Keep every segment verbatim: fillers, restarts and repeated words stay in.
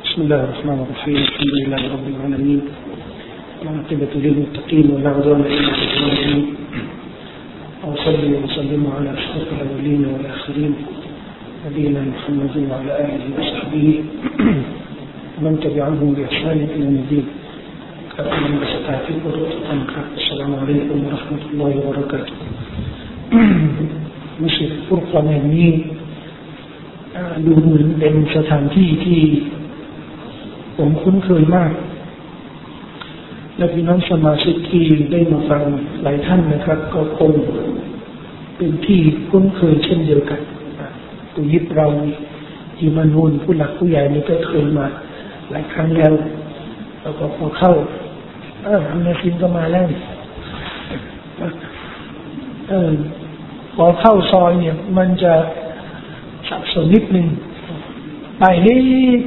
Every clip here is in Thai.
بسم الله الرحمن الرحيم الحمد لله رب العالمين والعاقبة للمتقين ولا عدوان إلا على الظالمين وأصلي وأسلم على أشرف الأولين والآخرين نبينا محمد وعلى آله وصحبه ومن تبعهم بإحسان إلى يوم الدين كرما بسطاعة الأرض السلام عليكم ورحمة الله وبركاته มุสลิมฟุรกานแห่งนี้ดูเหมือนเป็นสถานที่ที่ผมคุ้นเคยมากและพี่น้องสมาชิกที่ได้มาฟังหลายท่านนะครับก็คงเป็นที่คุ้นเคยเช่นเดียวกันตัวยิบเราที่มานูนผู้หลักผู้ใหญ่นี่ก็เคยมาหลายครั้งแล้วแล้วก็พอเข้าเออทำนาซินก็มาแล้วเออพอเข้าซอยเนี่ยมันจะสับสนนิดนึงไปนี่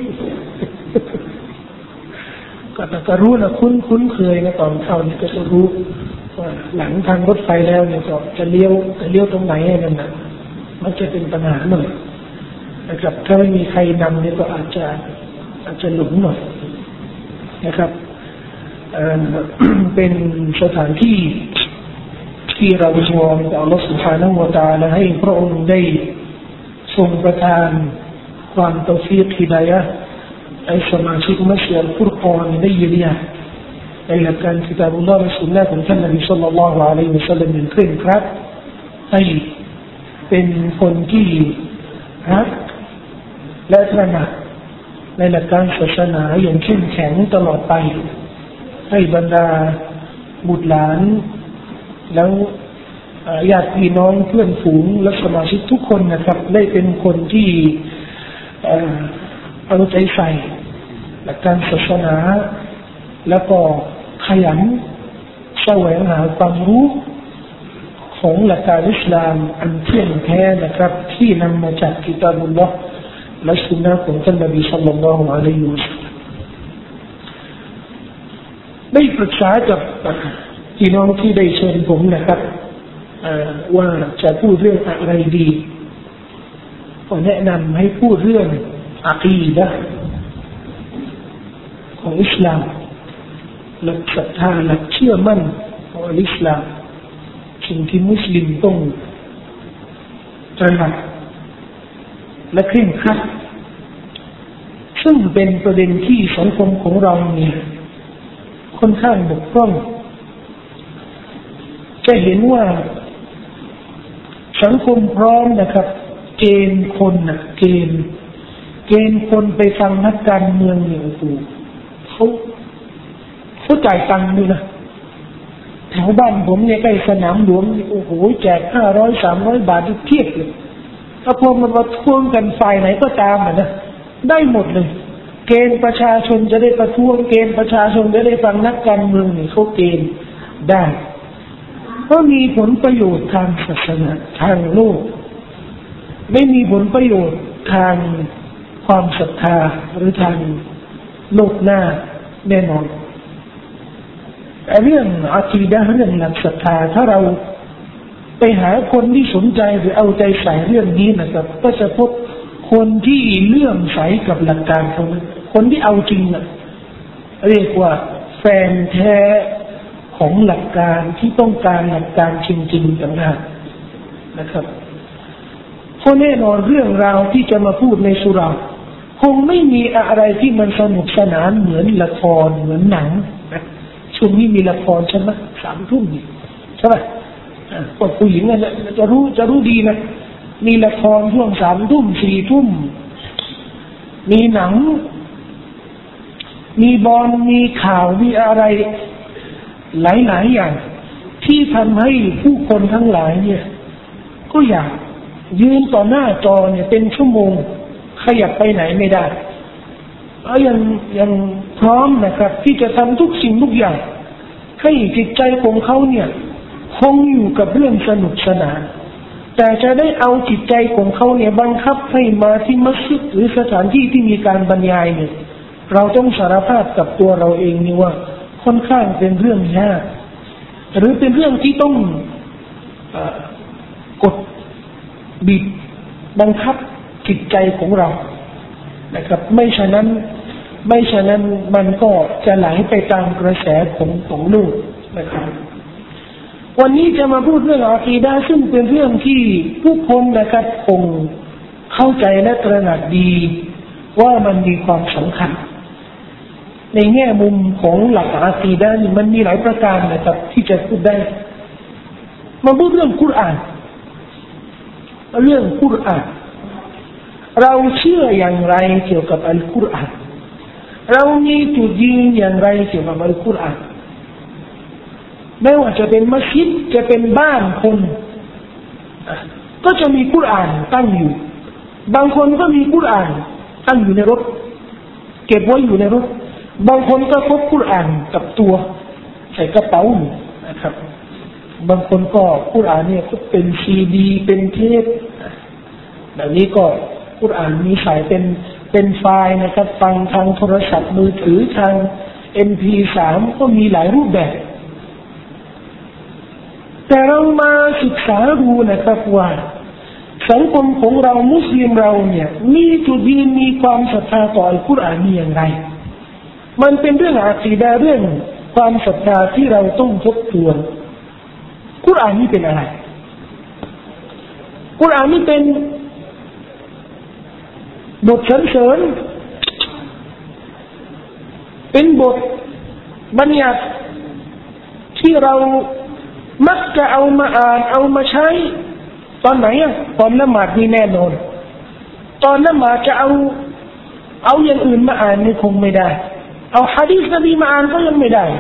ก็จะรู้นะคุ้นคุ้นเคยนะตอนเข้านี่ก็จะรู้ว่าหลังทางรถไฟแล้วเนี่ยก็จะเลี้ยวจะเลี้ยวตรงไหนนั่นนะมันจะเป็นปัญหาหน่อยนะครับถ้าไม่มีใครนำเนี่ยก็อาจจะอาจจะหลงหน่อยนะครับ เอ่อ เป็นสถานที่ที่เราวอนต่อ Allah Subhanahu wa Taala ให้พระองค์ได้ทรงประทานความตอฟีกฮิดายะห์ให้สมาชิกมัสยิดฟุรกานได้ยินยาในหลักการคิตาบุลลอฮ์และสุนนะของท่านนบีศ็อลลัลลอฮุอะลัยฮิวะซัลลัมอย่างเคร่งครัดให้เป็นคนที่รักและตระหนักในหลักการศาสนาอย่างเข้มแข็งตลอดไปให้บรรดาบุตรหลานแล้วญาติพี่น้องเพื่อนฝูงและสมาชิกทุกคนนะครับได้เป็นคนที่เอาใจใส่หลักการศาสนาแล้วก็ขยันแสวงหาความรู้ของหลักการอิสลามอันเที่ยงแท้นะครับที่นำมาจากกิตาบุลลอฮ์และสุนนะของท่านนบีศ็อลลัลลอฮุอะลัยฮิวะซัลลัมได้ปรึกษากับพี่น้องที่ได้เชิญผมนะครับว่าจะพูดเรื่องอะไรดีก็แนะนำให้พูดเรื่องอะกีดะห์ของอิสลามหลักศรัทธาหลักเชื่อมั่นของอิสลามสิ่งที่มุสลิมต้องตระหนักและเคร่งครัดซึ่งเป็นประเด็นที่สังคมของเราเนี่ยค่อนข้างบกพร่องจะเห็นว่าสังคมพร้อมนะครับเกณฑ์คนนะเกณฑ์เกณฑ์คนไปฟังนักการเมืองเนี่ยโอ้โหเขาเขาจ่ายตังค์ด้วยนะแถวบ้านผมเนี่ยใกล้สนามหลวงโอ้โหแจกห้าร้อยสามร้อยบาทเทียบเลยถ้าพวกมันมาทวงกันฝ่ายไหนก็ตามนะได้หมดเลยเกณฑ์ประชาชนจะได้ประท้วงเกณฑ์ประชาชนจะได้ฟังนักการเมืองเนี่ยเขาเกณฑ์ได้เพราะมีผลประโยชน์ทางศาสนาทางโลกไม่มีผลประโยชน์ทางความศรัทธาหรือทางโลกหน้าแน่นอนแต่เรื่องอะกีดะห์เรื่องหลักศรัทธาถ้าเราไปหาคนที่สนใจหรือเอาใจใส่เรื่องนี้นะครับก็จะพบคนที่เลื่อมใสกับหลักการเขาคนที่เอาจริงน่ะเรียกว่าแฟนแท้ของหลักการที่ต้องการหลักการจริงๆต่างหากนะครับเพราะแน่นอนเรื่องราวที่จะมาพูดในสุราคงไม่มีอะไรที่มันสนุกสนานเหมือนละครเหมือนหนังนะช่วงนี้มีละครใช่ไหมสามทุ่มนี่ใช่ไหมพวกผู้หญิงเนี่ยจะรู้จะรู้ดีนะมีละครช่วงสามทุ่มสี่ทุ่มมีหนังมีบอลมีข่าวมีอะไรหลายๆอย่างที่ทำให้ผู้คนทั้งหลายเนี่ยก็อยากยืนต่อหน้าจอเนี่ยเป็นชั่วโมงขยับไปไหนไม่ได้แล้วยังยังพร้อมนะครับที่จะทำทุกสิ่งทุกอย่างให้จิตใจของเขาเนี่ยคงอยู่กับเรื่องสนุกสนานแต่จะได้เอาจิตใจของเขาเนี่ยบังคับให้มาที่มัสยิดหรือสถานที่ที่มีการบรรยายเนี่ยเราต้องสารภาพกับตัวเราเองนี่ว่าค่อนข้างเป็นเรื่องยากหรือเป็นเรื่องที่ต้องกดบีบบังคับจิตใจของเรานะครับไม่ฉะนั้นไม่ฉะนั้นมันก็จะไหลไปตามกระแสของของโลกนะครับวันนี้จะมาพูดเรื่องอากีดะห์ซึ่งเป็นเรื่องที่ผู้คนนะครับคงเข้าใจและตระหนักดีว่ามันมีความสำคัญในแง่มุมของหลักอากีดะห์นี่มันมีหลายประการนะครับที่จะพูดได้มาพูดเรื่องกุรอานเรื่องกุรอานเราเชื่ออย่างไรเกี่ยวกับอัลกุรอานเรามีจุดยืนอย่างไรเกี่ยวกับอัลกุรอานไม่ว่าจะเป็นมัสยิดจะเป็นบ้านคนก็จะมีกุรอานตั้งอยู่บางคนก็มีกุรอานตั้งอยู่ในรถเก็บไว้อยู่ในรถบางคนก็พกกุรอานกับตัวใส่กระเป๋านะครับบางคนก็กุรอานเนี่ยก็เป็นซีดีเป็นเทปแบบนี้ก็กุรอานมีใส่เป็นเป็นไฟล์นะครับฟังทางโทรศัพท์มือถือทาง เอ็ม พี สาม ก็มีหลายรูปแบบแต่เรามาศึกษาดูนะครับว่าสังคมของเรามุสลิมเราเนี่ยมีจุดยืนมีความศรัทธาต่ออัลกุรอานนี่อย่างไรมันเป็นเรื่องอากีดะห์เรื่องความศรัทธาที่เราต้องทบทวนกุรอานนี่เป็นอะไรกุรอานนี่เป็นบทสรรเสริญเป็นบทบัญญัติที่เรามักจะเอามาอ่านเอามาใช้ตอนไหนอ่ะตอนละหมาดนี่แน่นอนตอนละหมาดจะเอาเอาอย่างอื่นมาอ่านนี่คงไม่ได้เอาหะดีษนบีมาอ่านก็ยังไม่ได้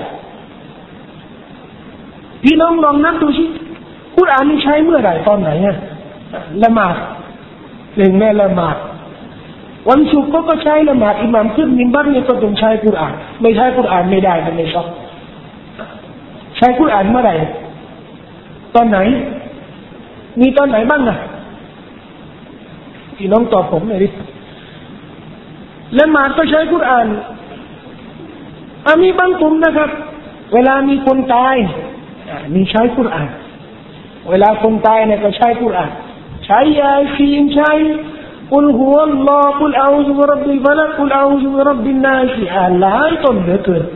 พี่น้องลองนับดูสิกุรอานนี่ใช้เมื่อไหร่ตอนไหนอ่ะละหมาดหนึ่งในละหมาดวันศุกร์ก็ใช้ละหมาดอิหม่ามขึ้นมิมบัรเนี่ยก็ต้องใช้กุรอานไม่ใช้กุรอานไม่ได้มันไม่ชอบใช้กุรอานเมื่อไหร่ตอนไหนมีตอนไหนบ้างอ่ะพี่น้องตอบผมหน่อยดิละหมาดก็ใช้กุรอานอามีบางกลุ่มนะครับเวลามีคนตายมีใช้กุรอานเวลาคนตายเนี่ยก็ใช้กุรอานใช้ยาซีนใช้กุลฮุวัลลอฮ์กุลอาอูซุบิร็อบบิลฟะลักกุลอาอูซุบิร็อบบินนาสอ่านหลายต้นเหลือเกิน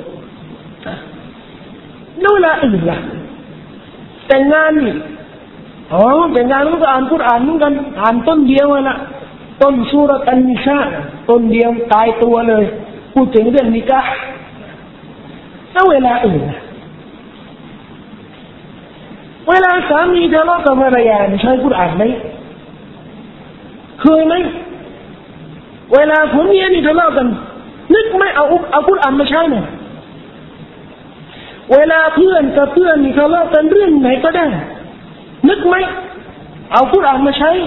นู่นละอื่นละแต่งงานนี่อ๋อแต่งงานก็อ่านกุรอานเหมือนกันอ่านต้นเดียวละต้นซูเราะห์อันนิสาต้นเดียวตายตัวเลยพูดถึงเรื่องนิกะห์แล้วเวลาอื่นเวลาสามีทะเลาะกับภรรยาใช้กุรอานไหมเคยไหมเวลาผัวเมียนี่ทะเลาะกันนึกไม่เอาเอากุรอานมาใช้หน่อยเวลาเพื่อนกับเพื่อนนี่ทะเลาะกันเรื่องไหนก็ได้นึกไหมเอากุรอานมาใช้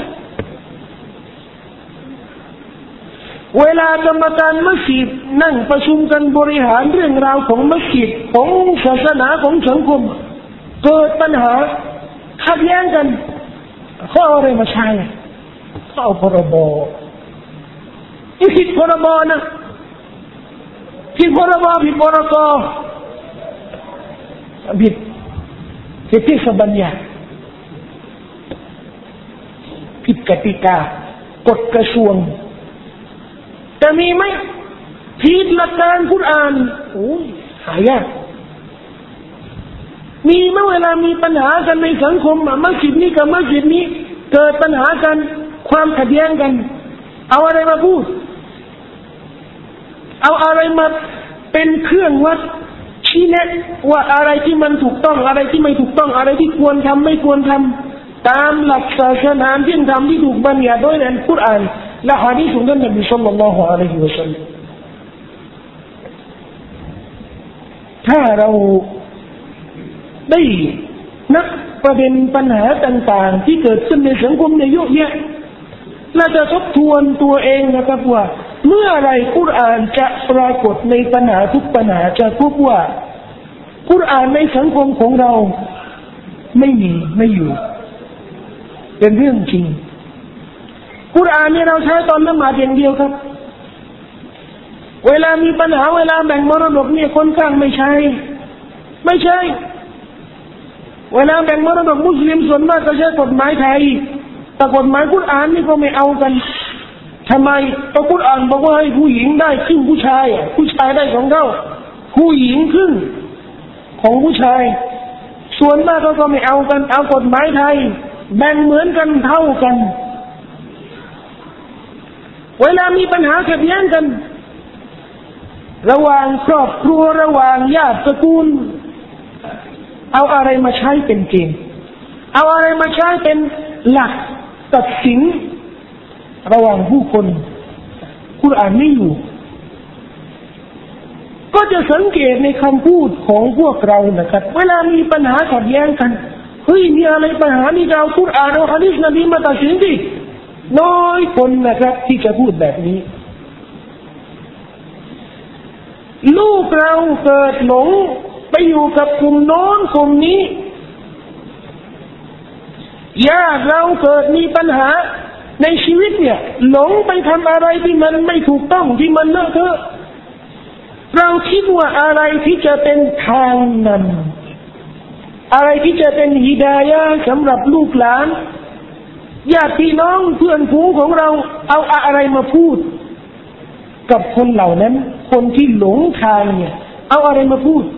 เวลากรรมการมัสยิดนั่งประชุมกันบริหารเรื่องราวของมัสยิดของศาสนาของสังคมเกิดปัญหาขัดแย้งกันเขาเอาอะไรมาใช้เขาเอาพรบนี่ผิดพรบนะผิดพรบผิดพรกผิดผิดที่สบัญญัติผิดกติกากฎกระทรวงแต่มีไหมผิดหลักการกุรอานโอ้ยหายากมีเมื่อเวลามีปัญหากันในสังคมมัสยิดนี้กับมัสยิดนี้เกิดปัญหากันความขัดแย้งกันเอาอะไรมาพูดเอาอะไรมาเป็นเครื่องวัดชี้แนะว่าอะไรที่มันถูกต้องอะไรที่ไม่ถูกต้องอะไรที่ควรทำไม่ควรทำตามหลักศาสนาที่ทำที่ถูกบัญญัติโดยอัลกุรอานและหะดีษของท่านนบีศ็อลลัลลอฮุอะลัยฮิวะซัลลัมถ้าเราได้นับประเด็นปัญหาต่างๆที่เกิดขึ้นในสังคมในยุคนี้เราจะทบทวนตัวเองนะครับว่าเมื่อไรกุรอานจะปรากฏในปัญหาทุกปัญหาจะพบว่ากุรอานในสังคมของเราไม่มีไม่อยู่เป็นเรื่องจริงกุรอานเนี่ยเราใช้ตอนละหมาดอย่างเดียวครับเวลามีปัญหาเวลาแบ่งมรดกเนี่ยคนข้างไม่ใช่ไม่ใช่เวลาแบ่งมรดกมุสลิมส่วนมากก็ใช้กฎหมายไทยแต่กฎหมายกุรอานนี่ก็ไม่เอากันทำไมพระกุรอานบอกว่าให้ผู้หญิงได้ครึ่งผู้ชายอ่ะผู้ชายได้สองเท่าผู้หญิงครึ่งของผู้ชายส่วนมากก็ไม่เอากันเอากฎหมายไทยแบ่งเหมือนกันเท่ากันเวลามีปัญหาขัดแย้งกันระหว่างครอบครัวระหว่างญาติตระกูลเอาอะไรมาใช้เป็นเกณฑ์เอาอะไรมาใช้เป็นหลักตัดสินระหว่างผู้คนกุรอานไม่อยู่ก็จะสังเกตในคำพูดของพวกเรานะครับเวลามีปัญหาขัดแย้งกันเฮ้ยมีอะไรปัญหานี่เรากุรอานเอาหะดีษนบีมาตัดสินสิน้อยคนนะครับที่จะพูดแบบนี้ลูกเราเกิดหลงไปอยู่กับกลุ่มโน้นกลุ่มนี้ญาติเราเกิดมีปัญหาในชีวิตเนี่ยหลงไปทำอะไรที่มันไม่ถูกต้องที่มันเลอะเทอะเราคิดว่าอะไรที่จะเป็นทางนำอะไรที่จะเป็นฮิดายะห์สำหรับลูกหลานญาติพี่น้องเพื่อนฝูงของเราเอาอะไรมาพูดกับคนเหล่านั้นคนที่หลงทางเนี่ยเอาอะไรมาพูด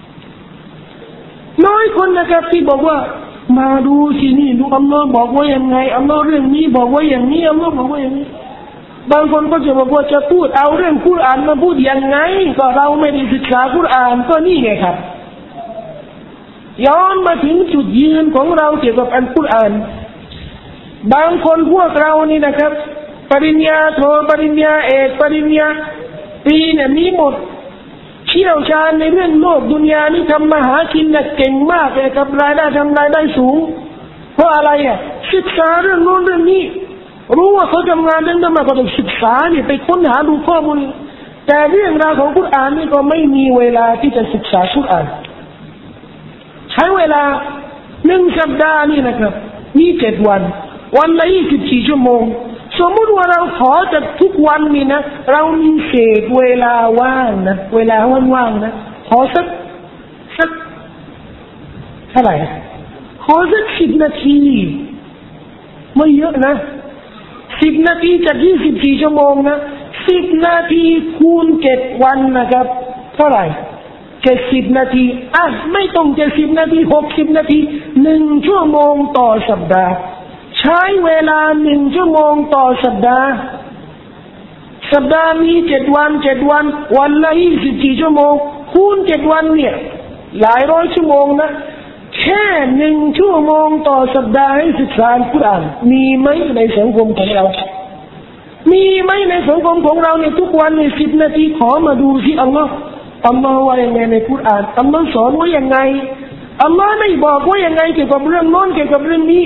น้อยคนนะครับที่บอกว่ามาดูสินี่ดูอัลลอฮ์บอกว่ายังไงอัลลอฮ์เรื่องนี้บอกว่าอย่างนี้อัลลอฮ์บอกว่าอย่างนี้บางคนก็จะบอกว่าจะพูดเอาเรื่องกุรอานมาพูดยังไงก็เราไม่ได้ศึกษากุรอานก็นี่ไงครับย้อนมาถึงจุดยืนของเราเกี่ยวกับอัลกุรอานบางคนพวกเรานี่นะครับปริญญาโทปริญญาเอกปริญญาตรีเนี่ยมีหมดเชี่ยวชาญในเรื่องโลกดุนยานี่ทำมาหากินเนี่ยเก่งมากเลยกับรายได้ทำรายได้สูงเพราะอะไรอ่ะศึกษาเรื่องโน้นเรื่องนี้รู้ว่าเขาทำงานเรื่องนั้นมาก็ต้องศึกษาเนี่ยไปค้นหาดูข้อมูลแต่เรื่องราวของกุรอานนี่ก็ไม่มีเวลาที่จะศึกษากุรอานใช้เวลาหนึ่งสัปดาห์นี่นะครับมีเจ็ดวันวันละยี่สิบสี่ชั่วโมงสมมติว่าเราขอจากทุกวันนี่นะเรามีเศษเวลาว่างนะเวลาว่างๆนะขอสักสักเท่าไหร่ขอสักสิบนาทีไม่เยอะนะสิบนาทีจากยี่สิบสี่ชั่วโมงนะสิบนาทีคูณเจ็ดวันนะครับเท่าไหร่เจ็ดสิบนาทีอ่ะไม่ต้องเจ็ดสิบนาทีหกสิบนาทีหนึ่งชั่วโมงต่อสัปดาห์ใช้เวลาหนึ่งชั่วโมงต่อสัปดาห์สัปดาห์มีเจ็ดวันเจ็ดวันวันละยี่สิบสี่ชั่วโมงคูณเจ็ดวันเนี่ยหลายร้อยชั่วโมงนะแค่หนึ่งชั่วโมงต่อสัปดาห์ให้ศึกษาอัลกุรอานมีไหมในสังคมของเรามีไหมในสังคมของเราเนี่ยทุกวันเนี่ยสิบนาทีขอมาดูที่อัลลอฮ์อัลลอฮ์ว่ายังไงในกุรอานอัลลอฮ์สอนว่ายังไงอัลลอฮ์ไม่บอกว่ายังไงเกี่ยวกับเรื่องโน้นเกี่ยวกับเรื่องนี้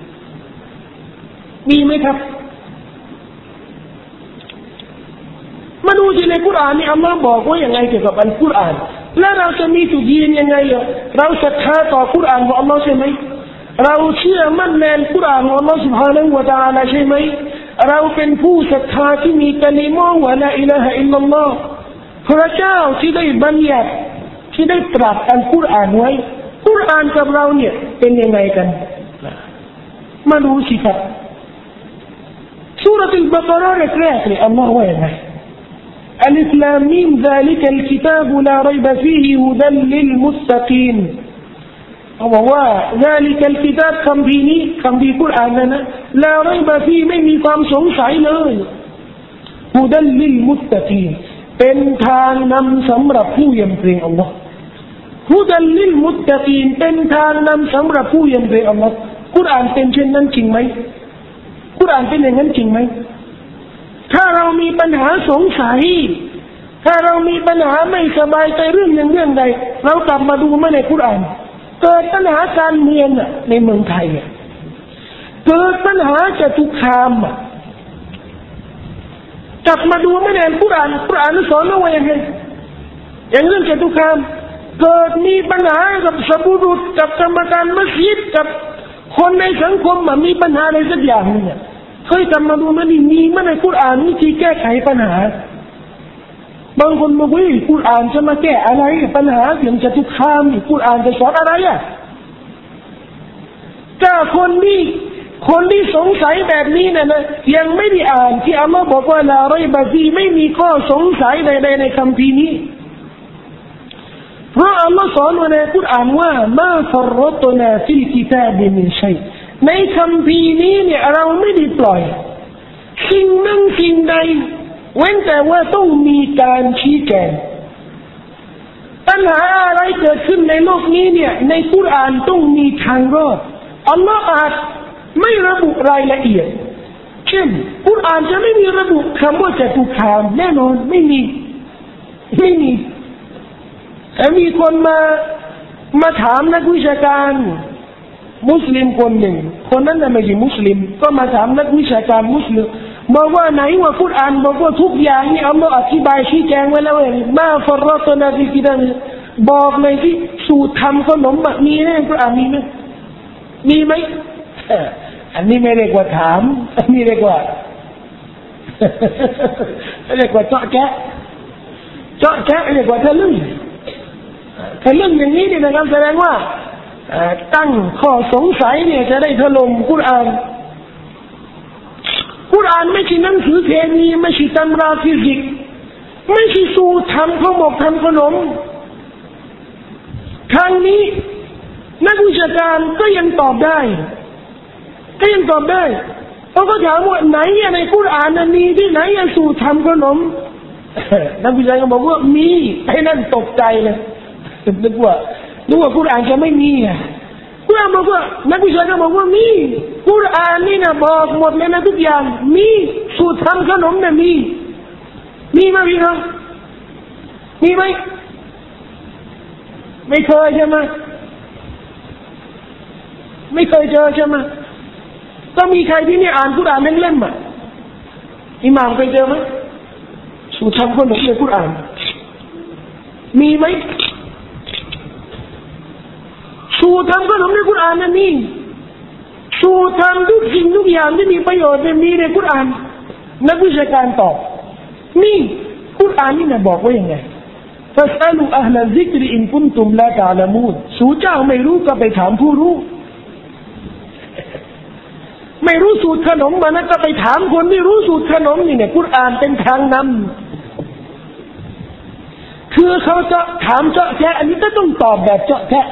มีไหมครับมาดูที่ในกุรอานนี่อัลลอฮ์บอกว่ายังไงเกี่ยวกับอัลกุรอานแล้วเราจะมีจุดยืนยังไงอ่ะเราศรัทธาต่อกุรอานของอัลลอฮ์ใช่ไหมเราเชื่อมั่นในกุรอานของอัลลอฮ์ سبحانه และ تعالى ใช่ไหมเราเป็นผู้ศรัทธาที่มีกะลิมะฮ์วะลาอิลาฮะอิลลัลลอฮ์พระเจ้าที่ได้บัญญัติที่ได้ตรัสอัลกุรอานไว้กุรอานกับเราเนี่ยเป็นยังไงกันมาดูสิครับسورة البقرة ركعت الله وينها ألف لام ميم ذلك الكتاب لا ريب فيه هدى للمتقين وهو ذلك الكتاب คำพีนี้คำพีกุรอานนะ لا ريب فيه ไม่มีความสงสัยเลย هدى للمتقين เป็นทางนำสำหรับผู้ยำเกรงอัลลอฮ์ هدى للمتقين เป็นทางนำสำหรับผู้ยำเกรงอัลลอฮ์กุรอานเป็นเช่นนั้นจริงไหมกุรอานเป็นอย่างนั้นจริงไหมถ้าเรามีปัญหาสงสัยถ้าเรามีปัญหาไม่สบายใจเรื่องหนึ่งเรื่องใดเรากลับมาดูมาในกุรอานเกิดปัญหาการเมืองในเมืองไทยเกิดปัญหาจตุคามกลับมาดูมาในกุรอานกุรอานสอนว่าอย่างไรอย่างเรื่องจตุคามเกิดมีปัญหากับสบุรุษกับกรรมการมัสยิดกับคนในสังคมมันมีปัญหาอะไรสักอย่างเนี่ยเคยกลับมาดูมันมีมาในกุรอานวิธีแก้ไขปัญหาบางคนบอกว่ากุรอานจะมาแก้อะไรปัญหาเรื่องจตุคามกุรอานจะสอนอะไรอ่ะถ้าคนที่คนที่สงสัยแบบนี้เนี่ยนะยังไม่ได้อ่านที่อัลลอฮ์บอกว่าลาไรบะฟีไม่มีข้อสงสัยใดๆในคัมภีร์นี้เพราะอัลลอฮ์สอนไว้ในกุรอานว่ามาฟัรตนาฟิลกิตาบิมินชัยในคัมภีร์นี้เนี่ยเราไม่ได้ปล่อยสิ่งนั้นสิ่งใดเว้นแต่ว่าต้องมีการชี้แจงปัญหาอะไรเกิดขึ้นในโลกนี้เนี่ยในกุรอานต้องมีทางรอดอัลลอฮ์อาจไม่ระบุรายละเอียดเช่นกุรอานจะไม่มีระบุคำว่าจตุคามแน่นอนไม่มีไม่มีแต่มีคนมามาถามนักวิชาการมุสลิมคนหนึ่งคนนั้นน่ะไม่ใช่มุสลิมก็มาถามนักวิชาการมุสลิมบอกว่าไหนว่ากุรอานบอกว่าทุกอย่างนี่อัลลอฮ์อธิบายชี้แจงไว้แล้วว่ามาฟัรตนาฟิกิดาบอกเลยที่สูตรทำขนมแบบมีในกุรอานมีไหมมีไหมอันนี้ไม่เรียกว่าถามอันนี้เรียกว่าเรียกว่าเจาะแจ๊ะเจาะแจ๊ะเรียกว่าทะลึ่งทะลึ่งอย่างนี้เนี่ยนะครับแสดงว่าตั้งข้อสงสัยเนี่ยจะได้ถล่มกุรอานกุรอานไม่ใช่หนังสือเคมีไม่ใช่ตำราฟิสิกส์ไม่ใช่สูตรทำข้าวหมกทำขนมทางนี้นักวิชาการก็ยังตอบได้ก็ยังตอบได้เขาก็ถามว่าไหนในกุรอานนั้นมีที่ไหนสูตรทำขนมนักวิชาการบอกว่ามีไอ้นั่นตกใจเลยนึกว่านึกว่ากุรอานจะไม่มีอ่ะกุรอานบอกว่านักวิชาการบอกว่ามีกุรอานนี่นะบอกหมดเลยนะทุกอย่างมีสูตรทำขนมเนี่ยมีมีไหมพี่น้องมีไหมไม่เคยใช่ไหมไม่เคยเจอใช่ไหมก็มีใครที่นี่อ่านกุรอานเล่มๆอ่ะอิหม่ามเคยเจอไหมสูตรทำขนมในกุรอานมีไหมสูตรทำขนมในกุรอานนั่นนี่สูตรทำทุกสิ่งทุกอย่างที่มีประโยชน์มีในกุรอานนักวิชาการตอบนี่กุรอานนี่นะบอกว่ายังไงفاسألوا أهل الذكر إن كنتم لا تعلمون สู่เจ้าไม่รู้ก็ไปถามผู้รู้ไม่รู้สูตรขนมมานะก็ไปถามคนที่รู้สูตรขนมนี่เนี่ยกุรอานเป็นทางนำคือเขาจะถามเจาะแจ๊ะอันนี้ก็ต้องตอบแบบเจาะแจ๊ะ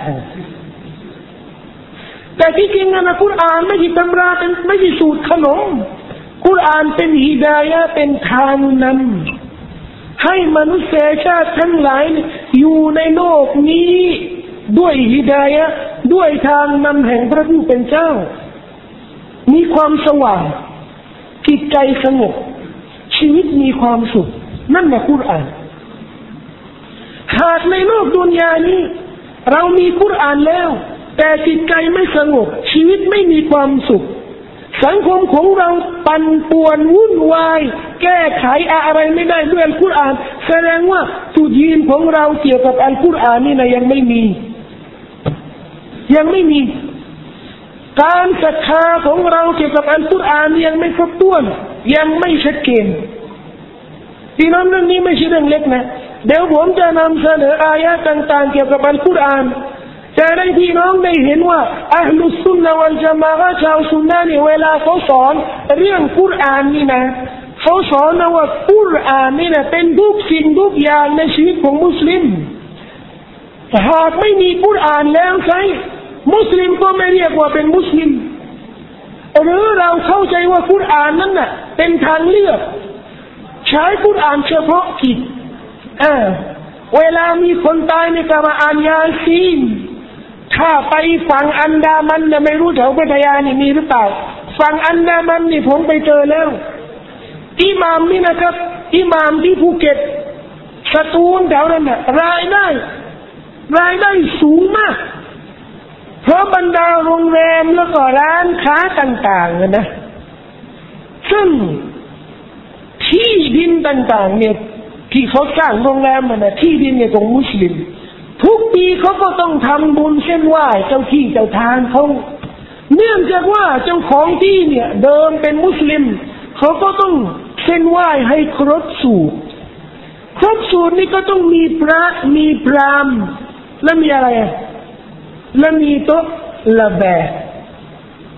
แต่ที่จริงนะกุรอานไม่ใช่ตำราเป็นไม่ใช่สูตรขนมกุรอานเป็นฮิดายะห์เป็นทางนำให้มนุษยชาติทั้งหลายอยู่ในโลกนี้ด้วยฮิดายะห์ด้วยทางนำแห่งพระผู้เป็นเจ้ามีความสว่างจิตใจสงบชีวิตมีความสุขนั่นแหละกุรอานหากในโลกดุนยานี้เรามีกุรอานแล้วแต่จิตใจไม่สงบชีวิตไม่มีความสุขสังคมของเราปั่นป่วนวุ่นวายแก้ไขอะไรไม่ได้ด้วยอัลกุรอานแสดงว่าจุดยืนของเราเกี่ยวกับอัลกุรอานนี่นะยังไม่มียังไม่มีการศรัทธาของเราเกี่ยวกับอัลกุรอานยังไม่ครบถ้วนยังไม่ชัดเจนพี่น้องเรื่องนี้ไม่ใช่เรื่องเล็กนะเดี๋ยวผมจะนำเสนออายะห์ต่างๆเกี่ยวกับอัลกุรอานจะได้พี่น้องได้เห็นว่าอะห์ลุสซุนนะวัลญะมาอะห์ชาวซุนนะห์นี่เวลาเขาสอนเรื่องกุรอานนี่นะเขาสอนนะว่ากุรอานนี่นะเป็นทุกสิ่งทุกอย่างในชีวิตของมุสลิมหากไม่มีกุรอานแล้วใช่มุสลิมก็ไม่เรียกว่าเป็นมุสลิมหรือเราเข้าใจว่ากุรอานนั้นน่ะเป็นทางเลือกใช้กุรอานเฉพาะกิจเออเวลามีคนตายในกามาอ่านยาซีนถ้าไปฝั่งอันดามันเนี่ยไม่รู้แถวพัทยานี่มีหรือเปล่าฝั่งอันดามันนี่ผมไปเจอแล้วอิหม่ามนี่นะครับอิหม่ามที่ภูเก็ตสตูลแถวนั้นน่ะรายได้รายได้สูงมากเพราะบรรดาโรงแรมแล้วก็ร้านค้าต่างๆนะซึ่งที่ดินต่างๆเนี่ยที่เขาสร้างโรงแรมมันนะที่ดินเนี่ยของมุสลิมทุกปีเขาก็ต้องทำบุญเส้นไหว้เจ้าที่เจ้าทางเขาเนื่องจากว่าเจ้าของที่เนี่ยเดิมเป็นมุสลิมเขาก็ต้องเส้นไหว้ให้ครบสูตรครบสูตรนี่ก็ต้องมีพระมีพราหมณ์และมีอะไรและมีโต๊ะละแบ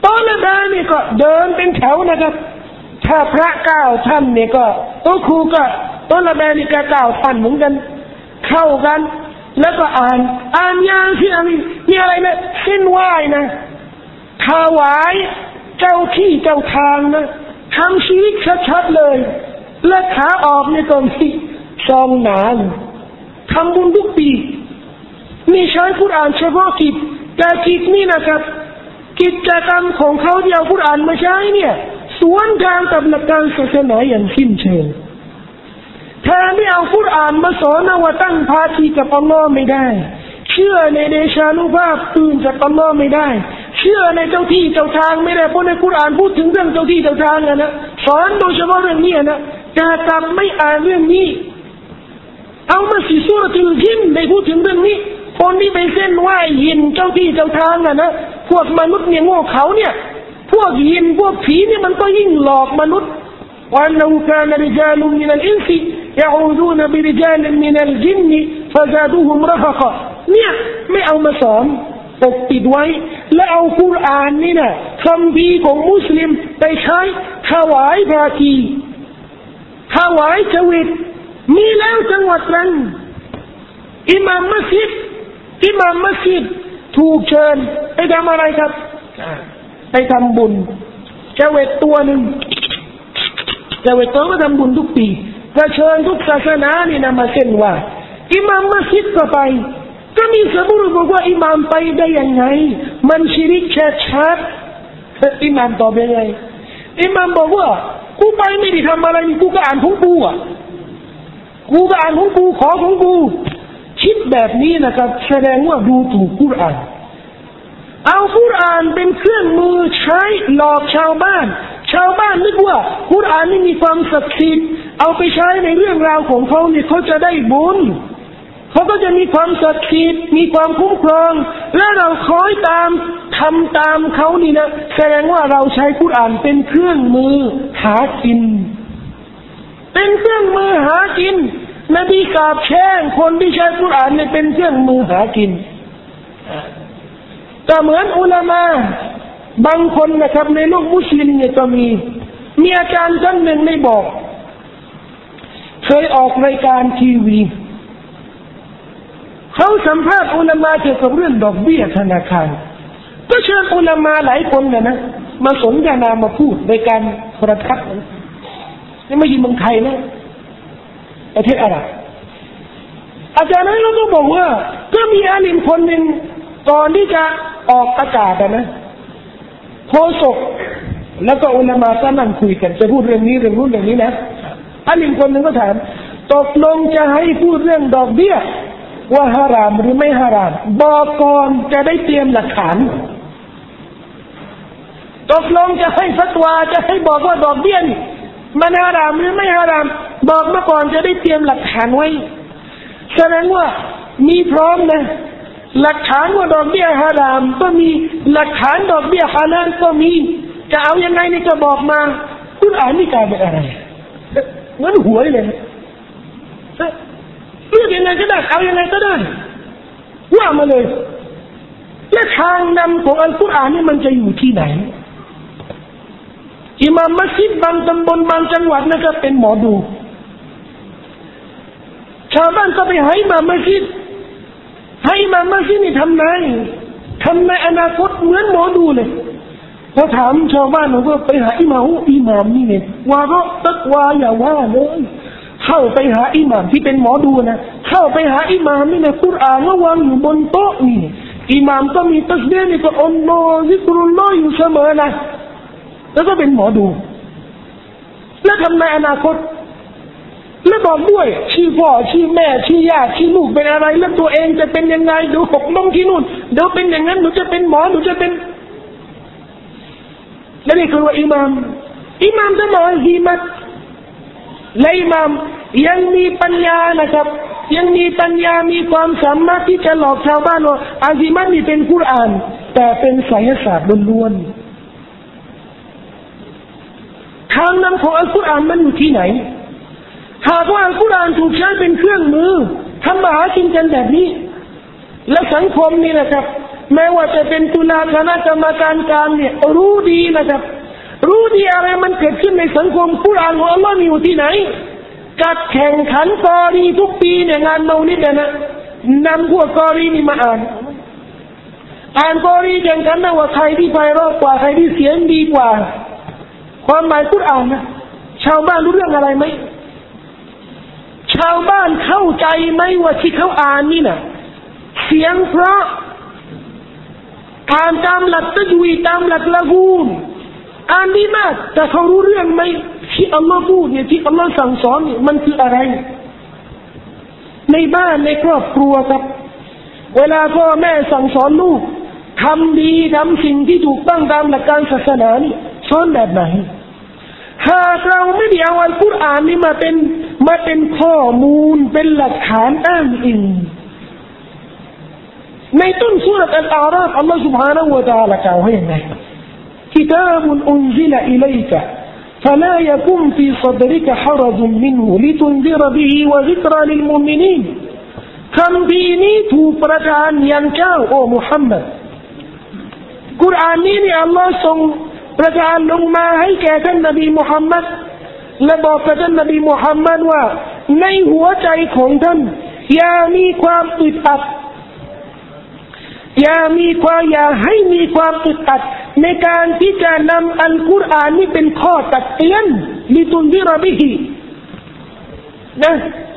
ตอนนั้นนี่ก็เดินเป็นแถวนะครับถ้าพระเก้าท่านเนี่ยก็โต๊ะครูก็โต๊ะละแบนี่ก็เก้าท่านเหมือนกันเข้ากันแล้วก็อ่านอ่านยาที่อะไรมีอะไรนะเส้นไหว้นะถวายเจ้าที่เจ้าทางนะทำชีวิตชัดๆเลยและขาออกเนี่ยก็มีซองหนาทำบุญทุกปีมีใช้กุรอานเฉพาะกิจแต่กิจนี่นะครับกิจกรรมของเขาที่เอากุรอานมาใช้เนี่ยสวนทางกับหลักการศาสนาอย่างสิ้นเชิงถ้าไม่เอากุรอานมาสอนว่าตั้งภาคีกับอัลลอฮ์ไม่ได้เชื่อในเดชานุภาพตื่นจากอัลลอฮ์ไม่ได้เชื่อในเจ้าที่เจ้าทางไม่ได้เพราะในกุรอานพูดถึงเรื่องเจ้าที่เจ้าทางนะนะสอนโดยเฉพาะเรื่องนี้นะแต่กลับไม่อ่านเรื่องนี้เอามาสิซูเราะตุลญินได้พูดถึงเรื่องนี้คนที่ไปเส้นไหว้ยินเจ้าที่เจ้าทางนะนะพวกมนุษย์เนี่ยโง่เขาเนี่ยพวกยินพวกผีเนี่ยมันก็ยิ่งหลอกมนุษย์وأنه كان رجال من الإنس يعوذون برجال من الجن فزادوهم رهقا เนี่ยไม่เอามาสอนปกปิดไว้และเอากุรอานนี่นะคำพีของมุสลิมไปใช้ถวายภาคีถวายจวิตมีแล้วจังหวัดนั้นอิหม่ามมัสยิดอิหม่ามมัสยิดถูกเชิญไปทำอะไรครับไปทำบุญจวิตตัวหนึ่งจะไปต้องมาทำบุญทุกปีจะเชิญทุกศาสนานี่นะมาเส้นว่าอิหม่ามมัสยิดก็ไปก็มีสมุรบอกว่าอิหม่ามไปได้ยังไงมันชิริกชัดๆอิหม่ามตอบยังไงอิหม่ามบอกว่ากูไปไม่ได้ทำอะไรนี่กูก็อ่านของกูอ่ะกูก็อ่านของกูขอของกูคิดแบบนี้นะครับแสดงว่าดูถูกกุรอานเอากุรอานเป็นเครื่องมือใช้หลอกชาวบ้านชาวบ้านนึกว่ากุรอานนี่มีความศักดิ์สิทธิ์เอาไปใช้ในเรื่องราวของเขาเนี่ยเขาจะได้บุญเขาก็จะมีความศักดิ์สิทธิ์มีความคุ้มครองและเราคอยตามทำตามเขานี่นะแสดงว่าเราใช้กุรอานเป็นเครื่องมือหากินเป็นเครื่องมือหากินนบีกราบแช่งคนที่ใช้กุรอานเนี่ยเป็นเครื่องมือหากินแต่เหมือนอุลามะบางคนนะครับในโลกมุสลิมเนี่ยก็มีมีอาจารย์ท่านหนึ่งได้บอกเคยออกรายการทีวีเขาสัมภาษณ์อุลามะเกี่ยวกับเรื่องดอกเบี้ยธนาคารก็เชิญอุลามะหลายคนเนี่ยนะมาสนทนามาพูดในการโทรทัศน์นี่ไม่ใช่เมืองไทยนะประเทศอาหรับอาจารย์นั้นก็บอกว่าก็มีอาลิมคนหนึ่งก่อนที่จะออกอากาศนะโฆษกแล้วก็อุลามะก็นั่งคุยกันจะพูดเรื่องนี้เรื่องนู้นเรื่องนี้นะอาลิมคนหนึ่งก็ถามตกลงจะให้พูดเรื่องดอกเบี้ยว่าฮารามหรือไม่ฮารามบอกก่อนจะได้เตรียมหลักฐานตกลงจะให้ฟัตวาจะให้บอกว่าดอกเบี้ยนี่มันฮารามหรือไม่ฮารามบอกมาก่อนจะได้เตรียมหลักฐานไว้แสดงว่ามีพร้อมนะหลักฐานว่าดอกเบี้ยฮารามก็มีหลักฐานดอกเบี้ยฮาลาลก็มีจะเอายังไงนี่ก็บอกมากุรอานนี่กลายเป็นอะไรเหมือนหวยเลยเลือกยังไงก็ได้เอายังไงก็ได้ว่ามาเลยและทางนำของอัลกุรอานนี่มันจะอยู่ที่ไหนอิหม่ามมัสยิดบางตำบลบางจังหวัดนะครับเป็นหมอดูชาวบ้านก็ไปหาอิหม่ามมัสยิดให้อิหม่ามมัสยิดนี่ทำไงทำในอนาคตเหมือนหมอดูเลยพอถามชาวบ้านว่าไปหาอิหม่ามอิหม่ามนี่เนี่ยว่าก็ตักวาอย่าว่าเลยเข้าไปหาอิหม่ามที่เป็นหมอดูนะเข้าไปหาอิหม่ามนี่นะกุรอานก็วางอยู่บนโต๊ะนี่อิหม่ามก็มีตัสบีฮ์นี่ก็อัลลอฮฺซิกรุลลอฮฺอยู่เสมอนะแล้วก็เป็นหมอดูแล้วทำในอนาคตแล้วบอกด้วยชื่อพ่อชื่อแม่ชื่อญาติชื่อลูกเป็นอะไรแล้วตัวเองจะเป็นยังไงเดี๋ยวหกล้มที่นู่นเดี๋ยวเป็นอย่างนั้นหนูจะเป็นหมอหนูจะเป็นและนี่คือว่าอิหม่ามอิหม่ามจะมาฮีมัดและอิหม่ามยังมีปัญญานะครับยังมีปัญญามีความสามารถที่จะหลอกชาวบ้านว่าอาซีมัดนี่เป็นกุรอานแต่เป็นไสยศาสตร์ล้วนๆทางนำของอัลกุรอานมันอยู่ที่ไหนหากว่าอัลกุรอานถูกใช้เป็นเครื่องมือทำมาหากินกันแบบนี้และสังคมนี่นะครับแม้ว่าจะเป็นตุลาคณะกรรมการกลางเนี่ยรู้ดีนะครับรู้ดีอะไรมันเกิดขึ้นในสังคมกุรอานของอัลลอฮ์มีอยู่ที่ไหนการแข่งขันกอรีทุกปีเนี่ยงานเมาลิดเนี่ยนะนำพวกกอรีนี่มาอ่านอ่านกอรีแข่งกันนะว่าใครที่ไพเราะกว่าใครที่เสียงดีกว่าความหมายกุรอานนะชาวบ้านรู้เรื่องอะไรไหมชาวบ้านเข้าใจไหมว่าที่เขาอ่านนี่นะเสียงเพราะอ่านตามหลักตัจวีดตามหลักละกูลอ่านดีมากแต่เขารู้เรื่องไหมที่อัลลอฮ์พูดเนี่ยที่อัลลอฮ์สั่งสอนเนี่ยมันคืออะไรในบ้านในครอบครัวครับเวลาพ่อแม่สั่งสอนลูกทำดีทำสิ่งที่ถูกต้องตามหลักการศาสนานี่สอนแบบไหนหากเราไม่ได้เอาอัลกุรอานนี่มาเป็นมาเป็นข้อมูลเป็นหลักฐานอ้างอิงในต้นซูเราะห์อัลอาราฟอัลลอฮฺ سبحانه และ تعالى กล่าวให้ยังไงكتاب أنزل إليك فلا يكن في صدرك حرج منه لتنذر به وذكرى للمؤمنين คำพีนี้ถูกประทานยังเจ้าโอ้มุฮัมมัดกุรอานนี้นี่อัลลอฮ์ทรงประทานลงมาให้แก่ท่านนบีมุฮัมมัดและบอกกับท่านนบีมุฮัมมัดว่าในหัวใจของท่านอย่ามีความอึดอัดอย่ามีความอย่าให้มีความอึดอัดในการที่จะนำอัลกุรอานนี้เป็นข้อตักเตือนลิตุนซิรบิฮินะ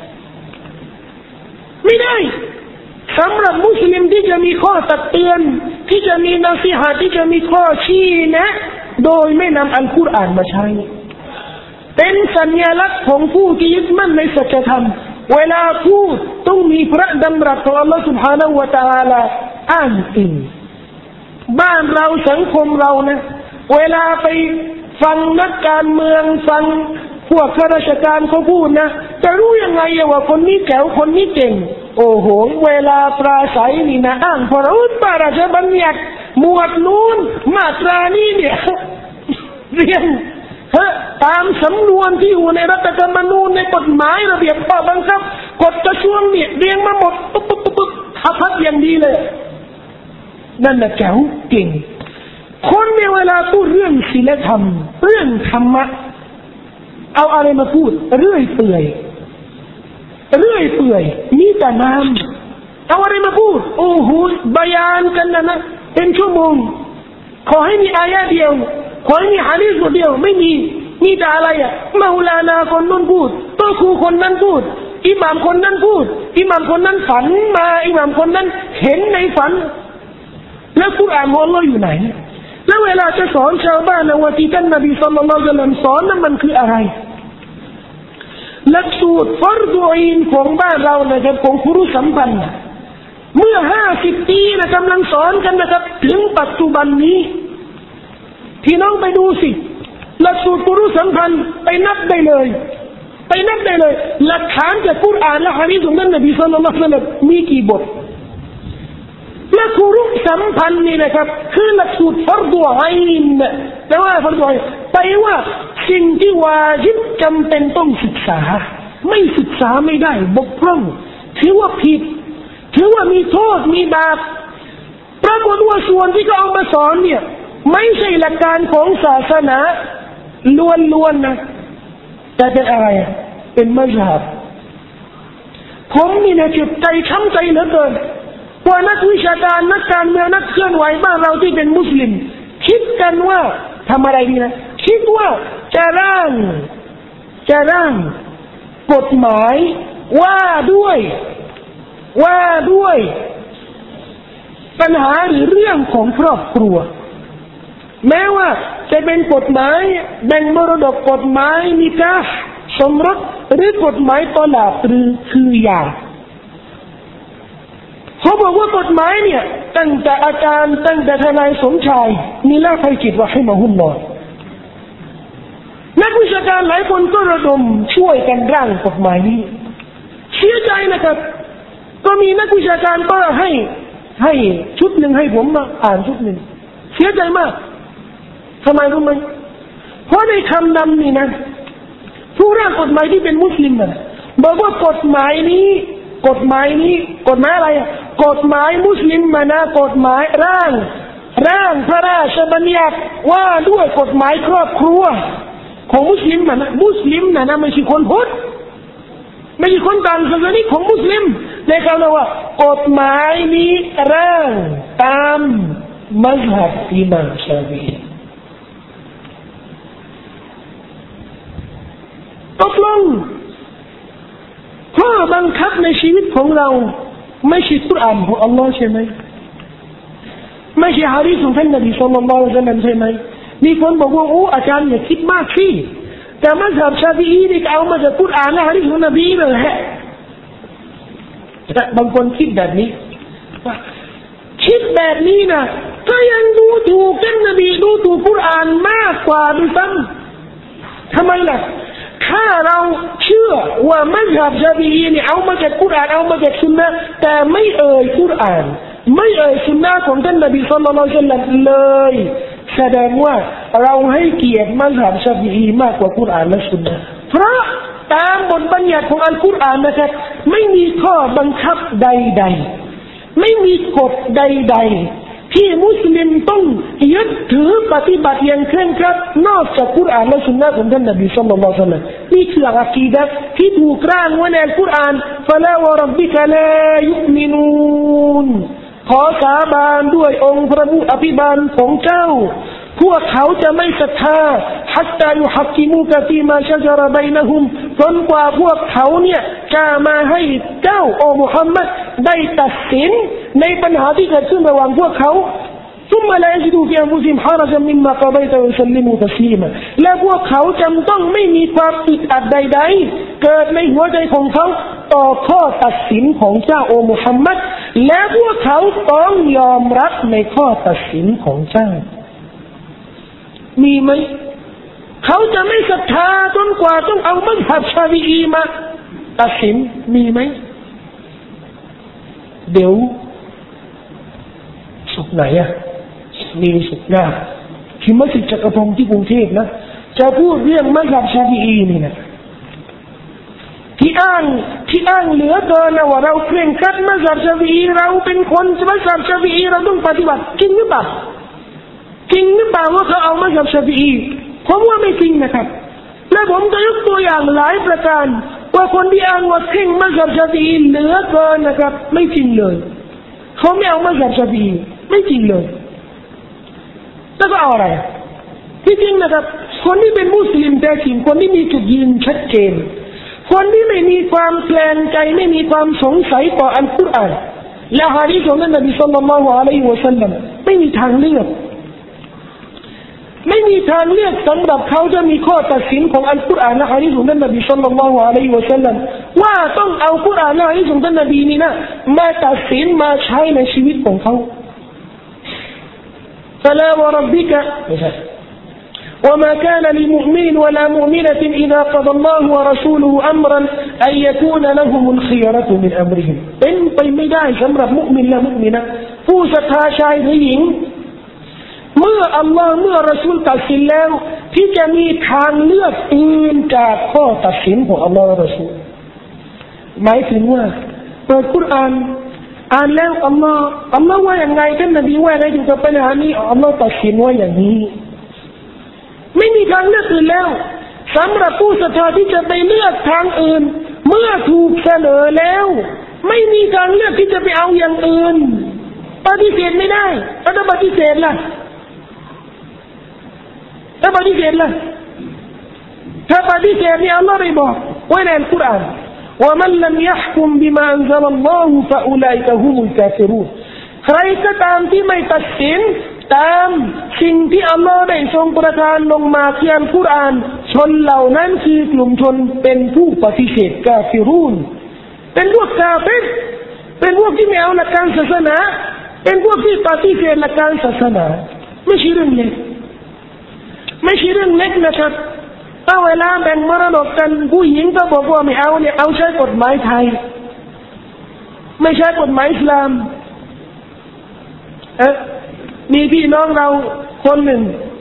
ไม่ได้สำหรับมุสลิมที่จะมีข้อตักเตือนที่จะมีนาซีฮะที่จะมีข้อชี้นะโดยไม่นำอัลกุรอานมาใช้เป็นสัญลักษณ์ของผู้ที่ยึดมั่นในสัจธรรมเวลาพูดต้องมีพระดำรัสของอัลลอฮฺ سبحانه และ تعالى อ้างอิงบ้านเราสังคมเรานะเวลาไปฟังนักการเมืองฟังพวกข้าราชการเขาพูดนะจะรู้ยังไงว่าคนนี้แจ๋วคนนี้เก่งโอ้โหเวลาปราศัยนี่นะอ้างพระอุตบาราชบัญญัติหมวดนู้นมาตรานี้เนี่ยเรียนฮะตามสำนวนที่อยู่ในรัฐธรรมนูญในกฎหมายระเบียบข้อบังคับกฎกระทรวงเนี่ยเรียงมาหมดปุ๊บปุ๊บปุ๊บทับทับอย่างดีเลยนั่นแหละแจ๋วเก่งคนในเวลาพูดเรื่องศีลธรรมเรื่องธรรมะเอาอะไรมาพูดเรื่อยเปื่อยเรื่อยเปื่อยมีแต่น้ำเอาอะไรมาพูดโอ้โหบยานกันนะนะเป็นชั่วโมงขอให้มีอายะเดียวขอให้มีหะดีษเดียวไม่มีมีแต่อะไรอ่ะมาอุลานาคนนู้นพูดโตครูคนนั้นพูดอิหม่ามคนนั้นพูดอิหม่ามคนนั้นฝันมาอิหม่ามคนนั้นเห็นในฝันแล้วกุรอานของอัลเลาะห์อยู่ไหนแล้วเวลาจะสอนชาวบ้านนะว่าที่ท่านนบีศ็อลลัลลอฮุอะลัยฮิวะซัลลัมสอนนั้นมันคืออะไรหลักสูตรฟัรฎุอีนของบ้านเรานะครับของครูสัมพันธ์เมื่อห้าสิบปีนะกำลังสอนกันนะครับถึงปัจจุบันนี้พี่น้องไปดูสิหลักสูตรครูสัมพันธ์ไปนับได้เลยไปนับได้เลยหลักฐานจากกุรอานและหะดีษของท่านนบีศ็อลลัลลอฮุอะลัยฮิวะซัลลัมมีกี่บทและครูสัมพันธ์นี่นะครับคือหลักสูตรฟัรฎุอีนแต่ว่าฟัรฎุอีนแปลว่าสิ่งที่วาญิบจำเป็นต้องศึกษาไม่ศึกษาไม่ได้บกพร่องถือว่าผิดถือว่ามีโทษมีบาปปรากฏว่าส่วนที่เขาเอามาสอนเนี่ยไม่ใช่หลักการของศาสนาล้วนๆนะแต่เป็นอะไรเป็นมัซฮับผมนี่นะเจ็บใจช้ำใจเหลือเกินว่านักวิชาการนักการเมืองนักเคลื่อนไหวบ้านเราที่เป็นมุสลิมคิดกันว่าทำอะไรดีนะคิดว่าจะร่างจะร่างกฎหมายว่าด้วยว่าด้วยปัญหาหรือเรื่องของครอบครัวแม้ว่าจะเป็นกฎหมายแบ่งมรดกกฎหมายนิกาฮ์สมรสหรือกฎหมายตอลากหรือคือหย่าเขาบอกว่ากฎหมายเนี่ยตั้งแต่อาจารย์ตั้งแต่ทนายสมชายนิลาภัยจิตวะฮิมะฮุลลอฮ์นักวิชาการหลายคนก็ระดมช่วยกันร่างกฎหมายนี้เสียใจนะครับก็มีนักวิชาการก็ให้ให้ชุดหนึ่งให้ผมมาอ่านชุดหนึ่งเสียใจมากทำไมรู้ไหมเพราะในคำนำนี่นะผู้ร่างกฎหมายที่เป็นมุสลิมนะบอกว่ากฎหมายนี้กฎหมายนี้กฎหมายอะไรอ่ะกฎหมายมุสลิมมานะกฎหมายร่างร่างพระราชบัญญัติว่าด้วยกฎหมายครอบครัวของมุสลิมนะนะมุสลิมนะนะไม่ใช่คนพุทธไม่ใช่คนต่างศาสนาของมุสลิมในคำว่ากฎหมายนี้ร่างตามมัซฮับอิหม่ามชาฟิอีตกลงข้อบังคับในชีวิตของเราไม่ใช่กุรอานของอัลลอฮ์ใช่ไหมไม่ใช่หะดีษของท่านนบีศ็อลลัลลอฮุอะลัยฮิวะซัลลัมใช่ไหมมีคนบอกว่าโอ้อาจารย์อย่าคิดมากสิแต่มัซฮับชาฟิอีนี่เอามาจากกุรอานและหะดีษของนบีเลยแหละแต่บางคนคิดแบบนี้คิดแบบนี้นะก็ยังดูถูกท่านนบีดูถูกกุรอานมากกว่าด้วยซ้ำทำไมล่ะถ้าเราเชื่อว่ามัซฮับชาฟิอีเนี่ยเอามาจากกุรอานเอามาจากซุนนะห์แต่ไม่เอ่ยกุรอานไม่เอ่ยซุนนะห์ของท่านนบีศ็อลลัลลอฮุอะลัยฮิวะซัลลัมเลยแสดงว่าเราให้เกียรติมัซฮับชาฟิอีมากกว่ากุรอานและซุนนะห์เพราะตามบทบัญญัติของอัลกุรอานนะครับไม่มีข้อบังคับใดๆไม่มีกฎใดๆที่มุสลิมต้องยึดถือปฏิบัติอย่างเคร่งครัดนอกจากกุรอานและสุนนะห์ของท่านนบีศ็อลลัลลอฮุอะลัยฮิวะซัลลัมนี่คืออะกีดะห์ที่ถูกร่างไว้ในอัลกุรอานฟะลาวะร็อบบิกะลายุมินูนขอสาบานด้วยองค์พระผู้อภิบาลของเจ้าพวกเขาจะไม่ศรัทธาฮัตตายุฮักกิมูกะฟีมาชะจาระบัยนะฮุมจนกว่าพวกเขาเนี่ยจะมาให้เจ้าโอ้มุฮัมมัดได้ตัดสินในปัญหาที่เกิดขึ้นระหว่างพวกเขาثم لا يجدوا في أنفسهم حرجا مما قضيت ويسلموا تسليما และพวกเขาจำต้องไม่มีความอึดอัดใดๆเกิดในหัวใจของเขาต่อข้อตัดสินของเจ้าโอ้มุฮัมมัดและพวกเขาต้องยอมรับในข้อตัดสินของเจ้ามีไหมเขาจะไม่ศรัทธาจนกว่าต้องเอามัซฮับชาฟิอีมาตัดสินมีไหมเดี๋ยวสุขไหนอะมีสุขหน้าที่มัสยิดจักรพงศ์ที่กรุงเทพนะจะพูดเรื่องมัซฮับชาฟิอีนี่นะที่อ้างที่อ้างเหลือเกินนะว่าเราเคร่งครัดมัซฮับชาฟิอีเราเป็นคนมัซฮับชาฟิอีเราต้องปฏิบัติจริงหรือเปล่าจริงหรือเปล่าว่าเขาเอามัซฮับชาฟิอีผมว่าไม่จริงนะครับและผมจะยกตัวอย่างหลายประการว่าคนที่อ้างว่าเคร่งมัซฮับชาฟิอีเหลือเกินนะครับไม่จริงเลยเขาไม่เอามัซฮับชาฟิอีไม่จริงเลยแล้วก็เอาอะไรที่จริงนะครับคนที่เป็นมุสลิมแท้จริงคนที่มีจุดยืนชัดเจนคนที่ไม่มีความแปลงใจไม่มีความสงสัยต่ออัลกุรอานและหะดีษของท่านนบีศ็อลลัลลอฮุอะลัยฮิวะซัลลัมไม่มีทางเลือกไม่มีทางเลือกสำหรับเขาจะมีข้อตัดสินของอัลกุรอานและหะดีษของท่านนบีศ็อลลัลลอฮุอะลัยฮิวะซัลลัมว่าต้องเอากุรอานและหะดีษของท่านนบีนี่นะมาตัดสินมาใช้ในชีวิตของเขาفلا وربك وما كان لمؤمن ولا مؤمنة إذا قضى الله ورسوله أمرا أن يكون لهم الخيرة من أمرهم เป็นไปไม่ได้สำหรับมุมินและมุมินะผู้ศรัทธาชายหรือหญิงเมื่ออัลลอฮ์เมื่อรอซูลตัดสินแล้วที่จะมีทางเลือกอื่นจากข้อตัดสินของอัลลอฮ์และรอซูลหมายถึงว่าเปิดกุรอานอ่านแล้วอัลลอฮ์อัลลอฮ์ว่าอย่างไรท่านนบีว่าอะไรเกี่ยวกับปัญหานี้อัลลอฮ์ตัดสินว่าอย่างนี้ไม่มีทางเลือกอื่นแล้วสำหรับผู้ศรัทธาที่จะไปเลือกทางอื่นเมื่อถูกเสนอแล้วไม่มีทางเลือกที่จะไปเอาอย่างอื่นปฏิเสธไม่ได้ถ้าปฏิเสธล่ะถ้าปฏิเสธล่ะถ้าปฏิเสธนี่อัลลอฮ์ได้บอกไว้ในอัลกุรอานومن لم يحكم بما أنزل الله فأولئك هم الكافرون ใครก็ตามที่ไม่ตัดสินตามสิ่งที่อัลลอฮ์ได้ทรงประทานลงมาที่อัลกุรอานชนเหล่านั้นคือกลุ่มชนเป็นผู้ปฏิเสธกาฟิรูนเป็นพวกกาเฟรเป็นพวกที่ไม่เอาหลักการศาสนาเป็นพวกที่ปฏิเสธหลักการศาสนาไม่ใช่เรื่องเล็กไม่ใช่เรื่องเล็กนะครับถ้าเวลาแบ่งมรดกกันผู้หญิงก็บอกว่าไม่เอาเนี่ยเอาใช้กฎหมายไทยไม่ใช่กฎหมายอิสลามเอ๊ะมีพี่น้องเราคนหนึ่ง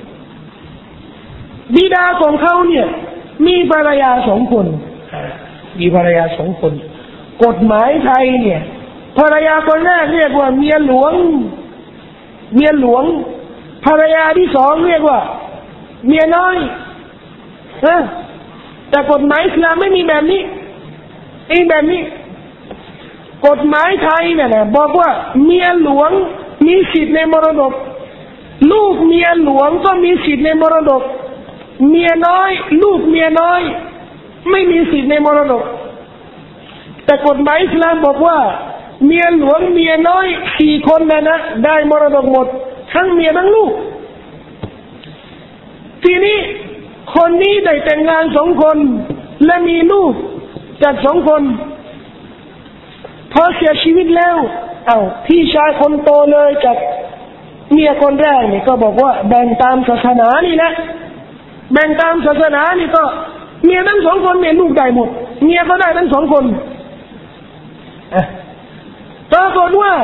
บิดาของเขาเนี่ยมีภรรยาสองคนมีภรรยาสองคนกฎหมายไทยเนี่ยภรรยาคนแรกเรียกว่าเมียหลวงเมียหลวงภรรยาที่สองเรียกว่าเมียน้อยนะแต่กฎหมายอิสลามไม่มีแบบนี้อีแบบนี้กฎหมายไทยเนี่ยนะบอกว่าเมียหลวงมีสิทธิ์ในมรดกลูกเมียหลวงก็มีสิทธิ์ในมรดกเมียน้อยลูกเมียน้อยไม่มีสิทธิ์ในมรดกแต่กฎหมายอิสลามบอกว่าเมียหลวงเมียน้อยสี่คนนะนะได้มรดกหมดทั้งเมียทั้งลูกทีนี้คนนี้ได้แต่งงานสองคนและมีลูกจากสองคนพอเสียชีวิตแล้วเอ้าพี่ชายคนโตเลยจากเมียคนแรกนี่ก็บอกว่าแบ่งตามศาสนานี่นะแบ่งตามศาสนานี่ก็เมียทั้งสองคนเมียลูกได้หมดเมียก็ได้ทั้งสองคนปรากฏว่า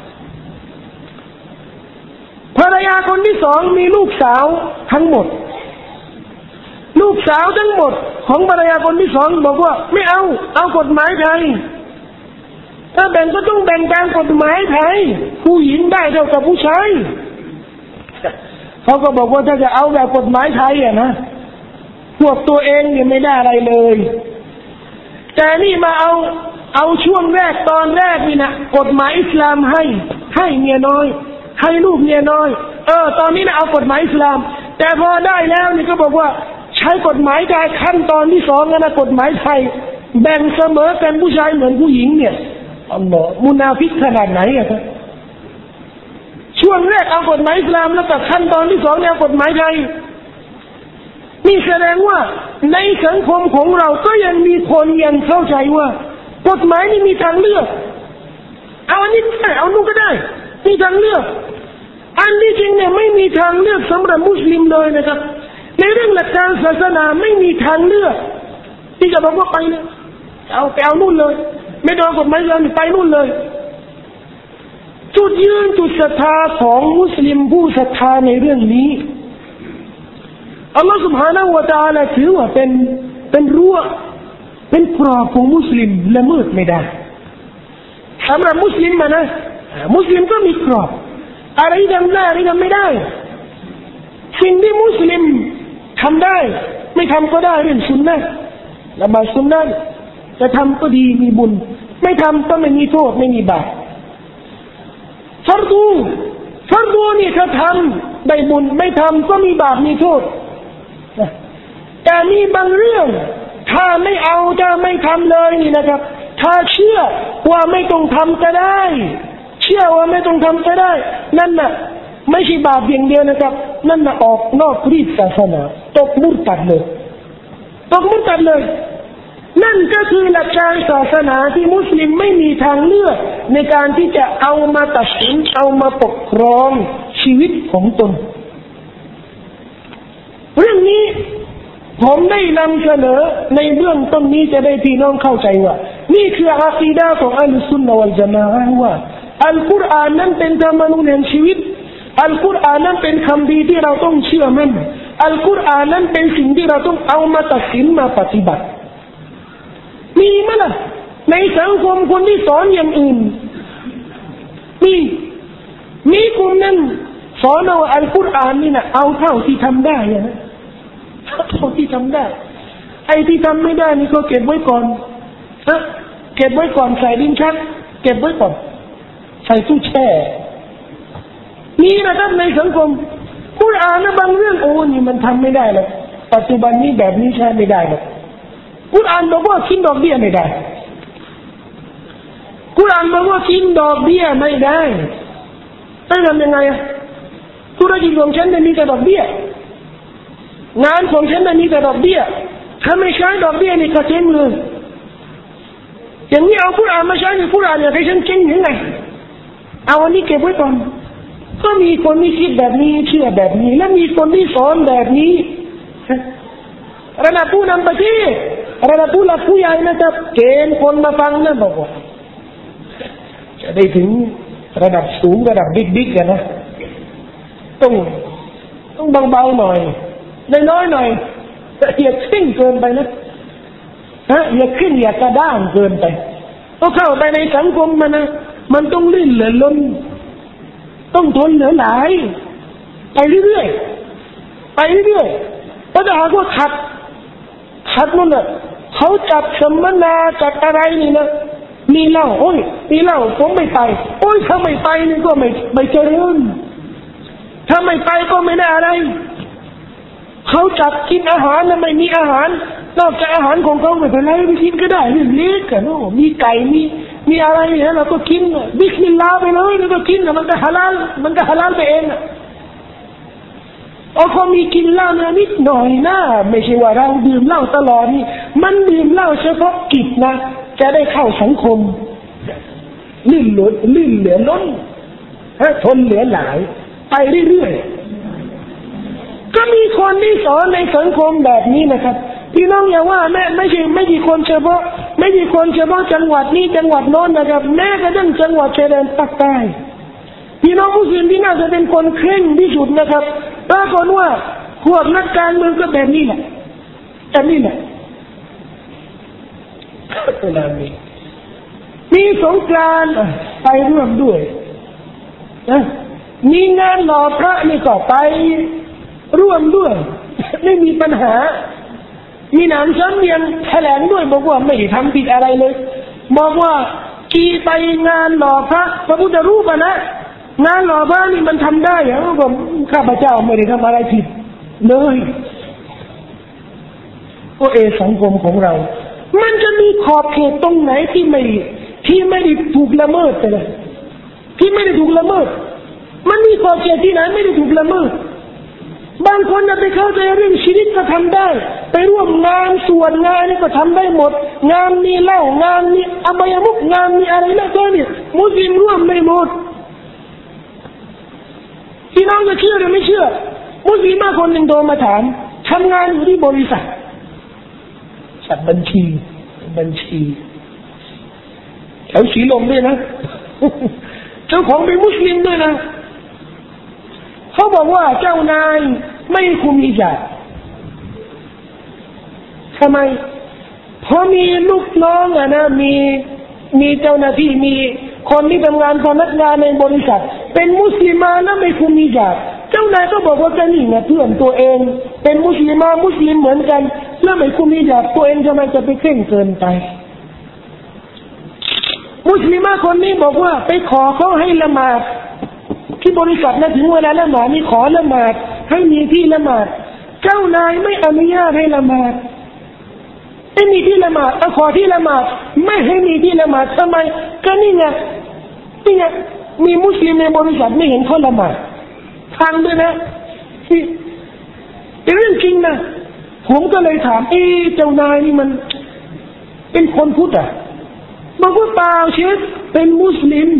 ภรรยาคนที่สองมีลูกสาวทั้งหมดลูกสาวทั้งหมดของภรรยาคนที่สองบอกว่าไม่เอาเอากฎหมายไทยถ้าแบ่งก็ต้องแบ่งตามกฎหมายไทยผู้หญิงได้เท่ากับผู้ชายเขาก็บอกว่าถ้าจะเอาแบบกฎหมายไทยอ่ะนะพวกตัวเองเนี่ยไม่ได้อะไรเลยแต่นี่มาเอาเอาช่วงแรกตอนแรกนี่นะกฎหมายอิสลามให้ให้เมียน้อยให้ลูกเมียน้อยเออตอนนี้นะเอากฎหมายอิสลามแต่พอได้แล้วนี่ก็บอกว่าใช้กฎหมายไทยขั้นตอนที่สองนะกฎหมายไทยแบ่งเสมอกันผู้ชายเหมือนผู้หญิงเนี่ยอัลลอฮ์มุนาฟิกขนาดไหนอะครับช่วงแรกเอากฎหมายอิสลามแล้วแต่ขั้นตอนที่สองเนี่ยกฎหมายไทยนี่แสดงว่าในสังคมของเราก็ยังมีคนยังเข้าใจว่ากฎหมายนี่มีทางเลือกเอาอันนี้ก็ได้เอานู่นก็ได้มีทางเลือกอันที่จริงเนี่ยไม่มีทางเลือกสำหรับมุสลิมเลยนะครับในเรื่องหลักการศาสนาไม่มีทางเลือกที่จะบอกว่าไปเลยเอาไปเอานู่นเลยไม่โดนกฎหมายเลยไปนู่นเลยจุดยืนจุดศรัทธาของมุสลิมผู้ศรัทธาในเรื่องนี้อัลลอฮฺ سبحانه และ تعالى ถือว่าเป็นเป็นรั้วเป็นกรอบของมุสลิมละเมิดไม่ได้สำหรับมุสลิมมานะมุสลิมก็มีกรอบอะไรทำได้อะไรทำไม่ได้สิ่งที่มุสลิมทำได้ไม่ทำก็ได้เรื่องสุนนะละหมาดสุนนะจะทำก็ดีมีบุญไม่ทำก็ไม่มีโทษไม่มีบาปฟัรดูฟัรดูนี่ถ้าทำได้บุญไม่ทำก็มีบาปมีโทษแต่มีบางเรื่องถ้าไม่เอาถ้าไม่ทำเลยนี่นะครับถ้าเชื่อว่าไม่ต้องทำก็ได้เชื่อว่าไม่ต้องทำก็ได้นั่นน่ะไม่ใช่บาปอย่างเดียวนะครับนั่นน่ะออกนอกรีดศาสนาตกมุตัดเลยตกมุตัดเลยนั่นก็คือหลักการศาสนาที่มุสลิมไม่มีทางเลือกในการที่จะเอามาตัดสินเอามาปกครองชีวิตของตนเรื่องนี้ผมได้นำเสนอในเบื้องต้นนี้จะได้พี่น้องเข้าใจว่านี่คืออาคีดะห์ของอัลซุนนะวัลญะมาอะห์ว่าอัลกุรอานนั้นเป็นธรรมนูญแห่งชีวิตอัลกุรอานนั้นเป็นคำดีที่เราต้องเชื่อมั่นอัลกุรอานนั้นเป็นสิ่งที่เราต้องเอามาตัดสินมาปฏิบัติมีมั้ยล่ะในสังคมคนที่สอนอย่างอื่นมีมีคนนั้นสอนว่าอัลกุรอานนี่นะเอาเท่าที่ทำได้นะเท่าที่ทำได้ไอ้ที่ทำไม่ได้นี่ก็เก็บไว้ก่อนฮะเก็บไว้ก่อนใส่ลิ้นชักเก็บไว้ก่อนใส่ตู้แช่มีนะครับในสังคมกุรอานนะบางเรื่องโอ้นี่มันทำไม่ได้หรอกปัจจุบันนี้แบบนี้ใช้ไม่ได้หรอกกุรอานบอกว่ากินดอกเบี้ยไม่ได้กุรอานบอกว่ากินดอกเบี้ยไม่ได้ต้องทำยังไงอ่ะธุรกิจของฉันเนี่ยมีแต่ดอกเบี้ยงานของฉันเนี่ยมีแต่ดอกเบี้ยถ้าไม่ใช้ดอกเบี้ยนี่ก็เจ๊งเลยอย่างนี้เอากุรอานมาใช้ในกุรอานเนี่ยให้ฉันเจ๊งยังไงเอาอันนี้เก็บไว้ก่อนก็มีคนที่คิดแบบนี้เชื่อแบบนี้และมีคนที่สอนแบบนี้ระดับผู้นำประเทศระดับผู้หลักผู้ใหญ่นะครับเกณฑ์คนมาฟังนั่นบอกว่าจะได้ถึงระดับสูงระดับบิ๊กๆกันนะต้องต้องเบาๆหน่อยน้อยๆหน่อยอย่าขึ้นเกินไปนะฮะอย่าขึ้นอย่ากระด้างเกินไปก็เข้าไปในสังคมมันนะมันต้องลื่นเหลือล้นต้องทนเหลือหลายไปเรื่อยๆไปเรื่อยๆเพราะถ้าหากว่าขัดขัดนั่นน่ะเขาจับสัมมนาจัดอะไรนี่นะมีเหล้าโอ้ยมีเหล้าผมไม่ไปโอ้ยถ้าไม่ไปนี่ก็ไม่ไม่เจริญถ้าไม่ไปก็ไม่ได้อะไรเขาจับกินอาหารนะไม่มีอาหารนอกจากอาหารของเขาไม่เป็นไรไปกินก็ได้เรื่องเล็กกันโอ้มีไก่มีมีอะไรเนี่ยเราก็กินบิสมิลลาห์ไปเลยแล้วก็กินมันก็ฮาลาลมันก็ฮาลาลไปเองเอาเขามีกินเหล้าเนี่ยนิดหน่อยนะไม่ใช่ว่าเราดื่มเหล้าตลอดนี่มันดื่มเหล้าเฉพาะกิจนะจะได้เข้าสังคมลื่นหลุดลื่นเหลือล้นทนเหลือหลายไปเรื่อยๆก็มีคนที่สอนในสังคมแบบนี้นะครับพี่น้องอย่าว่าแม่ไม่ใช่ไม่กี่คนเฉพาะไม่กี่คนเฉพาะจังหวัดนี้จังหวัดโน้นนะครับแม้กระทั่งจังหวัดชายแดนภาคใต้พี่น้องมุสลิมที่น่าจะเป็นคนเคร่งที่สุดนะครับปรากฏว่าพวกนักการเมืองก็แบบนี้แหละแบบนี้แหละเวลามีมีสงกรานต์ไปร่วมด้วยนะมีงานหล่อพระนี่ก็ไปร่วมด้วยไม่มีปัญหามีหนามซ้ำเนียงแถลงด้วยบอกว่าไม่ทำผิดอะไรเลยบอกว่ากีไปงานหล่อพระพระพุทธรูปนะงานหล่อพระนี่มันทำได้เหรอผมข้าพเจ้าไม่ได้ทำอะไรผิดเลยก็เอสังคมของเรามันจะมีขอบเขตตรงไหนที่ไม่ที่ไม่ได้ถูกละเมิดไปเลยที่ไม่ได้ถูกละเมิดมันมีขอบเขตที่ไหนไม่ได้ถูกละเมิดบางคนจะไปเข้าใจเรื่องชีวิตก็ทำได้ไปร่วมงานส่วนงานนี่ก็ทำได้หมดงานมีเหล้างานมีอบายมุขงานมีอะไรแล้วก็เนี่ยมุสลิมร่วมได้หมดพี่น้องจะเชื่อหรือไม่เชื่อมุสลิมมาคนหนึ่งโทรมาถามทำงานอยู่ที่บริษัทจัดบัญชีบัญชีแถวสีลมด้วยนะเจ้าของเป็นมุสลิมด้วยนะเขาบอกว่าเจ้านายไม่คุมฮิญาบทำไมเพราะมีลูกน้องอะนะมีมีเจ้าหน้าที่มีคนที่ทำงานพนักงานในบริษัทเป็นมุสลิมาแล้วไม่คุมฮิญาบเจ้านายก็บอกว่าจะนี่ไงเพื่อนตัวเองเป็นมุสลิมามุสลิมเหมือนกันแล้วไม่คุมฮิญาบตัวเองทำไมจะไปเคร่งเกินไปมุสลิมาคนนี้บอกว่าไปขอเขาให้ละหมาดที่บริษัทนะถึงเวลาละหมาดนี่ขอละหมาดให้มีที่ละหมาดเจ้านายไม่อนุญาตให้ละหมาดไม่มีที่ละหมาดเอาขอที่ละหมาดไม่ให้มีที่ละหมาดทำไมก็นี่ไงนี่ไงมีมุสลิมในบริษัทไม่เห็นเขาละหมาดทางด้วยนะเป็นเรื่องจริงนะผมก็เลยถามเอ๊ะเจ้านายนี่มันเป็นคนพุทธอ่ะบอกว่าเปล่าเชฟเป็นมุสลิม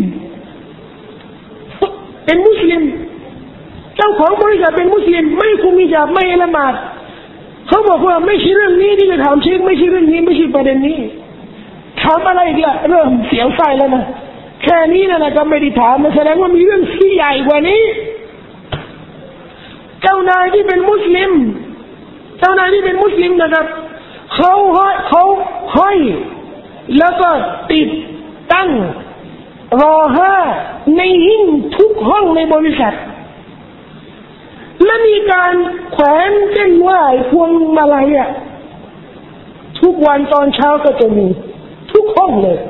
เป็นมุสลิมเจ้าของบริษัทเป็นมุสลิมไม่คุมฮิญาบไม่ละหมาดเขาบอกว่าไม่ใช่เรื่องนี้ที่จะถามเชฟไม่ใช่เรื่องนี้ไม่ใช่ประเด็นนี้ถามอะไรอีกล่ะเริ่มเสียวไส้แล้วนะแค่นี้นะนะก็ไม่ได้ถามแสดงว่ามีเรื่องที่ใหญ่กว่านี้เจ้านายที่เป็นมุสลิมเจ้านายที่เป็นมุสลิมนะครับเขาห้อยเขาห้อยแล้วก็ติดตั้งรอห้าในหิ้งทุกห้องในบริษัทและมีการแขวนเส้นไหว้พวงมาลัยอ่ะทุกวันตอนเช้าก็จะมีทุกห้องเลย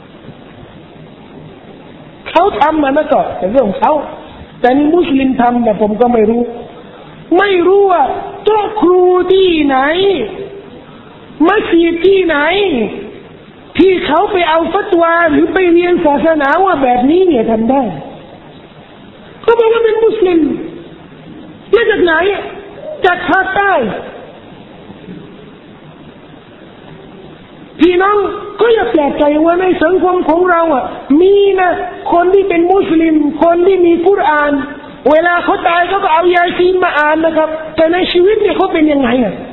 เขาทำมานะก็เป็นเรื่องของเขาแต่นี่มุสลิมทำแต่ผมก็ไม่รู้ไม่รู้ว่าเจ้าครูที่ไหนมัสยิดที่ไหนที่เขาไปเอาฟัตวาหรือไปเรียนศาสนาว่าแบบนี้เนี่ยทำได้เขาบอกว่าเป็นมุสลิมมาจากไหนจากภาคใต้พี่น้องก็อย่าแปลกใจว่าในสังคมของเราอ่ะมีนะคนที่เป็นมุสลิมคนที่มีกุรอานเวลาเขาตายเขาก็เอายาซีนมาอ่านนะครับแต่ในชีวิตเนี่ยเขาเป็นยังไงอ่ะ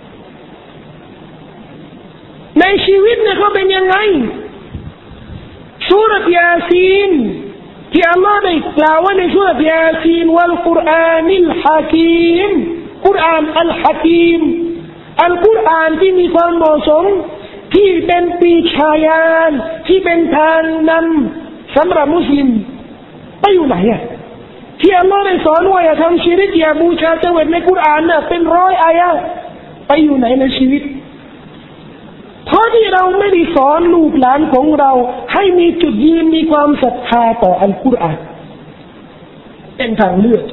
ในชีวิตเนี่ยเขาเป็นยังไงซูเราะห์ยาซีนที่อัลลอฮ์ได้กล่าวไว้ในซูเราะห์ยาซีนวัลกุรอานิลฮะกีมกุรอานอัลฮะกีมอัลกุรอานที่มีความเหมาะสมที่เป็นปีชาญาณที่เป็นทางนำสำหรับมุสลิมไปอยู่ไหนอ่ะที่อัลลอฮ์ได้สอนว่าอย่าทำชิริกอย่าบูชาเจวิตในกุรอานน่ะเป็นร้อยอายะห์ไปอยู่ไหนในชีวิตเพราะที่เราไม่ได้สอนลูกหลานของเราให้มีจุดยืนมีความศรัทธาต่ออัลกุรอานเป็นทางเลือก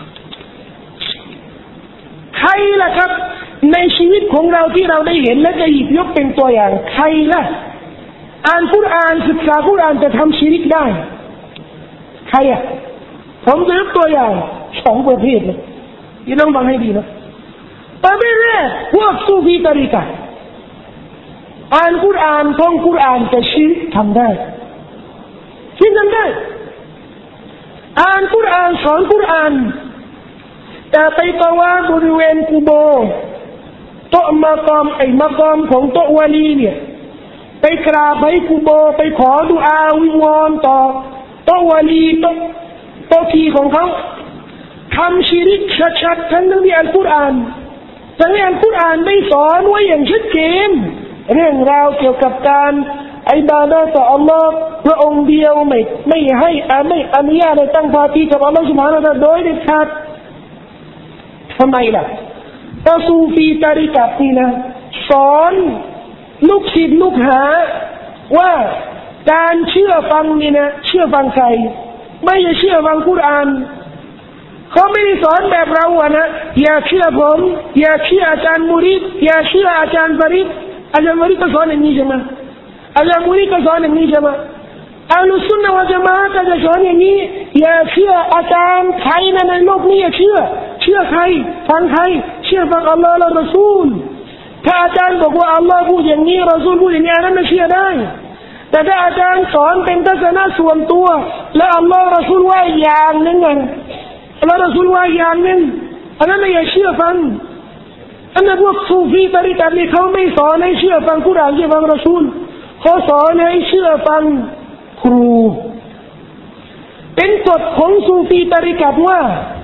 ใครล่ะครับในชีวิตของเราที่เราได้เห็นและจะหยิบยกเป็นตัวอย่างใครล่ะอ่านกุรอานศึกษากุรอานจะทำชิริกได้ใครอ่ะผมจะยกตัวอย่างสองประเภทเลยที่ต้องฟังให้ดีนะประเภทแรกพวกซูฟีตาริกะอ่านกุรอานท่องกุรอานแต่ชิริกทำได้ชิริกทำได้อ่านกุรอานสอนกุรอานแต่ไปตะวาบริเวณกุโบร์โต๊ะมากอมไอ้มากอมของโต๊ะวาลีเนี่ยไปกราบไปกุโบร์ไปขอดุอาวิงวอนต่อโต๊ะวาลีโต๊ะโต๊ะที่ของเขาทำชิริกชัดๆทั้งที่อ่านกุรอานทั้งที่อ่านกุรอานได้สอนไว้อย่างชัดเจนเรื่องราวเกี่ยวกับการอิบาดะห์ต่ออัลลอฮ์พระองค์เดียวไม่ไม่ให้ไม่อนุญาตให้ตั้งภาคีกับอัลลอฮ์ซุบฮานะฮูวะตะอาลาโดยเด็ดขาดทำไมล่ะตาซูฟีตาริกะนี่นะสอนลูกศิษย์ลูกหาว่าการเชื่อฟังนี่นะเชื่อฟังใครไม่ใช่เชื่อฟังกุรอานเขาไม่ได้สอนแบบเราอะนะอย่าเชื่อผมอย่าเชื่ออาจารย์มุริดอย่าเชื่ออาจารย์ฟาริดอาจารย์มุริดก็สอนอย่างนี้ใช่ไหมอาจารย์มุริดก็สอนอย่างนี้ใช่ไหมอัลลอฮฺซุนนะวะญะมาอะห์ก็จะสอนอย่างนี้อย่าเชื่ออาจารย์ใครนะในโลกนี้อย่าเชื่อเชื่อใครฟังใครเชื่อฟังอัลลอฮฺและรอซูลถ้าอาจารย์บอกว่าอัลลอฮฺพูดอย่างนี้รอซูลพูดอย่างนี้นั้นไม่เชื่อได้แต่ถ้าอาจารย์สอนเป็นทัศนะส่วนตัวและอัลลอฮฺรอซูลว่าอย่างนึงอัลลอฮฺรอซูลว่าอย่างนึงอันนั้นไม่อย่าเชื่อฟังอันนั้นพวกซูฟีตาริกะนี่เขาไม่สอนให้เชื่อฟังกุรอานเชื่อฟังรอซูลเขาสอนให้เชื่อฟังครูเป็นกฎของซูฟีตาริกะว่า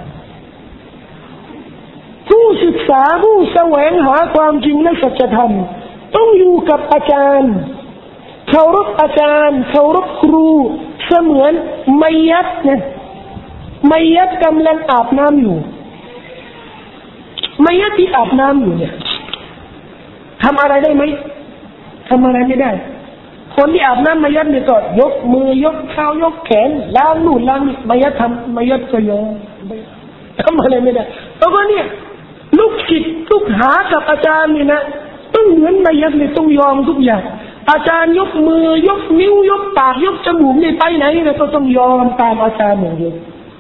ผู้ศึกษาผู้แสวงหาความจริงและสัจธรรมต้องอยู่กับอาจารย์เคารพอาจารย์เคารพครูเสมือนมัยยัตเนี่ยมัยยัตกำลังอาบน้ำอยู่มัยยัตที่อาบน้ำอยู่เนี่ยทำอะไรได้ไหมทำอะไรไม่ได้คนที่อาบน้ำมัยยัตเนี่ยก็ยกมือยกเท้ายกแขนล้างนู่นล้างนี่มัยยัตทำมัยยัตก็ยอมทำอะไรไม่ได้เพราะว่าเนี่ยลูกศิษย์ลูกหากับอาจารย์นี่นะต้องเหมือนมัยยัตเลยต้องยอมทุกอย่างอาจารย์ยกมือยกนิ้วยกปากยกจมูกนี่ไปไหนเนี่ยก็ต้องยอมตามอาจารย์อย่างเดียว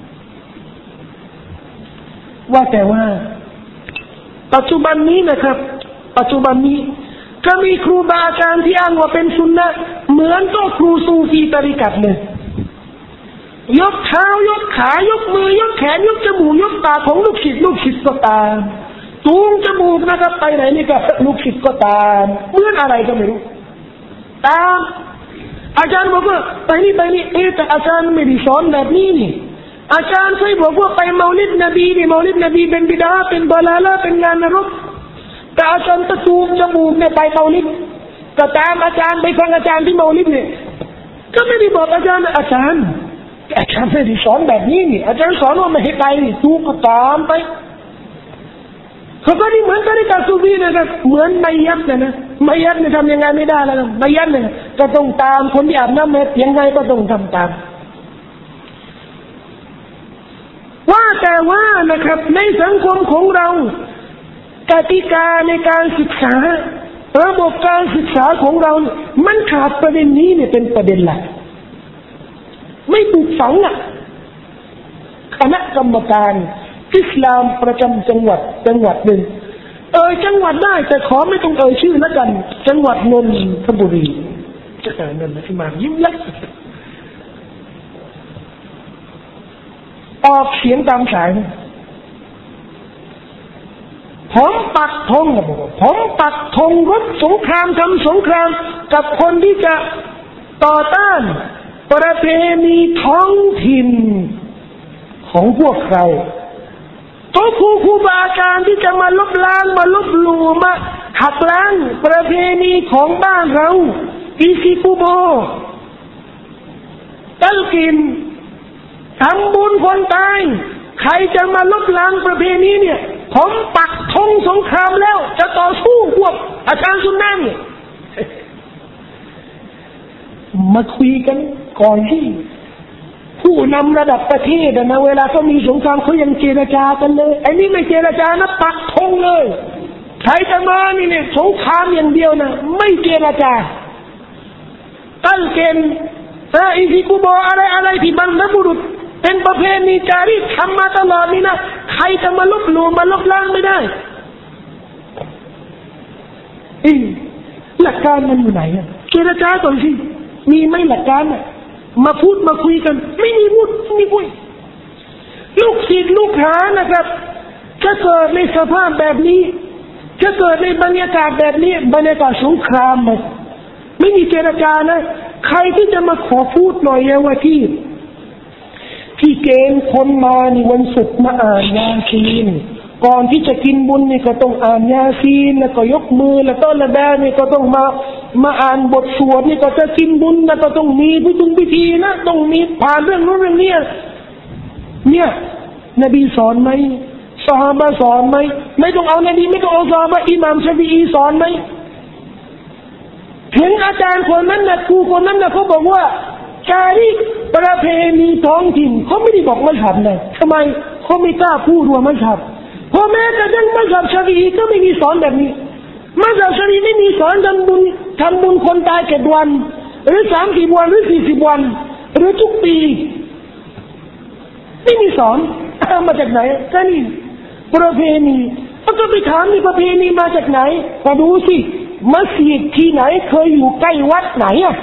ว่าแต่ว่าปัจจุบันนี้นะครับปัจจุบันนี้ก็มีครูบาอาจารย์ที่อ้างว่าเป็นซุนนะห์เหมือนตัวครูซูฟีตาริกัตเลยยกเท้ายกขายกมือยกแขนยกจมูกยกปากของลูกศิษย์ลูกศิษย์ก็ตามตูงจมูกนะครับไปไหนนี่ก็ลูกศิษย์ก็ตามเหมือนอะไรก็ไม่รู้ตามอาจารย์บอกว่าไปนี่ไปนี่เอ๊ะแต่อาจารย์ไม่ได้สอนแบบนี้นี่อาจารย์เคยบอกว่าไปเมาลิดนบีนี่เมาลิดนบีเป็นบิดาเป็นบาลาลาเป็นงานนรกแต่อาจารย์ตะตูมจมูกเนี่ยไปเมาลิดก็ตามอาจารย์ไปฟังอาจารย์ที่เมาลิดเนี่ยก็ไม่ได้บอกอาจารย์อาจารย์อาจารย์ไม่ได้สอนแบบนี้นี่อาจารย์สอนว่าไม่ให้ไปนี่ตูก็ตามไปเขาก็นี่เหมือนตาริกะซูฟีนะครับเหมือนมัยยัตเนี่ยนะมัยยัตเนี่ยทำยังไงไม่ได้แล้วนะมัยยัตเนี่ยก็ต้องตามคนที่อาบน้ำเม็ดยังไงก็ต้องทำตามว่าแต่ว่านะครับในสังคมของเรากติกาในการศึกษาระบบการศึกษาของเรามันขาดประเด็นนี้เนี่ยเป็นประเด็นหลักไม่ปลูกฝังอ่ะคณะกรรมการอิสลามประจำจังหวัดจังหวัดหนึ่งเอ่ยจังหวัดได้แต่ขอไม่ต้องเอ่ยชื่อแล้วกันจังหวัดนนทบุรีจะอ่านนั่นนะที่มายิ้มเล็กออกเสียงตามสายผมปักธงนะบอกผมปักธงรบสงครามทำสงครามกับคนที่จะต่อต้านประเพณีท้องถิ่นของพวกเราตัวครูครูบาอาจารย์ที่จะมาลบล้างมาลบหลู่มาหักล้างประเพณีของบ้านเราอิซิกุโบตั้งกินทำบุญคนตายใครจะมาลบล้างประเพณีเนี่ยผมปักธงสงครามแล้วจะต่อสู้พวกอาจารย์ซุนนะห์เนี่ยมาคุยกันก่อนที่ผู้นำระดับประเทศนะเวลาเขามีสงครามเขายังเจรจากันเลยไอ้นี่ไม่เจรจานะปักธงเลยใครจะมานี่เนี่ยสงครามอย่างเดียวนะไม่เจรจาตั้งเกณฑ์เอออิซิกุโบอะไรอะไรที่บรรพบุรุษเป็นประเพณีจารีตทำมาตลอดนี่นะใครจะมาลบหลู่มาลบล้างไม่ได้อีหลักการมันอยู่ไหนอ่ะเจรจาก่อนสิมีไหมหลักการอ่ะมาพูดมาคุยกันไม่มีพูดไม่มีคุยลูกศิษย์ลูกหานะครับจะเกิดในสภาพแบบนี้จะเกิดในบรรยากาศแบบนี้บรรยากาศสงครามมันไม่มีเจรจานะใครที่จะมาขอพูดหน่อยว่าที่ที่เกณฑ์คนมานี่วันศุกร์มาอ่านยาซีนก่อนที่จะกินบุญนี่ก็ต้องอ่านยาซีนแล้วก็ยกมือแล้วก็ละแบนี่ก็ต้องมามาอ่านบทสวดนี่ก็จะกินบุญแล้วก็ต้องมีพิธีพิธีนะต้องมีผ่านเรื่องนู้นเรื่องนี้เนี่ยนบีสอนไหมซอฮาบะห์สอนไหมไม่ต้องเอานบีไม่ต้องเอาซอฮาบะห์อิหม่ามชาฟิอีสอนไหมถึงอาจารย์คนนั้นนะครูคนนั้นนะเขาบอกว่าจารีตประเพณีท้องถิ่นเขาไม่ได้บอกมัซฮับนะทำไมเขาไม่กล้าพูดว่ามัซฮับเพราะแม้แต่ยังมัซฮับชาฟิอีก็ไม่มีสอนแบบนี้มัซฮับชาฟิอีไม่มีสอนทำบุญทำบุญคนตายเจ็ดวันหรือสามสิบวันหรือสี่สิบวันหรือทุกปีไม่มีสอนเอามาจากไหนก็นี่ประเพณีก็ไปถามนี่ประเพณีมาจากไหนก็ดูสิมัสยิดที่ไหนเคยอยู่ใกล้วัดไหนอ่ะ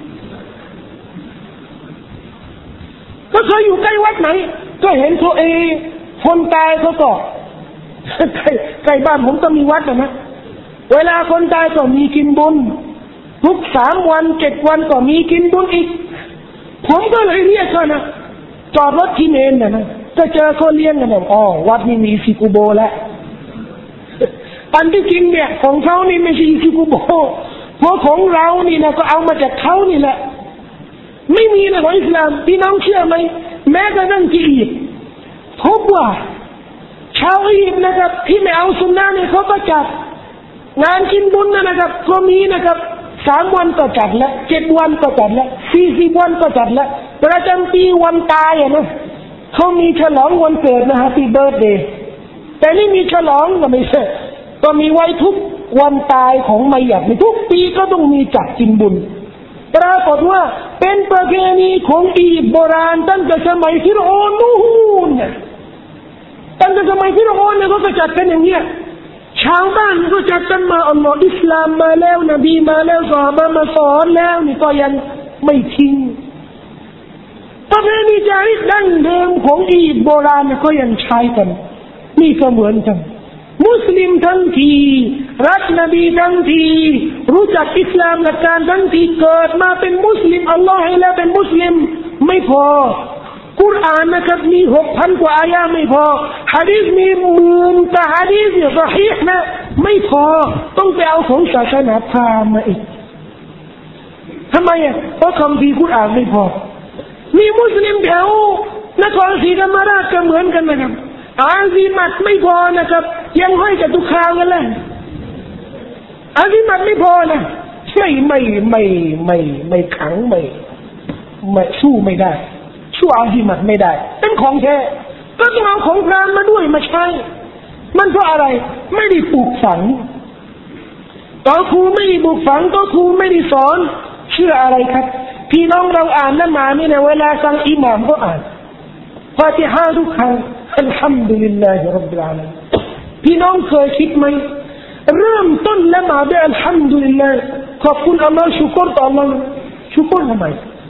ก็เคยอยู่ใกล้วัดไหนก็เห็นตัวเองคนตายเขาก็ใกล้ใกล้บ้านผมก็มีวัดนะเวลาคนตายก็มีกินบุญทุกสามวันเจ็ดวันก็มีกินบุญอีกผมก็เลยเรียกเขานะจอดรถที่เมนนะนะก็เจอเขาเลี้ยงกันอ๋อวัดนี้มีซิกุโบแล้วอันที่จริงเนี่ยของเขานี่ไม่ใช่ซิกุโบเพราะของเรานี่นะก็เอามาจากเขานี่แหละไม่มีนะของอิสลามพี่น้องเชื่อไหมแม้กระทั่งที่อียิปต์พบว่าชาวอียิปต์นะครับที่ไม่เอาสุนนะเนี่ยเขาก็จัดงานกินบุญนะครับก็มีนะครับสามวันก็จัดแล้วเจ็ดวันก็จัดแล้วสี่สิบวันก็จัดแล้วประจำปีวันตายอ่ะนะเขามีฉลองวันเกิดนะฮะปีเบิร์ธเดย์แต่นี่มีฉลองก็ไม่ใช่ก็มีไว้ทุกวันตายของมัยยัดในทุกปีก็ต้องมีจัดกินบุญปรากฏว่าเป็นประเพณีของอียิปต์โบราณตั้งแต่สมัยฟิรเอาน์นู่นเนี่ยตั้งแต่สมัยฟิรเอาน์เนี่ยเขาก็จัดกันอย่างเนี้ยชาวบ้านก็จัดกันมาอัลลอฮฺอิสลามมาแล้วนบีมาแล้วซอฮาบะห์มาสอนแล้วนี่ก็ยังไม่ทิ้งประเพณีจารีตดั้งเดิมของอียิปต์โบราณเนี่ยก็ยังใช้กันนี่ก็เหมือนกันมุสลิมทั้งทีรักนบีทั้งทีรู้จักอิสลามหลักการทั้งทีเกิดมาเป็นมุสลิมอัลลอฮฺให้แล้วเป็นมุสลิมไม่พอกุรอานนะครับมีหกพันกว่าอายะไม่พอหะดีษมีหมื่นแต่หะดีษเนี่ยซอฮีฮ์นะไม่พอต้องไปเอาของศาสนาพราหมณ์มาอีกทำไมอ่ะเพราะคำพีร์กุรอานไม่พอมีมุสลิมแถวนครศรีธรรมราชก็เหมือนกันนะครับอาซีมัดไม่พอนะครับยังห้อยกับตุคางกันเลยอาซีมัดไม่พอนะไม่ไม่ไม่ไม่ไม่ขังไม่ไม่สู้ไม่ได้สู้อาซีมัดไม่ได้เป็นของแท้ก็ต้องเอาของพรามมาด้วยมาใช้มันเพราะอะไรไม่ได้ปลูกฝังตอนครูไม่ได้ปลูกฝังก็ครูไม่ได้สอนเชื่ออะไรครับพี่น้องเราอ่านละหมาดนี่นะเวลาฟังอิหม่ามก็อ่านฟาติฮะทุกครั้งอัลฮัมดุลิลลาฮิร็อบบิลอาลามีนพี่น้องเคยคิดไหมเริ่มต้นละหมาดด้วยอัลฮัมดุลิลลาห์ขอบคุณอัลลอฮ์ชุกรต่ออัลลอฮ์ชุกรทำไม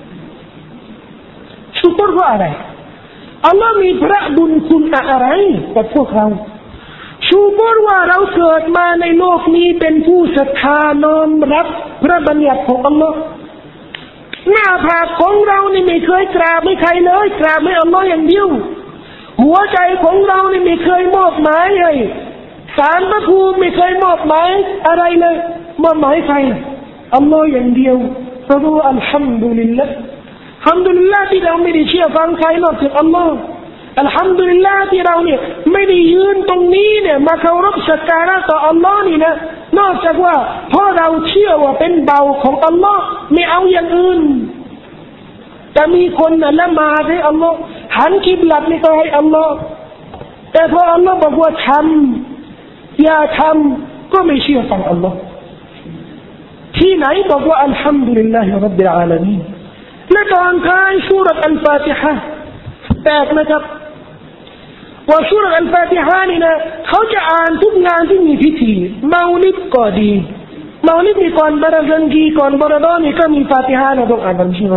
ชุกรเพราะอะไรอัลลอฮ์มีพระบุญคุณอะไรกับพวกเราชูกรว่าเราเกิดมาในโลกนี้เป็นผู้ศรัทธาน้อมรับพระบัญญัติของอัลลอฮ์หน้าผากของเรานี่ไม่เคยกราบไม่ใครเลยกราบไม่อัลลอฮ์อย่างเดียวหัวใจของเรานี่ไม่เคยมอบหมายเลยศาลพระภูมิไม่เคยมอบหมายอะไรเลยมอบหมายใครอัลลอฮ์อย่างเดียวเพราะว่าอัลฮัมดุลิลละห์ฮัมดุลิลลาห์ที่เราไม่ได้เชื่อฟังใครนอกจากอัลลอฮ์อัลฮัมดุลิลลาห์ที่เราเนี่ยไม่ได้ยืนตรงนี้เนี่ยมาเคารพสักการะต่ออัลลอฮ์นี่นะนอกจากว่าเพราะเราเชื่อว่าเป็นเบาของอัลลอฮ์ไม่เอาอย่างอื่นแต่มีคนน่ะละหมาดให้อัลลอฮ์หันกิบลัตนี่ก็ให้อัลลอฮ์แต่พออัลลอฮ์บอกว่าทำอย่าทำก็ไม่เชื่อฟังอัลลอฮ์ที่ไหนบอกว่าอัลฮัมดุลิลลาฮิร็อบบิลอาลามีนและตอนท้ายซูเราะห์อัลฟาติฮะห์แปลกนะครับว่าซูเราะห์อัลฟาติฮะห์นี่นะเขาจะอ่านทุกงานที่มีพิธีเมาลิดก็ดีเมาลิดมีก่อนบาราซันกีก่อนบาราดอนนี่ก็มีฟาติฮะห์นะต้องอ่านบัญชี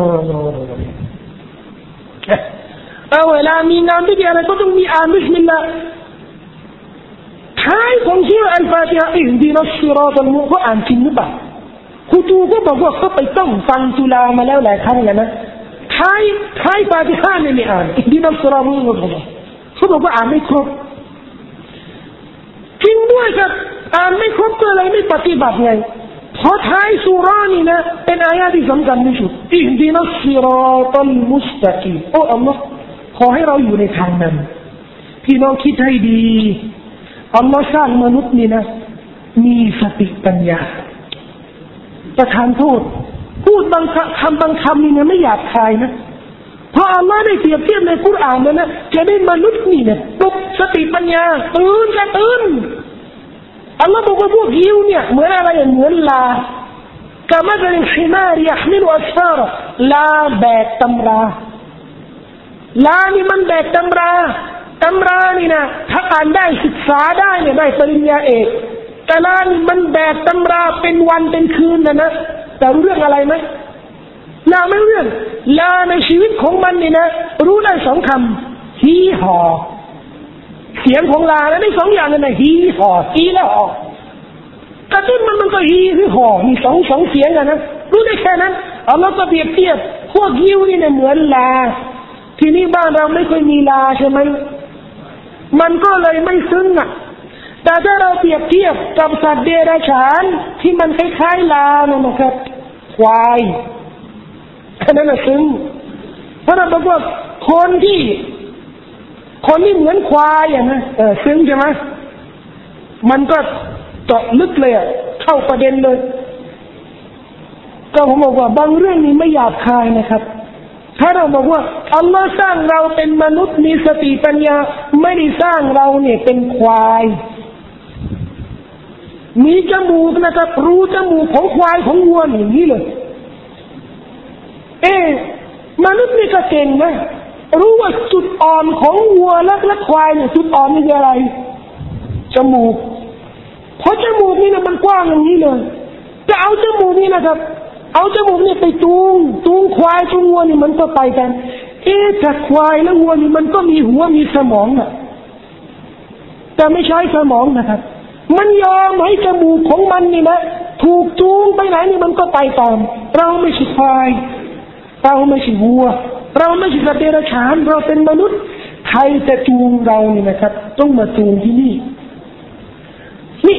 เอาเวลามีงานพิธีอะไรก็ต้องมีอ่านบิสมิลลาห์ท้ายของซูเราะห์อัลฟาติฮะห์อิฮดินัสศิรอตัลมุสตะกีมอ่านจริงหรือเปล่าครูตูก็บอกว่าเขาไปต้องฟังจุฬามาแล้วหลายครั้งแล้วนะท้ายท้ายฟาติฮะห์เนี่ยไม่อ่านอิฮดินัสศิรอตัลมุสตะกีมเขาบอกว่าอ่านไม่ครบจริงด้วยครับอ่านไม่ครบก็เลยไม่ปฏิบัติไงเพราะท้ายซูเราะห์นี่นะเป็นอายะห์ที่สำคัญที่สุดอิฮดินัสศิรอตัลมุสตะกีมโอ้อัลลอฮ์ขอให้เราอยู่ในทางนั้นพี่น้องคิดให้ดีอัลลอฮ์สร้างมนุษย์นี่นะมีสติปัญญาประทานโทษพูดบางคำบางคำนี่นะไม่หยาบคายนะเพราะอัลลอฮ์ได้เปรียบเทียบในกุรอานนะนะจะได้มนุษย์นี่เนี่ยปลุกสติปัญญาตื่นกันตื่นอัลลอฮ์บอกว่าพวกยิวเนี่ยเหมือนอะไรเหมือนลากะมัซลิฮิมาริยะห์มิลุอัสฟาระลาแบกตำราลานี่มันแบกตำราตำรานี่นะถ้าอ่านได้ศึกษาได้เนี่ยได้ปริญญาเอกแต่ลานี่มันแบกตำราเป็นวันเป็นคืนนะนะแต่รู้เรื่องอะไรไหมลาไม่รู้เรื่องลาในชีวิตของมันนี่นะรู้ได้สองคำฮีหอเสียงของลาแล้วได้สองอย่างนั่นนะฮีหอฮีแล้วหอกระตุ้นมันมันก็ฮีคือหอมีสองสองเสียงอะนะรู้ได้แค่นั้นเอาแล้วก็เปรียบเทียบพวกยิวนี่เนี่ยเหมือนลาทีนี้บ้านเราไม่เคยมีลาใช่ไหมมันก็เลยไม่ซึ้งอ่ะแต่ถ้าเราเปรียบเทียบกับสัตว์เดรัจฉานที่มันคล้ายๆลาเนี่ยนะครับควายอันนั้นน่ะซึ้งเพราะเราบอกว่าคนที่คนที่เหมือนควายอ่ะนะเออซึ้งใช่ไหมมันก็เจาะลึกเลยอ่ะเข้าประเด็นเลยก็ผมบอกว่าบางเรื่องนี้ไม่หยาบคายนะครับถ้าเราบอกว่าอัลลอฮ์สร้างเราเป็นมนุษย์มีสติปัญญาไม่ได้สร้างเราเนี่ยเป็นควายมีจมูกนะครับรู้จมูกของควายของวัวอย่างนี้เลยเอ๊ะมนุษย์นี่ก็เก่งนะรู้ว่าจุดอ่อนของวัวและและควายเนี่ยจุดอ่อนนี่คืออะไรจมูกเพราะจมูกนี่นะมันกว้างอย่างนี้เลยจะเอาจมูกนี่นะครับเอาจมูกนี่ไปจูงจูงควายจูงวัวนี่มันก็ไปกันเอ๊ะแต่ควายและวัวนี่มันก็มีหัวมีสมองอ่ะแต่ไม่ใช้สมองนะครับมันยอมให้จมูกของมันนี่นะถูกจูงไปไหนนี่มันก็ไปตามเราไม่ใช่ควายเราไม่ใช่วัวเราไม่ใช่สัตว์เดรัจฉานเราเป็นมนุษย์ใครจะจูงเรานี่นะครับต้องมาจูงที่นี่นี่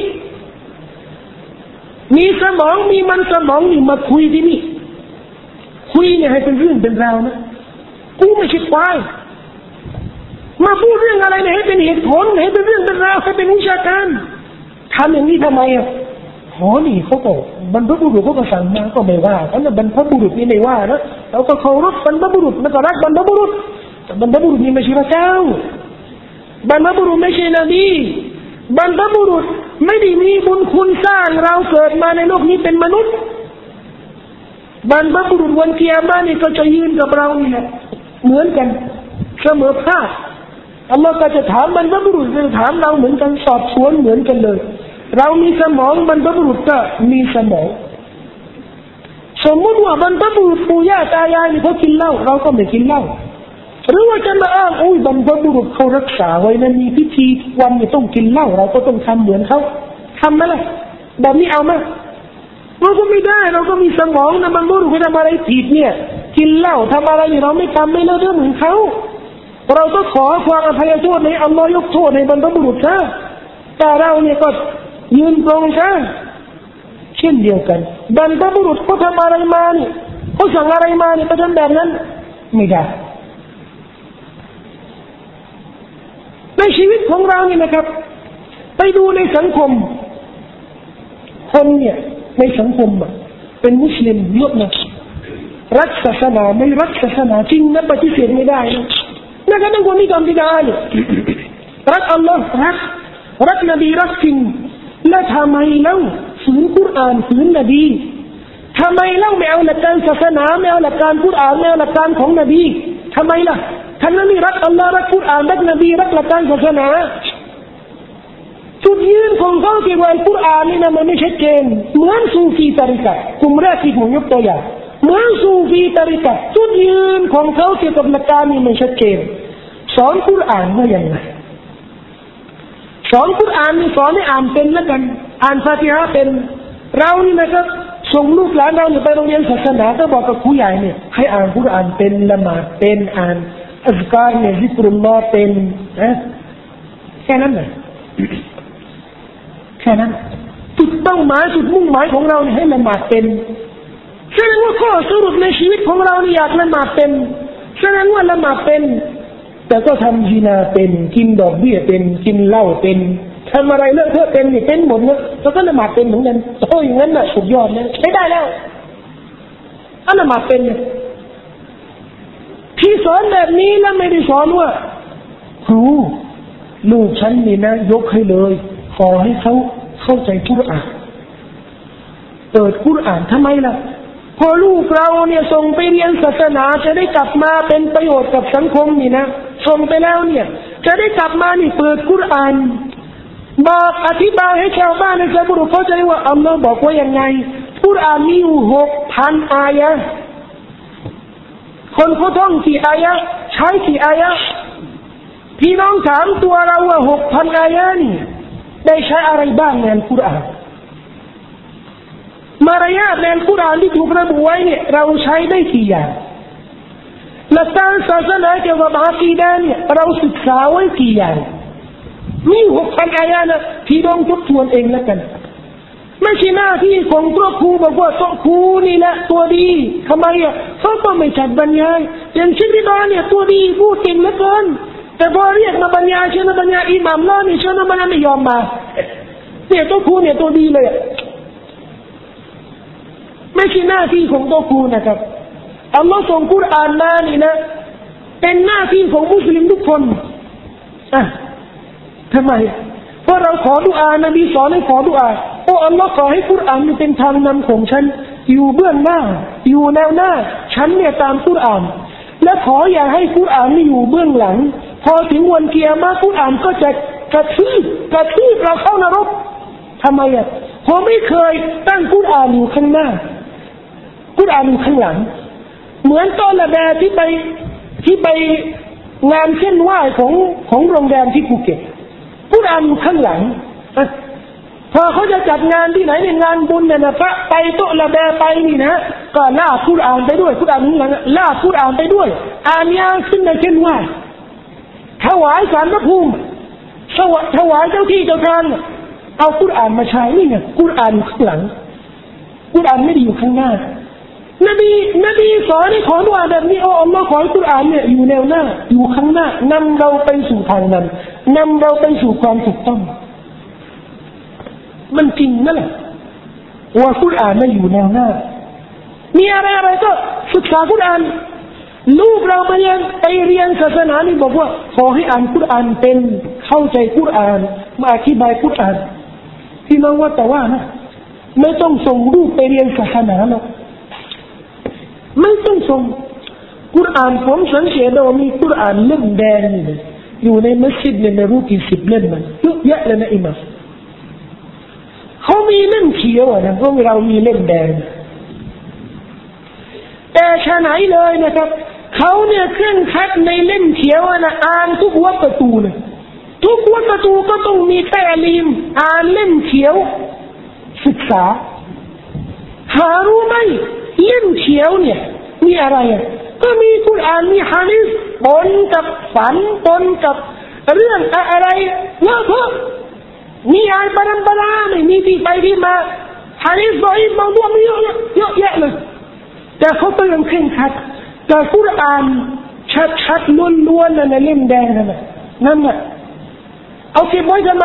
มีสมองมีมันสมองนี่มาคุยที่นี่คุยเนี่ยให้เป็นเรื่องเป็นราวนะกูไม่ใช่ควายมาพูดเรื่องอะไรเนี่ยให้เป็นเหตุผลให้เป็นเรื่องเป็นราวให้เป็นวิชาการทำอย่างนี้ทำไมอ่ะโหนี่เขาบอกบรรพบุรุษเขาก็สั่งมาก็ไม่ว่าเพราะบรรพบุรุษนี่ไม่ว่านะเราก็เคารพบรรพบุรุษแล้วก็รักบรรพบุรุษแต่บรรพบุรุษนี่ไม่ใช่พระเจ้าบรรพบุรุษไม่ใช่นบีบรรพบุรุษไม่ได้มีบุญคุณสร้างเราเกิดมาในโลกนี้เป็นมนุษย์บรรพบุรุษวันกิยามะห์นี่ก็จะยืนกับเราเนี่ยเหมือนกันเสมอภาคอัลลอฮ์ก็จะถามบรรพบุรุษจะถามเราเหมือนกันสอบสวนเหมือนกันเลยเรามีสมองบรรพบุรุษก็มีสมองสมมติว่าบรรพบุรุษปู่ย่าตายายนี่เขากินเหล้าเราก็ไม่กินเหล้าหรือว่าจะมาอ้างอุ้ยบรรพบุรุษเขารักษาไว้นะมีพิธีวันนี้ต้องกินเหล้าเราก็ต้องทำเหมือนเขาทำไหมล่ะแบบนี้เอาไหมเราก็ไม่ได้เราก็มีสมองนะบรรพบุรุษเขาทำอะไรผิดเนี่ยกินเหล้าทำอะไรนี่เราไม่ทำไม่เลิกเรื่องเหมือนเขาเราก็ขอความอภัยโทษในอัลลอฮ์ยกโทษในบรรพบุรุษซะแต่เราเนี่ยก็ยืนตรงซะเช่นเดียวกันบรรพบุรุษเขาทำอะไรมาเนี่ยเขเขาสั่งอะไรมาเนี่ยไปทำแบบนั้นไม่ได้ในชีวิตของเราเนี่ยนะครับไปดูในสังคมคนเนี่ยในสังคมอ่ะเป็นมุสลิมเยอะนะรักศาสนาไม่รักศาสนาจริงนะปฏิเสธไม่ได้นะนั่นก็ต้องคนที่ทำบิดาเนี่ยรักอัลลอฮ์รักรักนบีรักจริงแล้วทำไมเล่าฝืนกุรอานฝืนนบีทำไมเล่าไม่เอาหลักการศาสนาไม่เอาหลักการกุรอานไม่เอาหลักการของนบีทำไมล่ะท่านไม่รักอัลลอฮ์รักกุรอานรักนบีรักหลักการศาสนาจุดยืนของเขาเกี่ยวกับกุรอานนี่นะมันไม่ชัดเจนเหมือนซูฟีตาริกะกลุ่มแรกที่ผมยกตัวอย่างเหมือนซูฟีตาริกะจุดยืนของเขาเกี่ยวกับหลักการนี่ไม่ชัดเจนสอนกุรอานว่าอย่างไรสอนกุรอานนี่สอนให้อ่านเป็นแล้วกันอ่านฟาติฮะเป็นเรานี่นะครับส่งลูกหลานเราไปโรงเรียนศาสนาก็บอกกับครูใหญ่เนี่ยให้อ่านกุรอานเป็นละหมาดเป็นอ่านอัซการเนี่ยซิกรุลลอฮ์เป็นนะแค่นั้นเลยแค่นั้นจุดเป้าหมายจุดมุ่งหมายของเราเนี่ยให้ละหมาดเป็นแสดงว่าข้อสรุปในชีวิตของเราเนี่ยอยากละหมาดเป็นแสดงว่าละหมาดเป็นแต่ก็ทำซินาเป็นกินดอกเบี้ยเป็นกินเหล้าเป็นทำอะไรเลอะเทอะเป็นนี่เป็นหมดเลยแล้วก็ละหมาดเป็นเหมือนกันโอ้ยอย่างนั้นน่ะสุดยอดเลยใช้ได้แล้วอันละหมาดเป็นเนี่ยที่สอนแบบนี้แล้วไม่ได้สอนว่าครูลูกฉันนี่นะยกให้เลยขอให้เขาเข้าใจกุรอานเปิดกุรอานทำไมล่ะพอลูกเราเนี่ยส่งไปเรียนศาสนาจะได้กลับมาเป็นประโยชน์กับสังคมนี่นะส่งไปแล้วเนี่ยจะได้กลับมานี่เปิดกุรอานบอกอธิบายให้ชาวบ้านในชาวบุรุษเข้าใจว่าอัลลอฮ์บอกว่ายังไงกุรอานมีอยู่หกพันอายะคนเขาท่องกี่อายะใช้กี่อายะพี่น้องถามตัวเราว่าหกพันอายะนี่ได้ใช้อะไรบ้างในอัลกุรอานมารยาทในอัลกุรอานที่ถูกระบุไว้เนี่ยเราใช้ได้กี่อย่างหลักการศาสนาเกี่ยวกับอาคีดะห์เนี่ยเราศึกษาไว้กี่อย่างมีหกพันอายะนะพี่น้องทบทวนเองแล้วกันไม่ใช่หน้าที่ของตัวครูบอกว่าตัวครูนี่แหละตัวดีทำไมอ่ะเขาก็ไม่จัดบรรยายอย่างเช่นที่บ้านเนี่ยตัวดีพูดเก่งเหลือเกินแต่พอเรียกมาบรรยายเช่นบรรยายอิหม่ามล่านี่เช่นมันไม่ยอมมาเนี่ยตัวครูเนี่ยตัวดีเลยไม่ใช่หน้าที่ของตัวครูนะครับอัลลอฮ์ส่งกุรอานมานี่นะเป็นหน้าที่ของมุสลิมทุกคนอ่ะทำไมเพราะเราขอดุอานบีสอนให้ขอดุอาโอ้อัลลอฮ์ขอให้กุรอานเป็นทางนำของฉันอยู่เบื้องหน้าอยู่แนวหน้าฉันเนี่ยตามกุรอานและขออย่าให้กุรอานนี่อยู่เบื้องหลังพอถึงวันกิยามะห์กุรอานก็จะกระทืบกระทืบเราเข้านรกทำไมอ่ะเพราะไม่เคยตั้งกุรอานอยู่ข้างหน้ากุรอานอยู่ข้างหลังเหมือนตอนละแบที่ไปที่ไปงานเส้นไหว้ของของโรงแรมที่ภูเก็ตกุรอานอยู่ข้างหลังพอเขาจะจัดงานที่ไหนเนี่ยงานบุญเนี่ยนะพระไปโต๊ะละแบไปนี่นะก็ล่ากุรอานไปด้วยกุรอานนี่นะล่ากุรอานไปด้วยอ่านยาวขึ้นในเส้นไหว้ถวายสารพระภูมิถวายเจ้าที่เจ้าทางเอากุรอานมาใช้นี่ไงกุรอานอยู่ข้างหลังกุรอานไม่ได้อยู่ข้างหน้านบีนบีสอนให้ขอดุอาแบบนี้โอ้อัลลอฮ์ขอให้กุรอานเนี่ยอยู่แนวหน้าอยู่ข้างหน้านำเราไปสู่ทางนั้นนำเราไปสู่ความถูกต้องมันจริงนั่นแหละว่ากุรอานน่ะอยู่แนวหน้ามีอะไรอะไรก็ศึกษากุรอานลูกเราไปเรียนไปเรียนศาสนานี่บอกว่าขอให้อ่านกุรอานเป็นเข้าใจกุรอานมาอธิบายกุรอานที่น้องว่าแต่ว่านะไม่ต้องส่งลูกไปเรียนศาสนาหรอกไม่ต้องส่งกุรอานผมสังเกตดูมีกุรอานเล่มแดงนี่นะอยู่ในมัสยิดเนี่ยไม่รู้กี่สิบเล่มมันเยอะแยะเลยนะอิหม่ามเขามีเล่มเขียวนะพวกเรามีเล่มแดงแต่ชะไหนเลยนะครับเขาเนี่ยเคร่งครัดในเล่มเขียวนะอ่านทุกวัดประตูเลยทุกวัดประตูก็ต้องมีแค่ลิมอ่านเล่มเขียวศึกษาหารู้ไหมเล่มเขียวเนี่ยมีอะไรอ่ะก็มีกุรอานมีหะดีษปนกับฝันปนกับเรื่องอะไรเยอะเพราะมีอ่านปรำปราไม่มีที่ไปที่มาหะดีษบ่อยบางตัวมีเยอะเยอะแยะเลยแต่เขาก็ยังเคร่งครัดแต่กุรอานชัดๆล้วนๆนั่นเล่มแดงนั่นน่ะนั่นน่ะเอาเก็บไว้ทำไม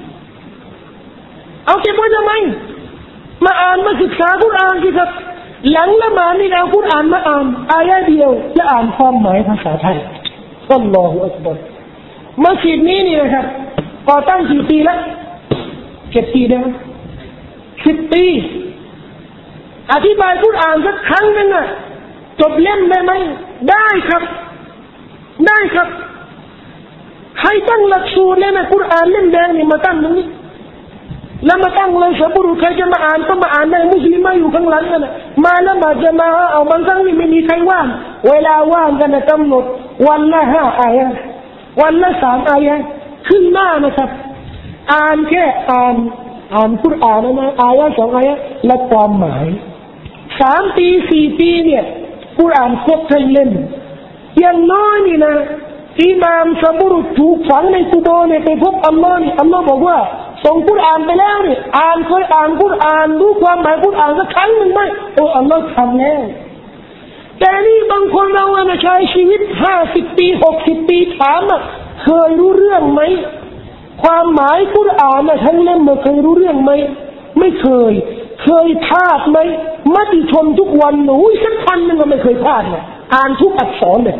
เอาเก็บไว้ทำไมมาอ่านมาศึกษากุรอานสิครับหลังละหมาดนี่เอากุรอานมาอ่านอายะเดียวและอ่านความหมายภาษาไทยอัลลอฮฺอักบัรมัสยิดนี้นี่นะครับก่อตั้งกี่ปีแล้วเจ็ดปีได้ไหมสิบปีอธิบายกุรอานสักครั้งนึงอ่ะจบเล่มได้ไหมได้ครับได้ครับให้ตั้งหลักสูตรเลยนะกุรอานเล่มแดงนี่มาตั้งตรงนี้แล้วมาตั้งเลยสมบูรณ์ใครจะมาอ่านก็มาอ่านได้มุสลิมมาอยู่ข้างหลังกันนะมาแล้วมาจะมาเอาบางครั้งนี่ไม่มีใครว่างเวลาว่างกันนะกำหนดวันละห้าอายะวันละสามอายะขึ้นหน้านะครับอ่านแค่อ่านอ่านกุรอานนะอายะสองอายะและความหมายสามปีสี่ปีเนี่ยกุรอานครบทั้งเล่มอย่างน้อยนี่นะอิหม่ามซะบุรุษถูกฝังในกุโบร์เนี่ยไปพบอัลลอฮ์นี่อัลลอฮ์บอกว่าส่งกุรอานไปแล้วเนี่ยอ่านเคยอ่านกุรอานรู้ความหมายกุรอานสักครั้งหนึ่งไหมโอ้อัลลอฮ์ทำแล้วแต่นี่บางคนเราใช้ชีวิตห้าสิบปีหกสิบปีถามอ่ะเคยรู้เรื่องไหมความหมายกุรอานน่ะทั้งเล่มเคยรู้เรื่องไหมไม่เคยเคยพลาดไหมมติชนทุกวันหนูสักพันนึงก็ไม่เคยพลาดเลยอ่านทุกอักษรเลย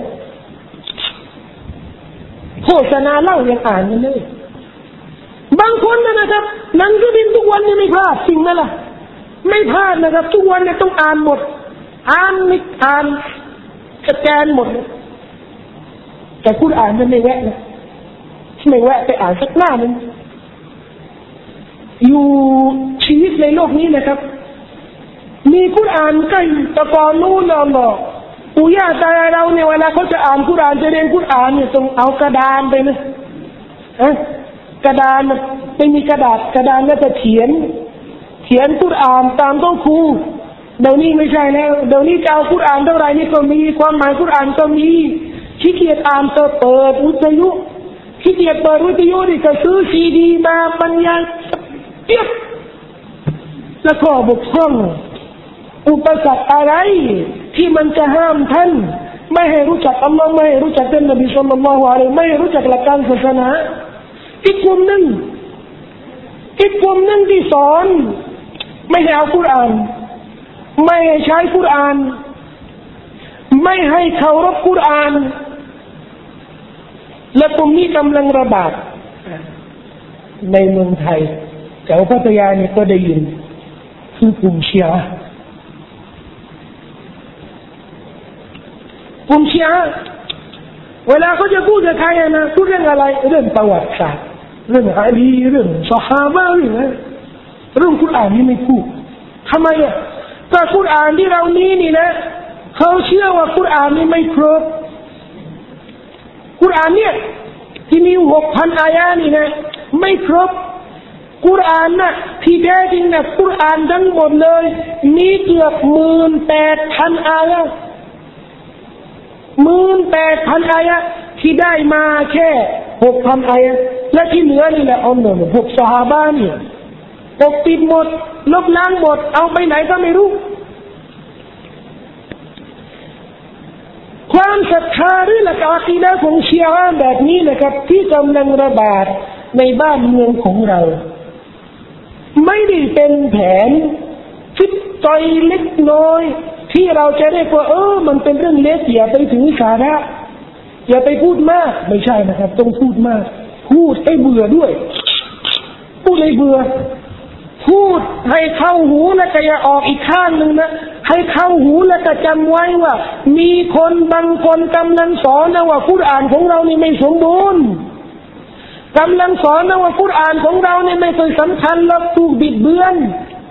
โฆษณาเล่ายังอ่านกันเลยบางคนนะครับหนังสือพิมพ์ทุกวันนี่ไม่พลาดจริงไหมล่ะไม่พลาดนะครับทุกวันเนี่ยต้องอ่านหมดอ่านไม่อ่านสแกนหมดแต่กุรอานมันไม่แวะนะไม่แวะไปอ่านสักหน้านึงอยู่ชีวิตในโลกนี้นะครับมีกุรอานใกล้ตะกอนนู้นนะอัลลอฮ์ปู่ย่าตายายเราเนี่ยเวลาเขาจะอ่านกุรอานจะเรียนกุรอานเนี่ยต้องเอากระดานไปนะเอ๊ะกระดานไม่มีกระดาษกระดานแล้วจะเขียนเขียนกุรอานตามต้องครูเดี๋ยวนี้ไม่ใช่แล้วเดี๋ยวนี้จะเอากุรอานเท่าไรนี่ก็มีความหมายกุรอานก็มีขี้เกียจอ่านก็เปิดวิทยุขี้เกียจเปิดวิทยุนี่ก็ซื้อซีดีมาบรรยายเปียกแล้วก็บกพร่องอุปสรรคอะไรที่มันจะห้ามท่านไม่ให้รู้จักอัลลอฮ์ไม่ให้รู้จักท่านนบีศ็อลลัลลอฮุอะลัยฮิวะซัลลัมไม่ให้รู้จักหลักการศาสนาอีกกลุ่มหนึ่งอีกกลุ่มหนึ่งที่สอนไม่ให้เอากุรอานไม่ให้ใช้กุรอานไม่ให้เคารพกุรอานและกลุ่มนี้กำลังระบาดในเมืองไทยแถวพัทยานี่ก็ได้ยินคือกลุ่มชีอะห์กลุ่มชีอะห์เวลาเขาจะพูดกับใครนะพูดเรื่องอะไรเรื่องประวัติศาสตร์เรื่องอาลีเรื่องซอฮาบะห์เรื่องเรื่องกุรอานนี่ไม่พูดทำไมอ่ะก็กุรอานที่เรามีนี่นะเขาเชื่อว่ากุรอานนี่ไม่ครบกุรอานเนี่ยที่มีหกพันอายะนี่นะไม่ครบกุรอานน่ะที่แท้จริงน่ะกุรอานทั้งหมดเลยมีเกือบหมื่นแปดพันอายะหมื่นแปดพันอายะที่ได้มาแค่หกพันอายะและที่เหลือนี่แหละเอาหน่อยพวกซอฮาบะห์เนี่ยปกปิดหมดลบล้างหมดเอาไปไหนก็ไม่รู้ความศรัทธาหรือหลักอะกีดะห์ของชีอะห์แบบนี้นะครับที่กำลังระบาดในบ้านเมืองของเราไม่ได้เป็นแผนคิดใจเล็กน้อยที่เราจะได้ว่าเออมันเป็นเรื่องเล็กอย่าไปถึงสาระอย่าไปพูดมากไม่ใช่นะครับต้องพูดมากพูดให้เบื่อด้วยพูดให้เบื่อพูดให้เข้าหูแล้วก็อย่าออกอีกข้างหนึ่งนะให้เข้าหูแล้วก็จำไว้ว่ามีคนบางคนกำลังสอนนะว่ากุรอานของเรานี่ไม่สมบูรณ์กำลังสอนนะว่ากุรอานของเราเนี่ยไม่เคยสำคัญและถูกบิดเบือน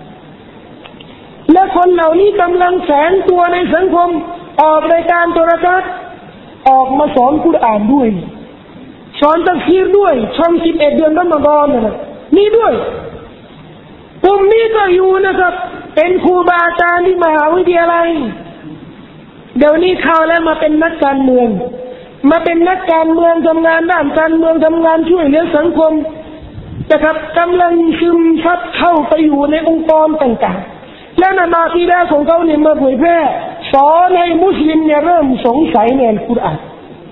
และคนเหล่านี้กำลังแฝงตัวในสังคมออกรายการโทรทัศน์ออกมาสอนกุรอานด้วยสอนตัฟซีรด้วยช่องสิบเอ็ดเดือนรอมฎอนนะนี่ด้วยกลุ่มนี้ก็อยู่นะครับเป็นครูบาอาจารย์ที่มหาวิทยาลัยเดี๋ยวนี้เข้าแล้วมาเป็นนักการเมืองมาเป็นนักการเมืองทำงานด้านการเมืองทำงานช่วยเหลือสังคมนะครับกำลังซึมซับเข้าไปอยู่ในองค์กรต่างๆและนานาทีแรกของเขาเนี่ยมาเผยแพร่สอนให้มุสลิมเนี่ยเริ่มสงสัยในอัลกุรอาน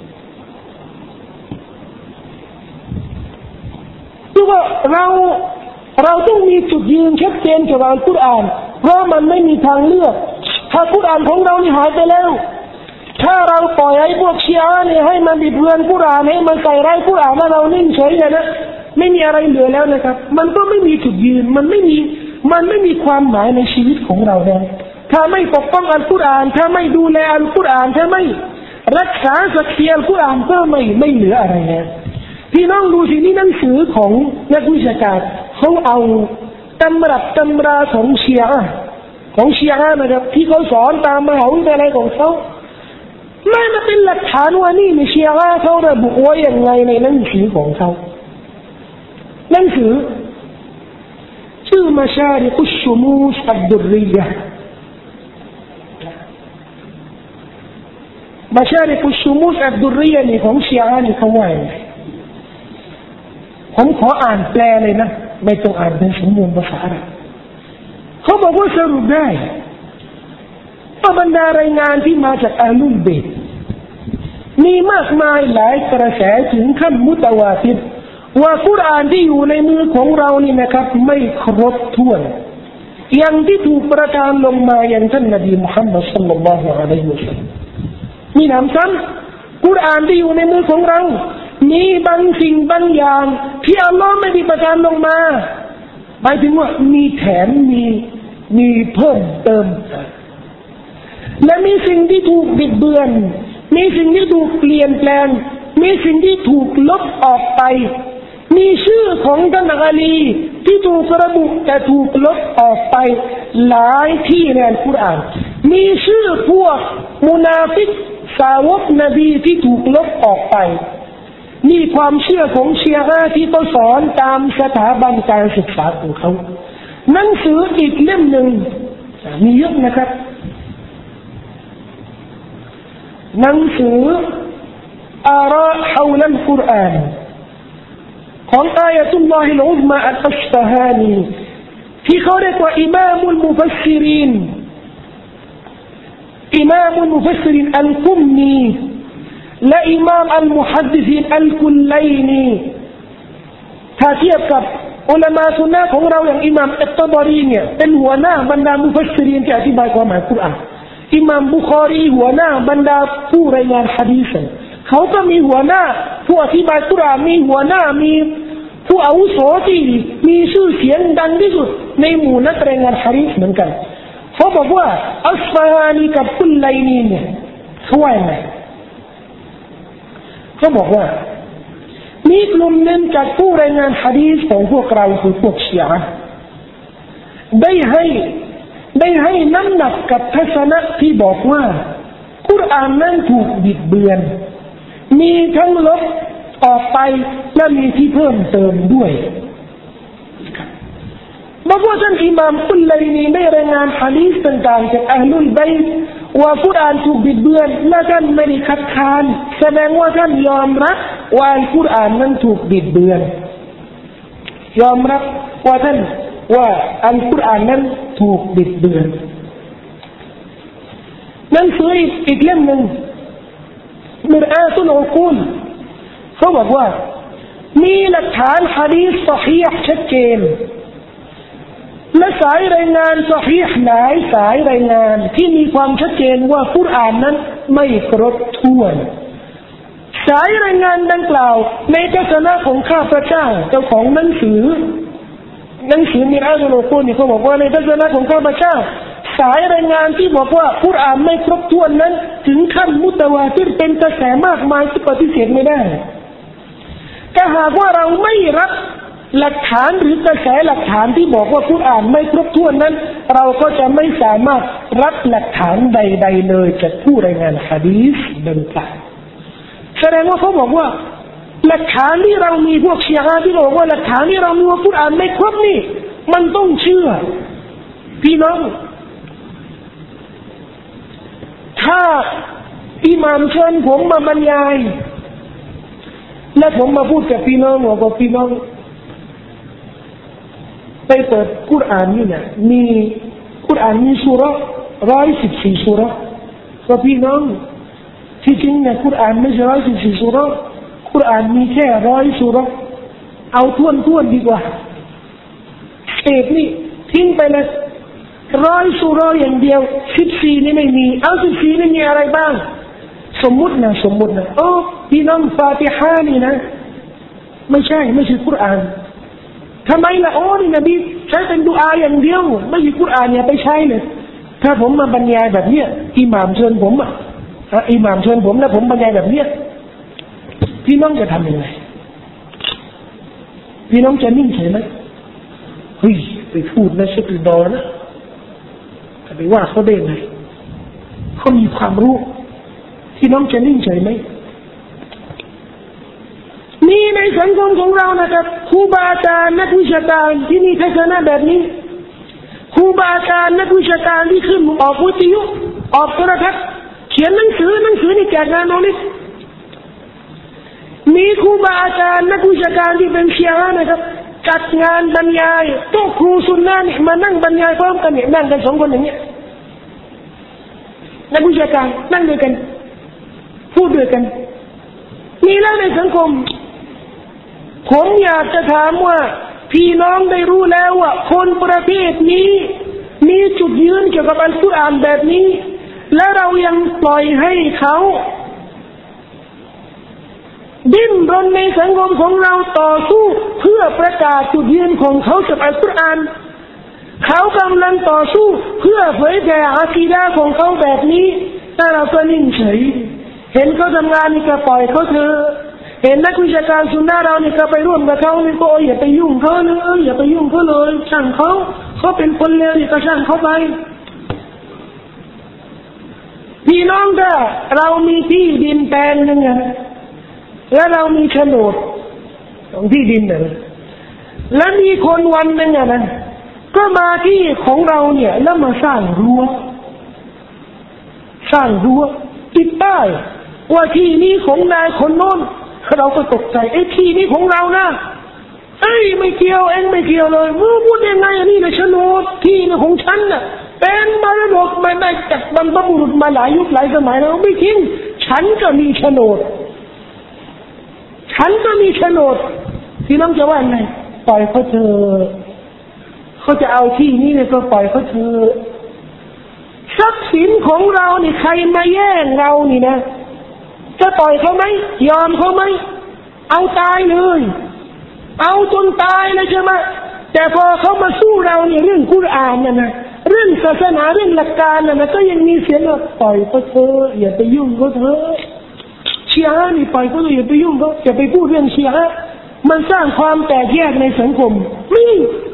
คือว่าเราเราต้องมีจุดยืนชัดเจนเกี่ยวกับอัลกุรอานเพราะมันไม่มีทางเลือกถ้ากุรอานของเรานี่หายไปแล้วถ้าเราปล่อยให้พวกชีอะห์เนี่ยให้มันบิดเบือนกุรอานให้มันใส่ร้ายกุรอานแล้วเรานิ่งเฉยเนี่ยนะไม่มีอะไรเหลือแล้วนะครับมันก็ไม่มีจุดยืนมันไม่มีมันไม่มีความหมายในชีวิตของเราแล้วถ้าไม่ปกป้องอัลกุรอานถ้าไม่ดูแลอัลกุรอานถ้าไม่รักษาศักดิ์ศรีอัลกุรอานก็ไม่ไม่เหลืออะไรแล้วพี่น้องดูสินี่หนังสือของนักวิชาการเขาเอาตำรับตำราของชีอะห์ของชีอะห์นะครับที่เขาสอนตามมหาวิทยาลัยของเขาไม่มาเป็นหลักฐานว่านี่ในชีอะห์เขาระบุไว้อย่างไรในหนังสือของเขาหนังสือชื่อมาชาริกุชชุมูสอัดดุริยะมาชาริกุชชุมูสอัดดุริยะนี่ของชีอะห์นี่เขาว่าผมขออ่านแปลเลยนะไม่ต้องอ่านเป็นสมบูรณ์ภาษาอะไรเขาบอกว่าสรุปได้ว่าบรรดารายงานที่มาจากอาลุลเบตมีมากมายหลายกระแสถึงขั้นมุตะวาติรว่ากุรอานที่อยู่ในมือของเรานี่นะครับไม่ครบถ้วนอย่างที่ถูกประทานลงมาอย่างท่านนบีมุฮัมมัดศ็อลลัลลอฮุอะลัยฮิวะซัลลัมมีหนำซ้ำกุรอานที่อยู่ในมือของเรามีบางสิ่งบางอย่างที่อัลลอฮ์ไม่ได้ประทานลงมาหมายถึงว่ามีแถมมีมีเพิ่มเติมและมีสิ่งที่ถูกบิดเบือนมีสิ่งที่ถูกเปลี่ยนแปลงมีสิ่งที่ถูกลบออกไปมีชื่อของท่านอาลีที่ถูกระบุแต่ถูกลบออกไปหลายที่ในอัลกุรอานมีชื่อพวกมุนาฟิกสาวกนบีที่ถูกลบออกไปนี่ความเชื่อของชีอะห์ที่เขาสอนตามสถาบันการศึกษาของเขาหนังสืออีกเล่มหนึ่งมีเยอะนะครับหนังสืออาราฮาวลัลกุรอานของอายะตุลลอฮิลอุซมาอัลอัชตะฮานีที่เขาเรียกว่าอิมามุลมุฟัสซิรินอิมามุลมุฟัสซิรินอัลกุมนีและอิมามอัลมุฮัดดิซีนอัลกุลไลนีถ้าเทียบกับอุลามะซุนนะห์ของเราอย่างอิมามอัตตะบารีเนี่ยเป็นหัวหน้าบรรดามุฟัสซิรินที่อธิบายความหมายกุรอานอิมามบุคอรีหัวหน้าบรรดาผู้รายงานหะดีษเขาก็มีหัวหน้าผู้อธิบายกุรอานมีหัวหน้ามีผู้อาวุโสที่มีชื่อเสียงดังที่สุดในหมู่นักรายงานหะดีษเหมือนกันเขาบอกว่าอัสฟาฮานีกับกุลไลนีเนี่ยเขาว่าไงเขาบอกว่ามีกลุ่มหนึ่งจากผู้รายงานหะดีษของพวกเราคือพวกชีอะห์ได้ให้ได้ให้น้ำหนักกับทัศนะที่บอกว่ากุรอานนั้นถูกบิดเบือนมีทั้งลบออกไปและมีที่เพิ่มเติมด้วยบอกว่าท่านอิหม่ามกุลไลนีได้รายงานหะดีษต่างๆจากอะห์ลุลบัยต์ว่ากุรอานถูกบิดเบือนและท่านไม่ได้คัดค้านแสดงว่าท่านยอมรับว่าอัลกุรอานนั้นถูกบิดเบือนยอมรับว่าท่านว่าอัลกุรอานนั้นถูกบิดเบือนหนังสืออีกเล่มหนึ่งมิรอาตุลอุกูลเขาบอกว่ามีหลักฐานหะดีษศอฮีห์ชัดเจนและสายรายงานศอฮีห์หลายสายรายงานที่มีความชัดเจนว่ากุรอานนั้นไม่ครบถ้วนสายรายงานดังกล่าวในทัศนะของข้าพเจ้าเจ้าของหนังสือหนังสือมิรอาตุลอุกูลนี่เขาบอกว่าในทัศนะของข้าพเจ้าสายรายงานที่บอกว่ากุรอานไม่ครบถ้วนนั้นถึงขั้นมุตะวาติรเป็นกระแสมากมายที่ปฏิเสธไม่ได้ถ้าหากว่าเราไม่รับหลักฐานหรือกระแสหลักฐานที่บอกว่ากุรอานไม่ครบถ้วนนั้นเราก็จะไม่สามารถรับหลักฐานใดๆเลยจากผู้รายงานหะดีษดังกล่าวแสดงว่าเขาบอกว่าหลักฐานที่เรามีพวกชีอะห์ที่บอกว่าหลักฐานที่เรามีว่ากุรอานไม่ครบนี่มันต้องเชื่อพี่น้องถ้าอิหม่ามเชิญผมมาบรรยายและผมมาพูดกับพี่น้องบอกว่าพี่น้องไปเปิดกุรอานนี่เนี่ยมีกุรอานมีซูเราะห์ร้อยสิบสี่ซูเราะห์ว่าพี่น้องที่จริงเนี่ยกุรอานไม่ใช่ร้อยสิบสี่สุเราะห์กุรอานมีแค่ร้อยสุเราะห์เอาท้วนท้วนดีกว่าเอกนี่ทิ้งไปเลยร้อยสุเราะห์อย่างเดียวสิบสี่นี่ไม่มีเอาสิบสี่นี่มีอะไรบ้างสมมุตินะสมมุตินะโอ้พี่น้องฟาติฮะนี่นะไม่ใช่ไม่ใช่กุรอานทำไมล่ะโอ้นี่นบีใช้เป็นดุอาอย่างเดียวไม่ใช่กุรอานเนี่ยไปใช้เลยถ้าผมมาบรรยายแบบเนี้ยอิหม่ามเชิญผมอ่ะอิหม่ามเชิญผมแล้วผมบรรยายแบบเนี้ยพี่น้องจะทำยังไงพี่น้องจะนิ่งเฉยไหมเฮ้ยไปพูดนะสักดอนะไปว่าเขาได้ไงเขามีความรู้พี่น้องจะนิ่งเฉยไหมมีในสังคมของเรานะครับครูบาอาจารย์นักวิชาการที่มีทัศนะแบบนี้ครูบาอาจารย์นักวิชาการที่ขึ้นออกวิทยุออกโทรทัศน์เขียนหนังสือหนังสือนี่แจกงานน้องนี่มีครูบาอาจารย์นักวิชาการที่เป็นเชียร์นะครับจัดงานบรรยายโต๊ะครูสุนนะนี่มานั่งบรรยายพร้อมกันเนี่ยนั่งกันสองคนอย่างเงี้ยนักวิชาการนั่งด้วยกันพูดด้วยกันมีแล้วในสังคมผมอยากจะถามว่าพี่น้องได้รู้แล้วว่าคนประเภทนี้มีจุดยืนเกี่ยวกับอัลกุรอานแบบนี้และเรายังปล่อยให้เขาดิ้นรนในสังคมของเราต่อสู้เพื่อประกาศจุดยืนของเขากับอัลกุรอานเขากำลังต่อสู้เพื่อเผยแผ่อากีดะห์ของเขาแบบนี้แต่เราก็นิ่งเฉยเห็นเขาทำงานนี่ก็ปล่อยเขาเถอะเห็นนักวิชาการสุนนะเรานี่ก็ไปร่วมกับเขานี่ก็อย่าไปยุ่งเขาเลยอย่าไปยุ่งเขาเลยช่างเขาเขาเป็นคนเลวนี่ก็ช่างเขาไปพี่น้องก็เรามีที่ดินแปลงนึงนะแล้วเรามีโฉนดของที่ดินน่ะแล้วมีคนวันนึงอ่ะนะก็มาที่ของเราเนี่ยแล้วมาสร้างรั้วสร้างรั้วติดป้ายว่าที่นี้ของนายคนโน้นเราก็ตกใจไอ้ที่นี้ของเรานะเอ้ยไม่เกี่ยวเองไม่เกี่ยวเลยมึงพูดยังไงอันนี้นะโฉนดที่นี่ของฉันน่ะเป็นมรดกมาได้จากบรรพบุรุษมาหลายยุคหลายสมัยแล้วไม่จริงฉันก็มีโฉนดฉันก็มีโฉนดพี่น้องจะว่าไงปล่อยเขาเถอะเขาจะเอาที่นี้เนี่ยก็ปล่อยเขาเถอะทรัพย์สินของเรานี่ใครมาแย่งเรานี่นะจะปล่อยเขาไหมยอมเขาไหมเอาตายเลยเอาจนตายเลยใช่ไหมแต่พอเขามาสู้เราเนี่ยเรื่องกุรอานน่ะนะเรื่องศาสนาเรื่องหลักการน่ะนะก็ยังมีเสียงว่าปล่อยเขาเถอะอย่าไปยุ่งเขาเถอะชีอะห์นี่ปล่อยเขาอย่าไปยุ่งเขาอย่าไปพูดเรื่องชีอะห์มันสร้างความแตกแยกในสังคมมี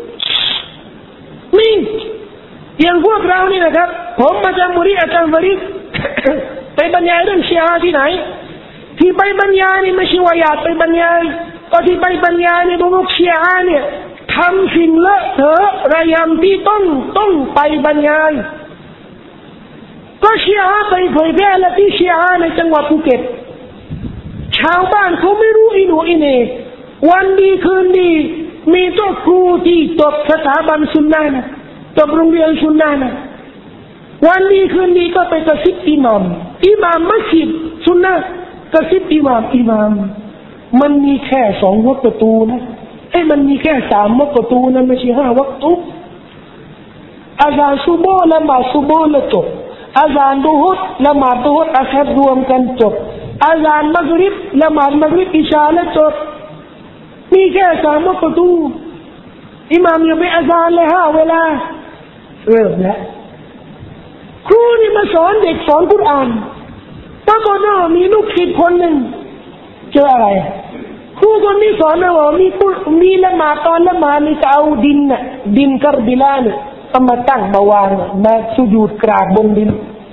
มีอย่างพวกเรานี่นะครับผมมาจากมุรีอาจารย์วริษไปบรรยายเรื่องชีอะห์ที่ไหนที่ไปบรรยายนี่ไม่ใช่ว่าอยากไปบรรยายก็ที่ไปบรรยายในพวกชีอะห์เนี่ยทำสิ่งเลอะเทอะระยำที่ต้องต้องไปบรรยายก็ชีอะห์ไปเผยแพร่และที่ชีอะห์ในจังหวัดภูเก็ตชาวบ้านเขาไม่รู้อิโนอิเนวันดีคืนดีมีตัวครูที่จบสถาบันซุนนะห์นะจบโรงเรียนซุนนะห์นะวันดีคืนดีก็ไปกระซิบอิหม่ามอิหม่ามมัสยิดซุนนะห์กระซิบอิหม่ามอิหม่ามมันมีแค่สองวักตูนะไอ้มันมีแค่สามวักตูนะไม่ใช่ห้าวักตูอาซานซุบฮ์ละหมาดซุบฮ์ละจบอาซานดุฮ์ละหมาดดุฮ์อัสรรวมกันจบอาซานมักริบละหมาดมักริบอิชาละจบมีแค่สามวักตูอิหม่ามยังไปอาซานเลยห้าเวลาเริ่มแล้วครูนี่มาสอนเด็กสอนกุรอานปรากฏว่ามีลูกศิษย์คนหนึ่งเจออะไรครูคนนี้สอนว่ามีมีละหมาดตอนละหมาดนี่จะเอาดินน่ะดินกรบิลาเนี่ยเอามาตั้งมาวางมาสุญูดกราบบนดิน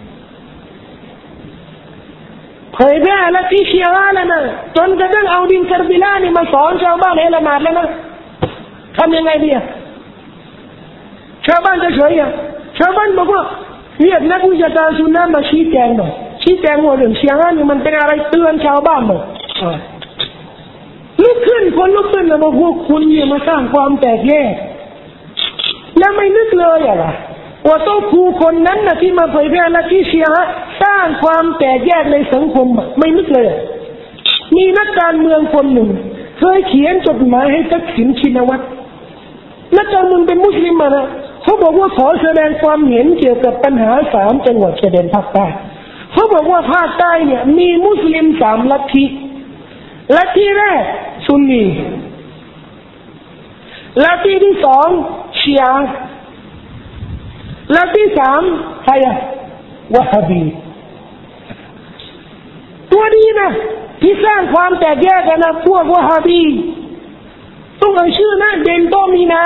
เผยแพร่และที่เชียร์แล้วนะจนกระทั่งเอาดินกรบิลานี่มาสอนชาวบ้านให้ละหมาดแล้วนะทำยังไงดีชาวบ้านจะเฉยอ่ะชาวบ้านบอกว่าเรียกนักวิชาการซุนนะห์มาชี้แจงหน่อยชี้แจงว่าเรื่องเชียร์นี่มันเป็นอะไรเตือนชาวบ้านหน่อยลุกขึ้นคนลุกขึ้นแล้วบอกพวกคุณเนี่ยมาสร้างความแตกแยกแล้วไม่นึกเลยอ่ะว่าโต๊ะครูคนนั้นนะที่มาเผยแพร่ลัทธิชีอะห์สร้างความแตกแยกในสังคมไม่นึกเลยมีนักการเมืองคนหนึ่งเคยเขียนจดหมายให้ทักษิณชินวัตรนักการเมืองเป็นมุสลิมนะเขาบอกว่าขอแสดงความเห็นเกี่ยวกับปัญหาสามจังหวัดชายแดนภาคใต้เขาบอกว่าภาคใต้เนี่ยมีมุสลิมสามลัทธิลัทธิแรกซุนนีลัทธิที่สองชีอะห์ลัทธิสามใครอะวะฮาบีตัวนี้นะที่สร้างความแตกแยกกันนะพวกวะฮาบีต้องเอ่ยชื่อนะเบนโตมีนา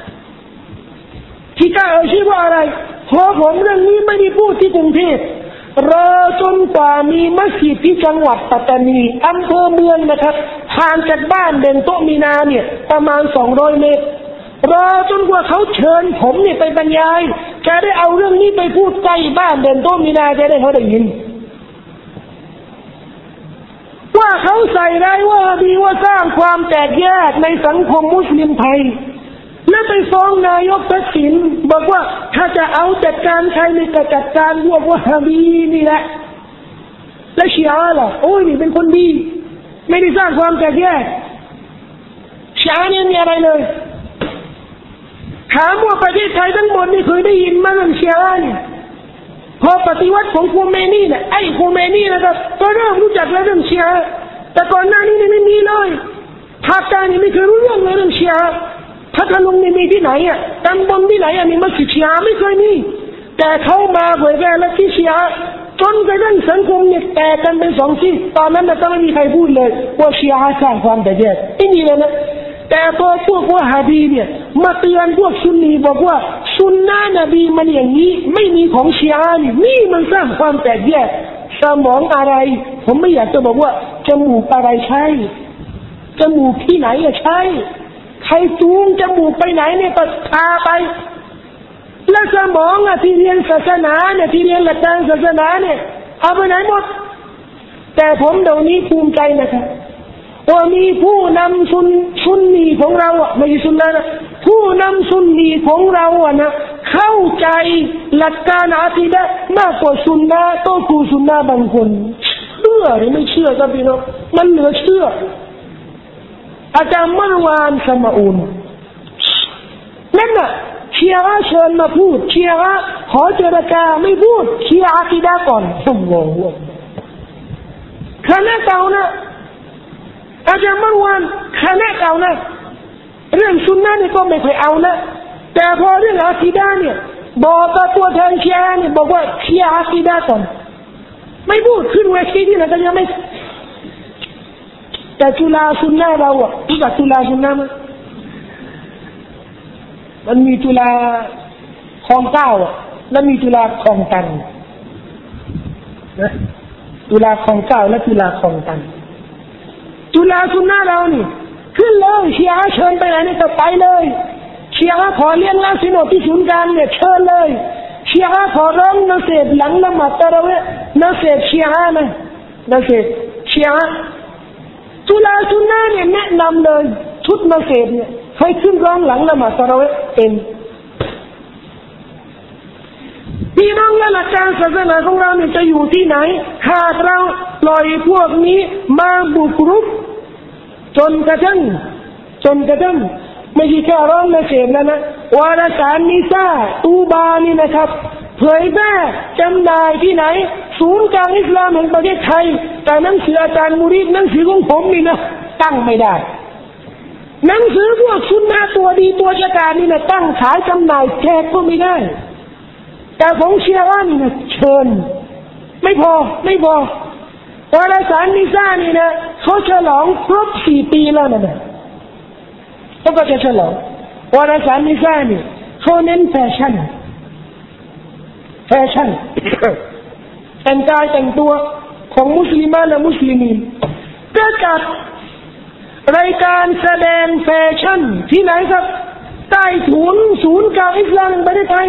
ที่กล้าเอ่ยชื่อว่าอะไรเพราะผมเรื่องนี้ไม่ได้พูดที่กรุงเทพรอจนกว่ามีมัสยิดที่จังหวัดปัตตานีอำเภอเมืองนะครับห่างจากบ้านเบนโตมีนาเนี่ยประมาณสองร้อยเมตรรอจนกว่าเขาเชิญผมเนี่ยไปบรรยายจะได้เอาเรื่องนี้ไปพูดใกล้บ้านเบนโตมีนาจะได้เขาได้ยินว่าเขาใส่ได้ว่าดีว่าสร้างความแตกแยกในสังคมมุสลิมไทยและไปฟ้องนายกทักษิณบอกว่าถ้าจะเอาจัดการใครในการจัดการพวกวะฮาบีนี่แหละและชีอะห์ล่ะโอ้ยนี่เป็นคนดีไม่ได้สร้างความแตกแยกชีอะห์เนี่ยมีอะไรเลยถามว่าประเทศไทยทั้งหมดนี่เคยได้ยินมั้ยเรื่องชีอะห์เนี่ยพอปฏิวัติของโคเมนีเนี่ยไอ้โคเมนีนะครับก็เริ่มรู้จักเรื่องชีอะห์แต่ก่อนหน้านี้ไม่มีเลยภาคใต้นี่ไม่เคยรู้เรื่องเรื่องชีอะห์พัทลุงนี่มีที่ไหนอ่ะตำบลที่ไหนอ่ะมีมัสยิดชีอะห์ไม่เคยมีแต่เขามาเผยแพร่ลัทธิชีอะห์จนกระทั่งสังคมเนี่ยแตกกันเป็นสองซีกตอนนั้นน่ะก็ไม่มีใครพูดเลยว่าชีอะห์สร้างความแตกแยกไม่มีเลยนะแต่พอพวกวะฮาบีเนี่ยมาเตือนพวกซุนนีบอกว่าซุนนะนบีมันอย่างนี้ไม่มีของชีอะห์นี่นี่มันสร้างความแตกแยกสมองอะไรผมไม่อยากจะบอกว่าจมูกอะไรใช่จมูกที่ไหนอะใช่ใครจูงจมูกไปไหนเนี่ยก็พาไปและสมองอะที่เรียนศาสนาเนี่ยที่เรียนหลักการศาสนาเนี่ยเอาไปไหนหมดแต่ผมเดี๋ยวนี้ภูมิใจนะครับว่ามีผู้นำซุนซุนนีของเราอ่ะไม่ใช่ซุนนะนะผู้นำซุนนีของเราอ่ะนะเข้าใจหลักการอะกีดะห์มากกว่าซุนนะห์โตกูซุนนะห์บางคนเชื่อหรือไม่เชื่อครับพี่น้องมันเหลือเชื่ออาจารย์มรวานสมาอุนนั่นน่ะเชียร์เชิญมาพูดเชียร์ขอเจรจาไม่พูดเชียร์อะกีดะห์ก่อนสมองหัวคณะเก่านะอาจารย์มรวานคณะเก่านะเรื่องซุนนะห์นี่ก็ไม่เคยเอานะแต่พอเรื่องอะกีดะห์เนี่ยบอกกับตัวแทนเชียร์เนี่ยบอกว่าเชียร์อะกีดะห์ก่อนไม่พูดขึ้นเวทีที่ไหนก็ยังไม่แต่จุฬาซุนนะห์เราอ่ะรู้จักจุฬาซุนนะห์มั้ยมันมีจุฬาคลองเก้าอ่ะแล้วมีจุฬาคลองตันนะจุฬาคลองเก้าและจุฬาคลองตันจุฬาซุนนะห์เรานี่ขึ้นเลยเชียร์เชิญไปไหนนี่ก็ไปเลยเชียร์ขอเลี้ยงลาสิโนที่ศูนย์กลางเนี่ยเชิญเลยเชียร์ขอร้องนะเสพหลังละหมาดตะเราะเวห์นะเสพเชียร์นะนะเสพเชียร์จุฬาซุนนะห์เนี่ยแนะนำเลยชุดนะเสพเนี่ยให้ขึ้นร้องหลังละหมาดตะเราะเวห์เป็นพี่น้องและหลักการศาสนาของเราเนี่ยจะอยู่ที่ไหนหากเราปล่อยพวกนี้มาบุกรุกจนกระทั่งจนกระทั่งไม่ใช่แค่ร้องนะเสพแล้วนะวารสารนิสาตูบานี่นะครับเผยแพร่จำหน่ายที่ไหนศูนย์กลางอิสลามแห่งประเทศไทยแต่หนังสืออาจารย์มุรีดหนังสือของผมนี่นะตั้งไม่ได้หนังสือพวกซุนนะห์ตัวดีตัวฉกาจนี่นะตั้งขายจำหน่ายแจกก็ไม่ได้แต่ผมเชื่อว่านี่นะเชิญไม่พอไม่พอวารสารนิสานี่นะเขาฉลองครบสี่ปีแล้วนะเนี่ยเขาก็จะฉลองวารสารนิสานี่เขาเน้นแฟชั่นแฟชั่น แต่งกายแต่งตัวของมุสลิมและมุสลิมีนก็จัดรายการแสดงแฟชั่นที่ไหนครับใต้ถุนศูนย์กลางอิสลามแห่งประเทศไทย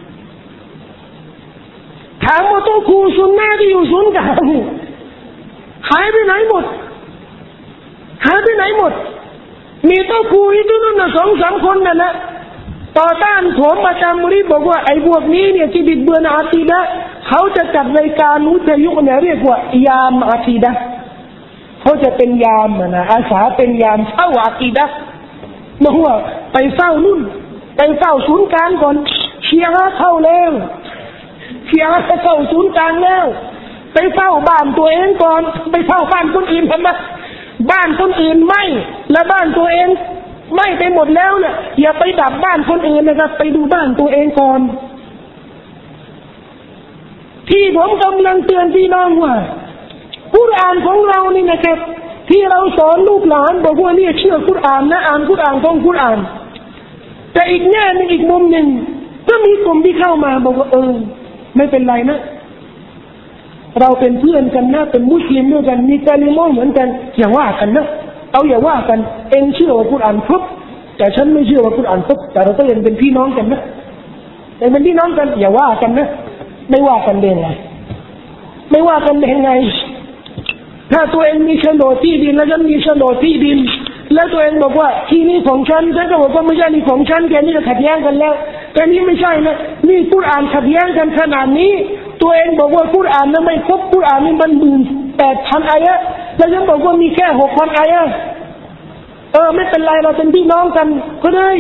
ถามว่าโต๊ะครูซุนนะห์ที่อยู่ศูนย์กลางหายไปไหนหมดหายไปไหนหมดมีโต๊ะครูอีกนู่นน่ะสองสามคนน่ะนะต่อต้านผมอาจารย์มุริบอกว่าไอ้พวกนี้เนี่ยที่บิดเบือนอากีดะห์เขาจะจัดรายการวิทยุเนี่ยเรียกว่ายามอากีดะห์เขาจะเป็นยามนะอาสาเป็นยามเฝ้าอากีดะห์มาหัวไปเฝ้านู่นไปเฝ้าศูนย์กลางก่อนเชียร์เข้าแล้วเชียร์เข้าศูนย์กลางแล้วไปเฝ้าบ้านตัวเองก่อนไปเฝ้าบ้านคนอื่นทำไมบ้านคนอื่นไหม้และบ้านตัวเองไหม้ไปหมดแล้วเนี่ยอย่าไปดับบ้านคนอื่นนะครับไปดูบ้านตัวเองก่อนที่ผมกำลังเตือนพี่น้องว่ากุรอานของเรานี่นะครับที่เราสอนลูกหลานบอกว่าเนี่ยเชื่อกุรอานนะอ่านกุรอานท่องกุรอานแต่อีกแง่นึงอีกมุมหนึ่งก็มีกลุ่มที่เข้ามาบอกว่าเออไม่เป็นไรนะเราเป็นเพื่อนกันนะเป็นมุสลิมด้วยกันมีกาลิมะห์เหมือนกันอย่าว่ากันนะเอาอย่าว่ากันเองเชื่อว่ากุรอานครบแต่ฉันไม่เชื่อว่ากุรอานครบแต่เราก็ยังเป็นพี่น้องกันนะแต่เป็นพี่น้องกันอย่าว่ากันนะไม่ว่ากันได้ไงไม่ว่ากันได้ไงถ้าตัวเองมีโฉนดที่ดินแล้วฉันมีโฉนดที่ดินแล้วตัวเองบอกว่าที่นี่ของฉันฉันก็บอกว่าไม่ใช่นี่ของฉันแกนี่ก็ขัดแย้งกันแล้วแต่นี่ไม่ใช่นะนี่กุรอานขัดแย้งกันขนาดนี้ตัวเองบอกว่ากุรอานนั้นไม่ครบกุรอานนี่มันหมื่นแปดพันอายะห์แล้วฉันบอกว่ามีแค่หกพันอายะห์เออไม่เป็นไรเราเป็นพี่น้องกันก็ได้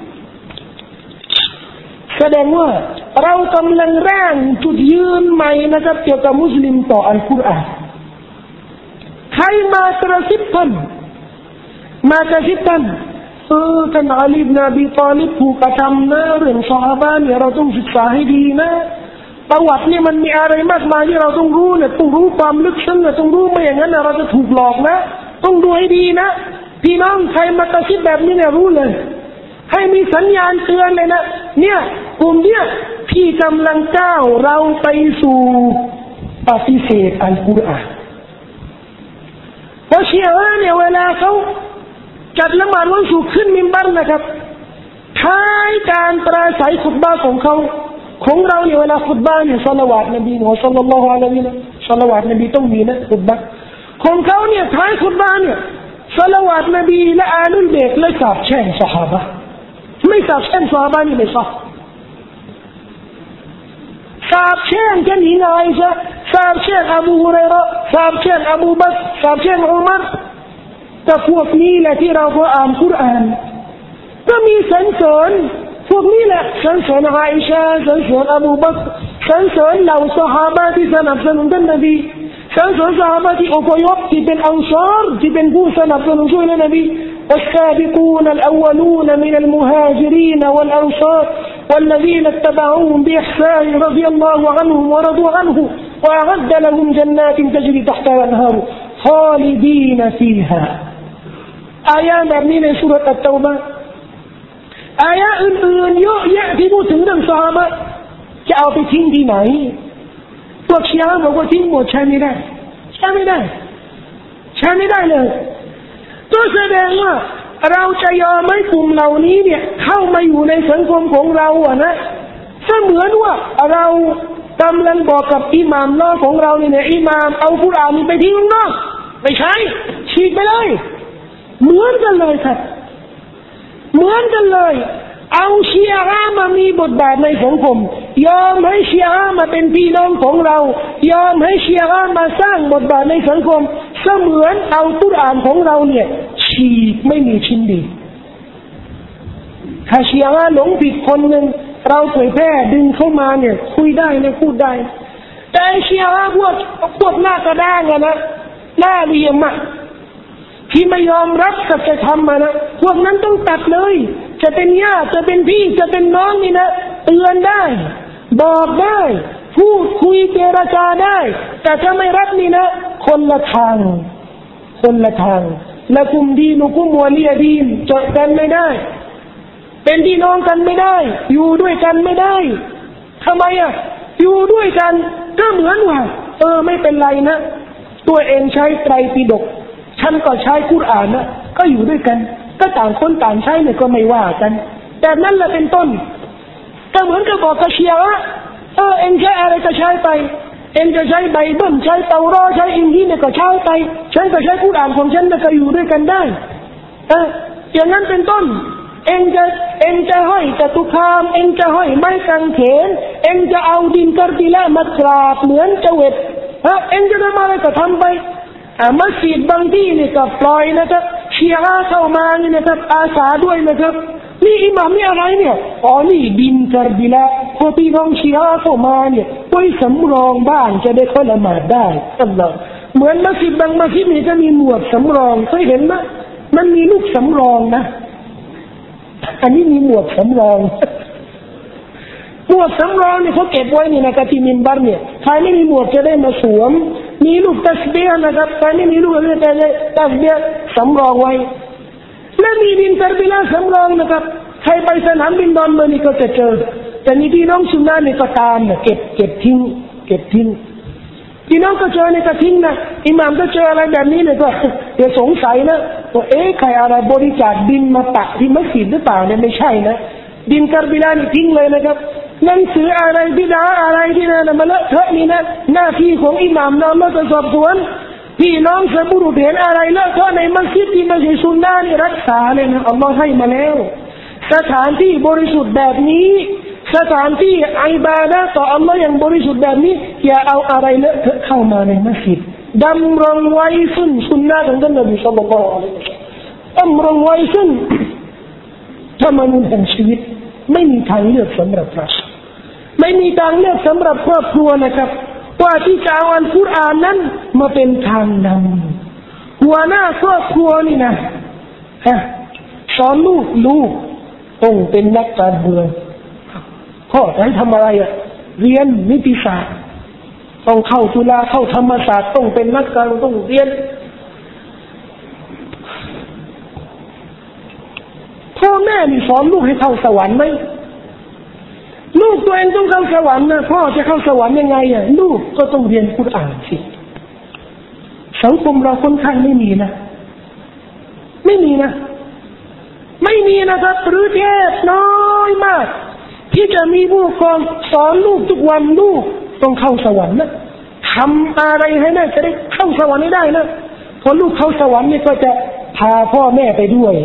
แสดงว่าเรากำลังร่างจุดยืนใหม่นะครับเกี่ยวกับมุสลิมต่ออัลกุรอานใครมากระซิบท่านมากระซิบท่านเออท่านอาลีบินอบีฏอลิบถูกกระทำนะเรื่องซอฮาบะห์เนี่ยเราต้องศึกษาให้ดีนะประวัตินี่มันมีอะไรมากมายที่เราต้องรู้เนี่ยต้องรู้ความลึกซึ้งเนี่ยต้องรู้ไม่อย่างนั้นเราจะถูกหลอกนะต้องดูให้ดีนะพี่น้องใครมากระซิบแบบนี้เนี่ยรู้เลยให้มีสัญญาณเตือนเลยนะเนี่ยกลุ่มเนี้ยที่กำลังก้าวเราไปสู่ปฏิเสธอัลกุรอานเพราะเชียร์เนี่ยเวลาเขาจัดละหมาดวันศุกร์ขึ้นมิมบัรนะครับท้ายการปราศัยขุตบะห์ของเขาของเราเนี่ยเวลาขุตบะห์เนี่ยศอลาวาตนบีมุฮัมมัดศ็อลลัลลอฮุอะลัยฮิวะซัลลัมศอลาวาตนบีต้องมีนะขุตบะห์ของเขาเนี่ยท้ายขุตบะห์เนี่ยศอลาวาตนบีและอาลุลเบตและสาบแช่งซอฮาบะห์ไม่สาบแช่งซอฮาบะห์นี่ไม่ซอสาบแช่งกันยังไงซะสาบแช่งอบูฮุรัยเราะห์สาบแช่งอบูบักรสาบแช่งอุมัรแต่พวกนี้แหละที่เราพออ่านกุรอานก็มีสรรเสริญพวกนี้แหละสรรเสริญอาอิชาสรรเสริญอบูบักรสรรเสริญเหล่าซอฮาบะห์ที่สนับสนุนท่านนบีสรรเสริญซอฮาบะห์ที่อพยพที่เป็นอันซอรที่เป็นผู้สนับสนุนช่วยเหลือนบีوالسابقون الأولون من المهاجرين والأنصار والذين اتبعوهم بإحسان رضي الله عنهم ورضوا عنه وأعد لهم جنات تجري تحتها الأنهار خالدين فيها آياتแบบนี้ในซูเราะห์อัตเตาบะห์อายะห์อื่นๆเยอะแยะที่พูดถึงเรื่องซอฮาบะห์จะเอาไปทิ้งที่ไหนพวกชีอะห์บอกว่าทิ้งหมดใช้ไม่ได้ใช้ไม่ได้ใช้ไม่ได้เลยก็แสดงว่าเราจะยอมให้กลุ่มเหล่านี้เนี่ยเข้ามาอยู่ในสังคมของเราอะนะเสมือนว่าเรากำลังบอกกับอิหม่ามน้องของเราเนี่ยอิหม่ามเอากุรอานนี่ไปทิ้งข้างนอกไม่ใช่ฉีกไปเลยเหมือนกันเลยครับเหมือนกันเลยเอาชีอะห์มามีบทบาทในสังคมยอมให้ชีอะห์มาเป็นพี่น้องของเรายอมให้ชีอะห์มาสร้างบทบาทในสังคมเสมือนเอากุรอานของเราเนี่ยฉีกไม่มีชิ้นดีถ้าชีอะห์หลงผิดคนหนึ่งเราเผยแพร่ดึงเข้ามาเนี่ยคุยได้เลยพูดได้แต่ชีอะห์พวกพวกหน้ากระด้างอะนะหน้าเหลี่ยมอะที่ไม่ยอมรับสัจธรรมมานะพวกนั้นต้องตัดเลยจะเป็นญาติจะเป็นพี่จะเป็นน้องนี่นะเตือนได้บอกได้พูดคุยเจรจาได้แต่ถ้าไม่รับนี่นะคนละทางคนละทางละกุมดีนุกุมวะลียดีนจดกันไม่ได้เป็นพี่น้องกันไม่ได้อยู่ด้วยกันไม่ได้ทำไมอ่ะอยู่ด้วยกันก็เหมือนว่าเออไม่เป็นไรนะตัวเองใช้ไตรปิฎกฉันก็ใช้กุรอานนะก็อยู่ด้วยกันก็ต่างคนต่างใช้เนี่ยก็ไม่ว่ากันแต่นั่นแหละเป็นต้นก็เหมือนกับบอกกับชีอะห์เออเองใช้อะไรก็ใช้ไปเองจะใช้ไบเบิลใช้เตารอใช้อินจีลเนี่ยก็ใช้ไปฉันก็ใช้กุรอานของฉันก็อยู่ด้วยกันได้เอออย่างนั้นเป็นต้นเองจะเองจะห้อยจตุคามเองจะห้อยไม้กางเขนเองจะเอาดินกอบิละมากราบเหมือนเจวิตฮะเองจะทำอะไรก็ทำไปอ่ามัสยิดบางที่นี่ก็ปล่อยนะครับชีอะห์เข้ามานี่นะครับอาสาด้วยนะครับนี่อิหม่ามนี่อะไรเนี่ยอ๋อนี่ดินกอบิละพอพี่น้องชีอะห์เข้ามาเนี่ยไว้สำรองบ้างจะได้เข้าละหมาดได้อัลลอฮ์เหมือนมัสยิดบางมัสยิดนี่จะมีหมวกสำรองเคยเห็นไหมมันมีลูกสำรองนะอันนี้มีหมวกสำรองหมวกสำรองเนี่ยเขาเก็บไว้นี่นะครับที่มิมบัรเนี่ยใครไม่มีหมวกจะได้มาสวมมีลูกตัสบีฮ์นะครับใครไม่มีลูกอะไรแต่ตัสบีฮ์สำรองไว้และมีดินกอบิละสำรองนะครับใครไปสนามบินดอนเมืองนี่ก็จะเจอแต่นี่พี่น้องซุนนะห์นี่ก็ตามเนี่ยเก็บเก็บทิ้งเก็บทิ้งพี่น้องก็เจอในกระทิ้งนะอิหม่ามก็เจออะไรแบบนี้เนี่ยก็อย่าสงสัยนะว่าเอ๊ะใครอะไรบริจาคดินมาปะที่มัสยิดหรือเปล่าเนี่ยไม่ใช่นะดินกอบิละนี่ทิ้งเลยนะครับหนังสืออะไรบิดาอะไรที่นั่นมันเลอะเทอะนี่นะหน้าที่ของอิหม่ามเราเราจะสอบสวนพี่น้องสมุรุเห็นอะไรเลอะเทอะในมัสยิดที่มัสยิดซุนนะห์นี่รักษาเลยนะอัลลอฮ์ให้มาแล้วสถานที่บริสุทธิ์แบบนี้สถานที่อิบาดะห์ต่ออัลลอฮ์อย่างบริสุทธิ์แบบนี้อย่าเอาอะไรเลอะเทอะเข้ามาในมัสยิดดำรงไว้ซึ่งซุนนะห์ของท่านนบีศ็อลลัลลอฮุอะลัยฮิวะซัลลัมดำรงไว้ซึ่งธรรมนูญแห่งชีวิตไม่มีทางเลือกสำหรับเราไม่มีทางเลือกสำหรับครอบครัวนะครับว่าที่จะเอาอัลกุรอานนั้นมาเป็นทางนำหัวหน้าครอบครัวนี่นะฮะสอนลูกลูกต้องเป็นนักการเมืองพ่อให้ทำอะไรอ่ะเรียนนิติศาสตร์ต้องเข้าจุฬาเข้าธรรมศาสตร์ต้องเป็นนักการต้องเรียนพ่อแม่นี่สอนลูกให้เข้าสวรรค์ไหมลูกตัวเองต้องเข้าสวรรค์นะพ่อจะเข้าสวรรค์ยังไงอ่ะลูกก็ต้องเรียนกุรอานสิสังคมเราค่อนข้างไม่มีนะไม่มีนะไม่มีนะครับหรือแค่น้อยมากที่จะมีผู้ปกครองสอนลูกทุกวันลูกต้องเข้าสวรรค์นะทำอะไรให้แม่จะได้เข้าสวรรค์ได้นะพอลูกเข้าสวรรค์นี่ก็จะพาพ่อแม่ไปด้วย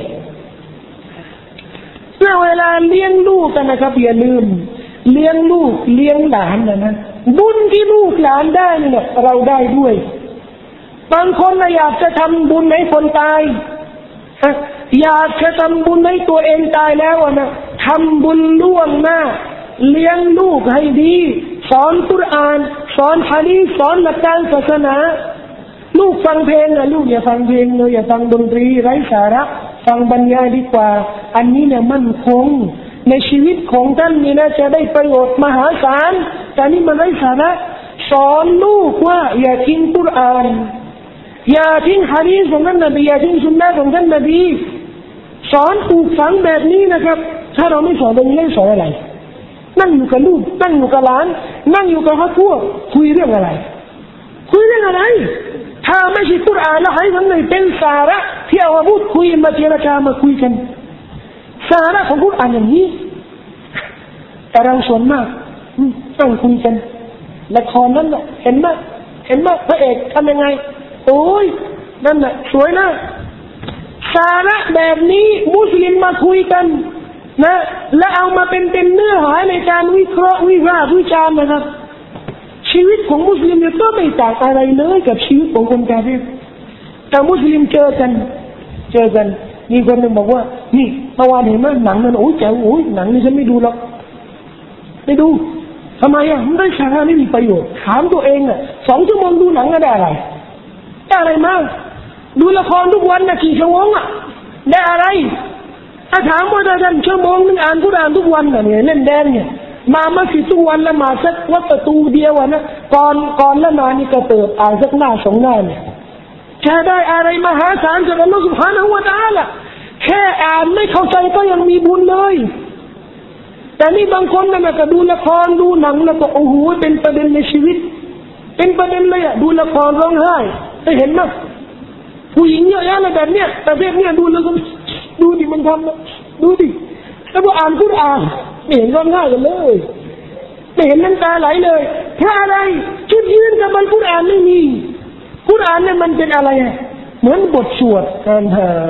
เมื่อเวลาเลี้ยงลูกกันนะครับอย่าลืมเลี้ยงลูกเลี้ยงหลานนะนะบุญที่ลูกหลานได้เนี่ยเราได้ด้วยบางคนนะอยากจะทำบุญให้คนตายอยากจะทำบุญให้ตัวเองตายแล้วนะทำบุญล่วงหน้าเลี้ยงลูกให้ดีสอนกุรอานสอนหะดีษสอนหลักการศาสนาลูกฟังเพลงนะลูกอย่าฟังเพลงเลยอย่าฟังดนตรีไร้สาระฟังบรรยายดีกว่าอันนี้เนี่ยมั่นคงในชีวิตของท่านนี่นะจะได้ประโยชน์มหาศาลแต่นี่มันไร้สาระสอนลูกว่าอย่าทิ้งกุรอานอย่าทิ้งหะดีษของท่านนบีอย่าทิ้งสุนนะของท่านนบีสอนปลูกฝังแบบนี้นะครับถ้าเราไม่สอนตรงนี้สอนอะไรนั่งอยู่กับลูกนั่งอยู่กับหลานนั่งอยู่กับครอบครัวคุยเรื่องอะไรคุยเรื่องอะไรถ้าไม่ใช่กุรอานแล้วให้มันเป็นสาระที่เอามาพูดคุยมาเจรจามาคุยกันสาระของกุรอานอย่างนี้แต่เราส่วนมากนั่งคุยกันละครนั่นแหละเห็นไหมเห็นไหมพระเอกทำยังไงโอ้ยนั่นแหละสวยนะสาระแบบนี้มุสลิมมาคุยกันนะและเอามาเป็นเป็นเนื้อหาในการวิเคราะห์วิพากษ์วิจารณ์นะครับชีวิตของมุสลิมเนี่ยก็ไม่ต่างอะไรเลยกับชีวิตของคนกาเฟรแต่มุสลิมเจอกันเจอกันมีคนหนึ่งบอกว่านี่เมื่อวานเห็นไหมหนังนั่นโอ้ยแจ๋วโอ้ยหนังนี่ฉันไม่ดูหรอกไม่ดูทำไมอ่ะมันได้สาระไม่มีประโยชน์ถามตัวเองอ่ะสองชั่วโมงดูหนังได้อะไรได้อะไรมากดูละครทุกวันนะกี่ชั่วโมงอ่ะได้อะไรถ้าถามว่าท่านชั่วโมงนึงอ่านกุรอานทุกวันน่ะเนี่ยเล่นแดงเนี่ยมามัสยิดทุกวันละหมาดสักวัดประตูเดียวนะก่อนก่อนละหมาดนี่ก็เปิดอ่านสักหน้าสองหน้าเนี่ยจะได้อะไรมหาศาลจากอัลลอฮฺซุบฮานะฮูวะตะอาลาแค่อ่านไม่เข้าใจก็ยังมีบุญเลยแต่นี่บางคนน่ะก็ดูละครดูหนังแล้วก็โอ้โหเป็นประเด็นในชีวิตเป็นประเด็นเลยอ่ะดูละครร้องไห้ได้เห็นมั้ยผู้หญิงเยอะแยะเลยแบบเนี้ยแต่เรื่องเนี้ยดูแล้วก็ดูดิมันทำนะดูดิแล้วพออ่านกุรอานไม่เห็นร้องไห้กันเลยไม่เห็นน้ำตาไหลเลยเพราะอะไรจุดยืนกับมันกุรอานไม่มีกุรอานเนี่ยมันเป็นอะไรอ่ะเหมือนบทสวดการเธอ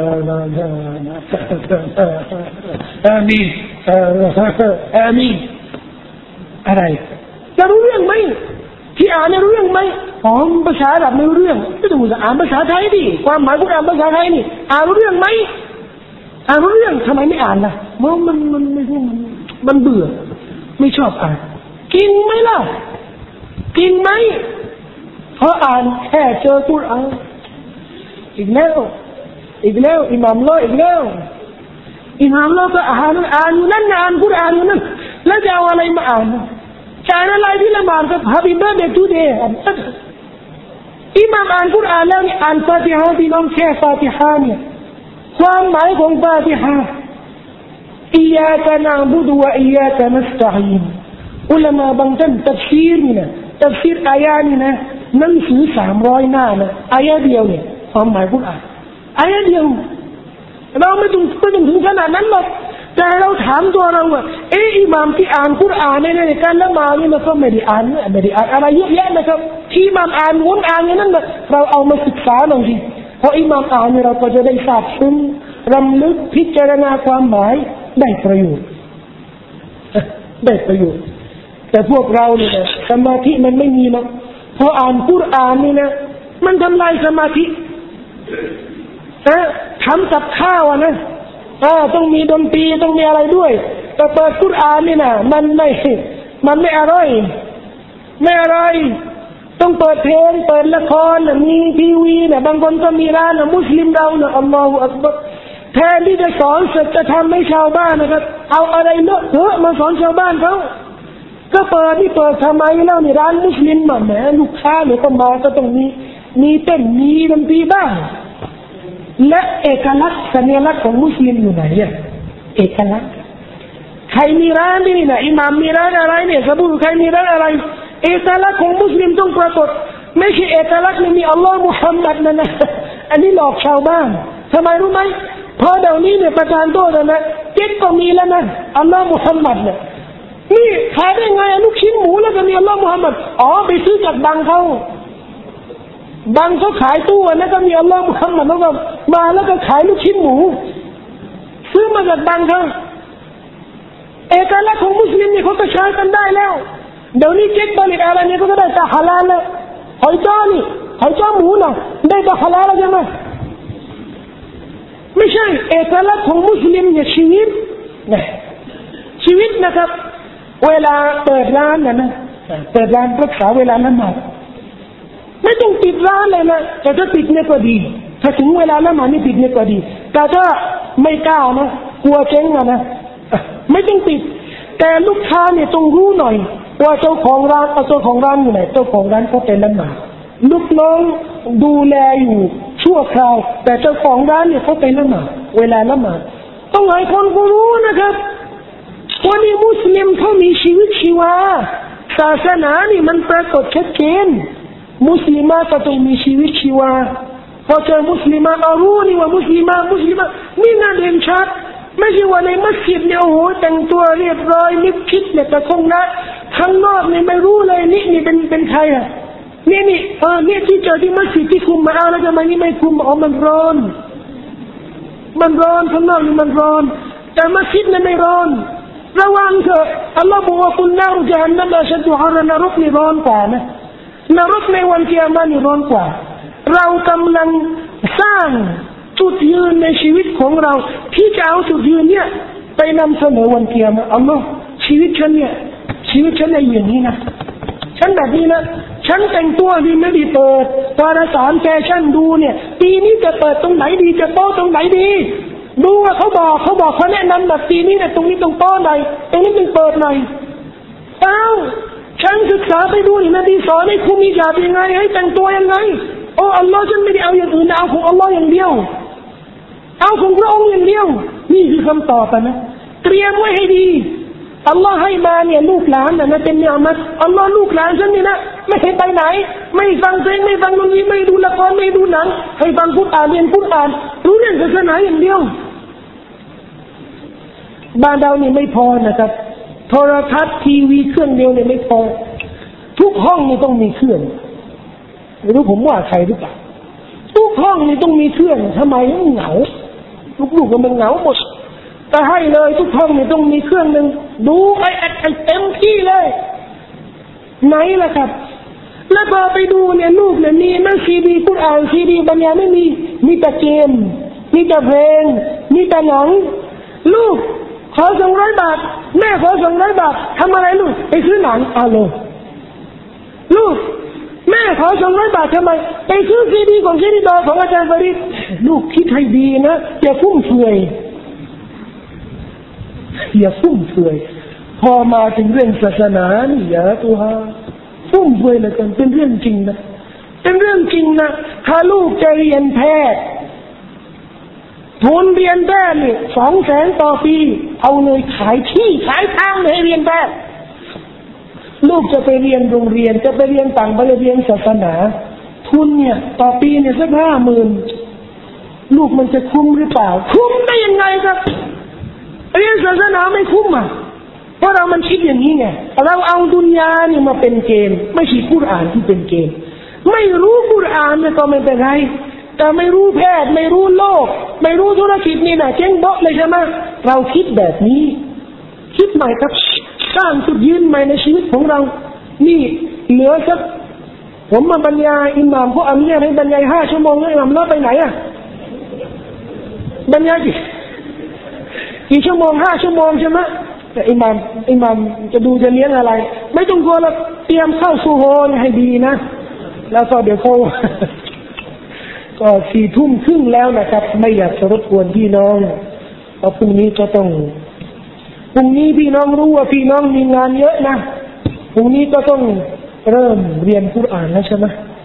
อามีอามีอะไรจะรู้เรื่องไหมที่อ่านเนี่ยรู้เรื่องไหมอ๋อภาษาอาหรับไม่รู้เรื่องไม่ต้องอ่านภาษาไทยดิความหมายของอ่านภาษาไทยนี่อ่านรู้เรื่องไหมอ่านรู้เรื่องทำไมไม่อ่านล่ะเพราะมันมันไม่รู้มันเบื่อไม่ชอบอ่านกินไหมล่ะกินไหมเพราะอ่านแค่เจอกุรอานอีกแล้วอีกแล้วอิหม่ามล้ออีกแล้วอิหม่ามล้อก็อ่านอ่านอยู่นั่นอ่านกุรอานอยู่นั่นแล้วจะเอาอะไรมาอ่านจะอ่านอะไรที่ละหมาดกับฮะบิบะเดทูเดย์อิหม่ามอ่านกุรอานแล้วนี่อ่านฟาติฮะพี่น้องแค่ฟาติฮะเนี่ยความหมายของฟาติฮะอิยากะนะบุดุวะอิยากะนัสตะอีนอุลามะบางท่านตัฟซีรนี่นะตัฟซีรอายะนี่นะหนังสือสามร้อยหน้านะอายะเดียวเนี่ยความหมายกุรอานอายะเดียวเราไม่ต้องไม่ต้องถึงขนาดนั้นหรอกแต่เราถามตัวเราว่าเอออิหม่ามที่อ่านกุรอานในการละหมาดนี่มันก็ไม่ได้อ่านไม่ได้อ่านอะไรเยอะแยะนะครับที่อิหม่ามอ่านวนอ่านอย่างนั้นนะเราเอามาศึกษาหน่อยสิพออิหม่ามอ่านเนี่ยเราก็จะได้ทราบซึ้งรำลึกพิจารณาความหมายได้ประโยชน์ได้ประโยชน์แต่พวกเราเนี่ยสมาธิมันไม่มีนะพออ่านกุรอานนี่นะมันทำลายสมาธินะทำกับข้าวนะอ่าต้องมีดนตรีต้องมีอะไรด้วยแต่เปิดกุรอานนี่นะมันไม่มันไม่อร่อยไม่อร่อยต้องเปิดเพลงเปิดละครมีทีวีนะบางคนก็มีร้านนะมุสลิมเรานะอัลลอฮฺอักบัรแทนที่จะสอนสัจธรรมให้ชาวบ้านนะครับเอาอะไรเลอะเทอะมาสอนชาวบ้านเขาก็เปิดที่เปิดทำไมแล้วนี่ร้านมุสลิมมาแหมลูกค้าเนี่ยก็มาก็ต้องมีมีเต้นมีดนตรีบ้างและเอกลักษณ์สัญลักษณ์ของมุสลิมอยู่ไหนเนี่ยเอกลักษณ์ใครมีร้านนี่นะอิหม่ามมีร้านอะไรเนี่ยสมมุติใครมีร้านอะไรเอกลักษณ์ของมุสลิมต้องปรากฏไม่ใช่เอกลักษณ์นี่มีอัลลอฮ์มุฮัมมัดนั่นนะอันนี้หลอกชาวบ้านทำไมรู้ไหมเพราะเดี๋ยวนี้เนี่ยประธานโทษนะเจ๊กก็มีแล้วนะอัลลอฮ์มุฮัมมัดเนี่ยนี่ขายได้ไงลูกชิ้นหมูแล้วก็มีอัลลอฮ์มุฮัมมัดอ๋อไปซื้อจากบังเขาบังเขาขายตู้แล้วก็มีอัลลอฮ์มุฮัมมัดแล้วก็มาแล้วก็ขายลูกชิ้นหมูซื้อมาจากบังเขาเอกลักษณ์ของมุสลิมนี่เขาก็ใช้กันได้แล้วเดี๋ยวนี้เจ๊กผลิตอะไรเนี่ยก็ได้แต่ฮาลาลแล้วหอยจ้อนี่หอยจ้อหมูน่ะได้แต่ฮาลาลแล้วใช่ไหมไม่ใช่เอกลักษณ์ของมุสลิมเนี่ยชีวิตนะชีวิตนะครับเวลาเปิดร้านนะนะเปิดร้านรักษาเวลาละหมาดไม่ต้องปิดร้านเลยนะแต่ถ้าปิดเนี่ยก็ดีถ้าถึงเวลาละหมาดนี่ปิดเนี่ยก็ดีแต่ถ้าไม่กล้านะกลัวเจ๊งอะนะไม่ต้องปิดแต่ลูกค้าเนี่ยต้องรู้หน่อยว่าเจ้าของร้านเจ้าของร้านอยู่ไหนเจ้าของร้านเขาเป็นละหมาดลูกน้องดูแลอยู่ชั่วคราวแต่เจ้าของร้านเนี่ยเขาเป็นละหมาดเวลาละหมาดต้องให้คนเขารู้นะครับว่านี่มุสลิมเขามีชีวิตชีวาศาสนานี่มันปรากฏชัดเจนมุสลิมก็ต้องมีชีวิตชีวาพอเจอมุสลิมเอารู้นี่ว่ามุสลิมมุสลิมนี่น่าเด่นชัดไม่ใช่ว่าในมัสยิดเนี่ยโอ้โหแต่งตัวเรียบร้อยนิบคิดเนี่ยแต่คงนะข้างนอกนี่ไม่รู้เลยนี่นี่เป็นเป็นใครอ่ะนี่นี่เออเนี่ยที่เจอที่มัสยิดที่คุมมาเอาแล้วทำไมนี่ไม่คุมอ๋อมันร้อนมันร้อนข้างนอกนี่มันร้อนแต่มัสยิดเนี่ยไม่ร้อนระวังเถอะอัลลอฮฺบอกว่าคุณนารุจฮันนัมชัดดุฮารนรกนี่ร้อนกว่านะนรกในวันกิยามะฮ์นี่ร้อนกว่าเรากำลังสร้างจุดยืนในชีวิตของเราที่จะเอาจุดยืนเนี่ยไปนำเสนอวันกิยามะฮ์อัลลอฮฺชีวิตฉันเนี่ยชีวิตฉันในอย่างนี้นะฉันแบบนี้นะฉันแต่งตัวดีไม่ดีเปิดวารสารแฟชั่นดูเนี่ยปีนี้จะเปิดตรงไหนดีจะโป๊ตรงไหนดีดูว่าเขาบอกเขาบอกเขาแนะนำแบบปีนี้เนี่ยตรงนี้ตรงโป๊หน่อยตรงนี้เป็นเปิดหน่อยเอ้าฉันศึกษาไปดูนี่นบีสอนให้คุมฮิญาบยังไงให้แต่งตัวยังไงโอ้อัลลอฮ์ฉันไม่ได้เอาอย่างอื่นเอาของอัลลอฮ์อย่างเดียวเอาของพระองค์อย่างเดียวนี่คือคำตอบนะเตรียมไว้ให้ดีอัลลอฮ์ให้มาเนี่ยลูกหลานนะเป็นเนี่ยมัดอัลลอฮ์ลูกหลานฉันนี่นะไม่ให้ไปไหนไม่ฟังเพลงไม่ฟังดนตรีไม่ดูละครไม่ดูหนังให้ฟังกุรอานเรียนกุรอานรู้เรื่องศาสนาอย่างเดียวบ้านเรานี่ไม่พอนะครับโทรทัศน์ทีวีเครื่องเดียวเนี่ยไม่พอทุกห้องนี่ต้องมีเครื่องไม่รู้ผมว่าใครหรือเปล่าทุกกห้องนี่ต้องมีเครื่องทำไมมันเหงาลูกๆมันเหงาหมดแต่ให้เลยทุกห้องนี่ต้องมีเครื่องนึงดูไอ้ไอ้เต็มที่เลยไหนล่ะครับแล้วพอไปดูเนี่ยลูกเนี่ยมีนั่งซีดีกุรอานซีดีบรรยายไม่มีมีแต่เกมมีแต่เพลงมีแต่หนังลูกขอสองร้อยบาทแม่ขอสองร้อยบาททำอะไรลูกไปซื้อหนังเอาเลยลูกแม่ขอสองร้อยบาททำไมไปซื้อซีดีของซีดีดอของอาจารย์ฟาริดลูกคิดให้ดีนะอย่าฟุ่มเฟือยอย่าฟุ่มเฟือยพอมาถึงเรื่องศาสนานี่อย่าตัวฮะฟุ่มเฟือยเลยกันเป็นเรื่องจริงนะเป็นเรื่องจริงนะถ้าลูกจะเรียนแพทย์ทุนเรียนแพทย์นี่สองแสนต่อปีเอาเลยขายที่ขายทางเลยเรียนแพทย์ลูกจะไปเรียนโรงเรียนจะไปเรียนต่างประเทศเรียนศาสนาทุนเนี่ยต่อปีเนี่ยสักห้าหมื่นลูกมันจะคุ้มหรือเปล่าคุ้มได้ยังไงครับเรียนศาสนาไม่คุ้มอ่ะเพราะเรามันคิดอย่างนี้ไงเราเอาดุนยาเนี่ยมาเป็นเกณฑ์ไม่ใช่กุรอานที่เป็นเกณฑ์ไม่รู้กุรอานเนี่ยก็ไม่เป็นไรแต่ไม่รู้แพทย์ไม่รู้โลกไม่รู้ธุรกิจนี่นะเจ๊งโบ๊ะเลยใช่ไหมเราคิดแบบนี้คิดใหม่ครับสร้างจุดยืนใหม่ในชีวิตของเรานี่เหลือสักผมมาบรรยายอิหม่ามพวกอันนี้ให้บรรยายห้าชั่วโมงแล้วอิหม่ามแล้วไปไหนอ่ะบรรยายกี่กี่ชั่วโมงห้าชั่วโมงใช่ไหมแต่อิหม่ามอิหม่ามจะดูจะเลี้ยงอะไรไม่ต้องกลัวเราเตรียมเข้าซูโฮให้ดีนะแล้วก็เดี๋ยวเขาก็สี่ทุ่มครึ่งแล้วนะครับไม่อยากจะรบกวนพี่น้องเพราะพรุ่งนี้ก็ต้องพรุ่งนี้พี่น้องรู้ว่าพี่น้องมีงานเยอะนะพรุ่งนี้ก็ต้องเริ่มเรียนกุรอานแล้วใช่ไหม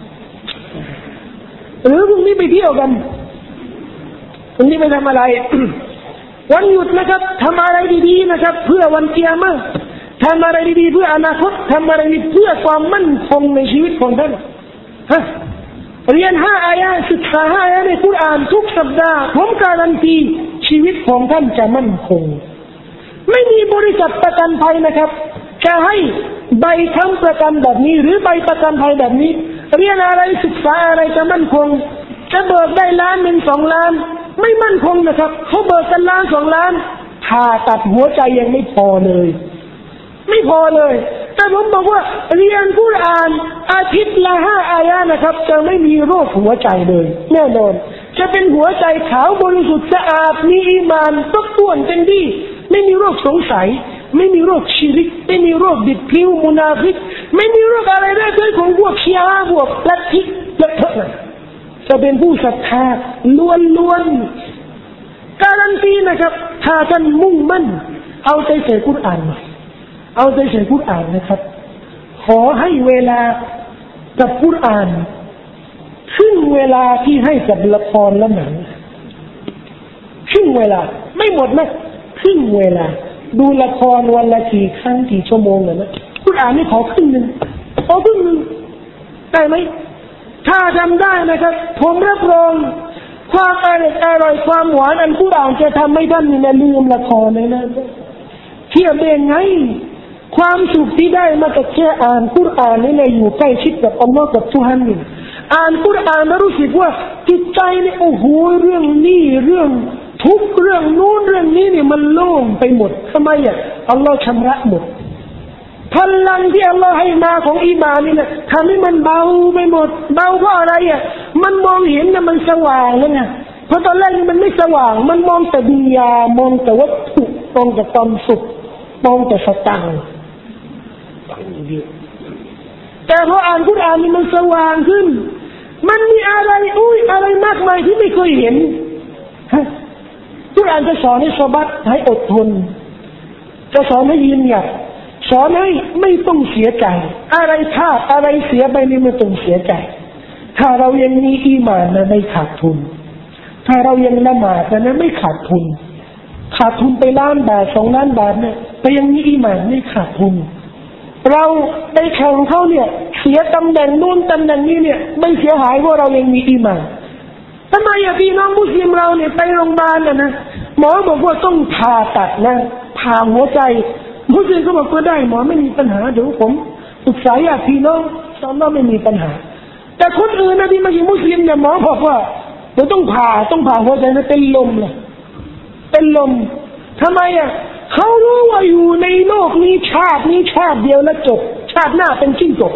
หรือพรุ่งนี้ไปเที่ยวกันพรุ่งนี้ไปทำอะไร วันหยุดนะครับทำอะไรดีๆนะครับเพื่อวันเกียรติทำอะไรดีๆเพื่ออนาคตทำอะไรเพื่อความมั่นคงในชีวิตของท่านฮะเรียนห้าอายะศึกษาห้าอายะในกุรอานทุกสัปดาห์ผมการันตีชีวิตของท่านจะมั่นคงไม่มีบริษัทประกันภัยนะครับจะให้ใบค้ำประกันแบบนี้หรือใบประกันภัยแบบนี้เรียนอะไรศึกษาอะไรจะมั่นคงจะเบิกได้ล้านหนึ่งสองล้านไม่มั่นคงนะครับเขาเบิกกันล้านสองล้านผ่าตัดหัวใจยังไม่พอเลยไม่พอเลยแต่ผมบอกว่าเรียนกุรอานอาทิตย์ละห้าอายะนะครับจะไม่มีโรคหัวใจเลยแน่นอนจะเป็นหัวใจขาวบริสุทธิ์สะอาดมีอีหม่านครบถ้วนเต็มที่ไม่มีโรคสงสัยไม่มีโรคชิริกไม่มีโรคบิดพลิ้วมุนาฟิกไม่มีโรคอะไรได้ด้วยของพวกชีอะห์พวกลัทธิเลอะเทอะนะจะเป็นผู้ศรัทธาล้วนๆการันตีนะครับถ้าท่านมุ่งมั่นเอาใจใส่กุรอานหน่อยเอาใจใส่กุรอานนะครับขอให้เวลากับกุรอานครึ่งเวลาที่ให้กับละครและหนังครึ่งเวลาไม่หมดนะครึ่งเวลาดูละครวันละกี่ครั้งกี่ชั่วโมงเลยนะกุรอานนี่ขอครึ่งนึงขอครึ่งนึงได้ไหมถ้าทำได้นะครับผมรับรองความอร่อยอร่อยความหวานอันกุรอานจะทำให้ท่านนี่ลืมละครเลยนะเทียบได้ไงความสุขที่ได้มาจากแค่อ่านกุรอานนี่เลยอยู่ใกล้ชิดกับอัลลอฮ์กับทุฮันนี่อ่านกุรอานแล้วรู้สึกว่าจิตใจนี่โอ้โหเรื่องนี้เรื่องทุกเรื่องนู้นเรื่องนี้เนี่ยมันโล่งไปหมดทำไมอ่ะอัลลอฮ์ชำระหมดพลังที่อัลลอฮ์ให้มาของอีหม่านนี่นะทำให้มันเบาไปหมดเบาเพราะอะไรอ่ะมันมองเห็นนะมันสว่างแล้วไงเพราะตอนแรกนี่มันไม่สว่างมันมองแต่ดุนยามองแต่วัตถุมองแต่ความสุขมองแต่สตังค์แต่พออ่านกุรอานนี่มันสว่างขึ้นมันมีอะไรอุ้ยอะไรมากมายที่ไม่เคยเห็นกุรอานจะสอนให้ซอบัตให้อดทนจะสอนให้ยืนหยัดสอนให้ไม่ต้องเสียใจอะไรพลาดอะไรเสียไปนี่ไม่ต้องเสียใจถ้าเรายังมีอีหม่านนะไม่ขาดทุนถ้าเรายังละหมาดนะไม่ขาดทุนขาดทุนไปล้านบาทสองล้านบาทเนี่ยแต่ยังมีอีหม่านไม่ขาดทุนเราไปแข่งเขาเนี่ยเสียตำแหน่งนู่นตำแหน่งนี้เนี่ยไม่เสียหายเพราะเรายังมีอีหม่านทำไมอะพี่น้องมุสลิมเราเนี่ยไปโรงพยาบาลนะนะหมอบอกว่าต้องผ่าตัดนะผ่าหัวใจมุสลิมก็บอกว่าได้หมอไม่มีปัญหาเดี๋ยวผมปรึกษาญาติพี่น้องตอนนั้นไม่มีปัญหาแต่คนอื่นนะที่ไม่ใช่มุสลิมเนี่ยหมอบอกว่ามันต้องผ่าต้องผ่าหัวใจนะเป็นลมเลยเป็นลมทำไมอ่ะเขารู้ว่าอยู่ในโลกนี้ชาตินี้ชาติเดียวแล้วจบชาติหน้าเป็นจิ้งจก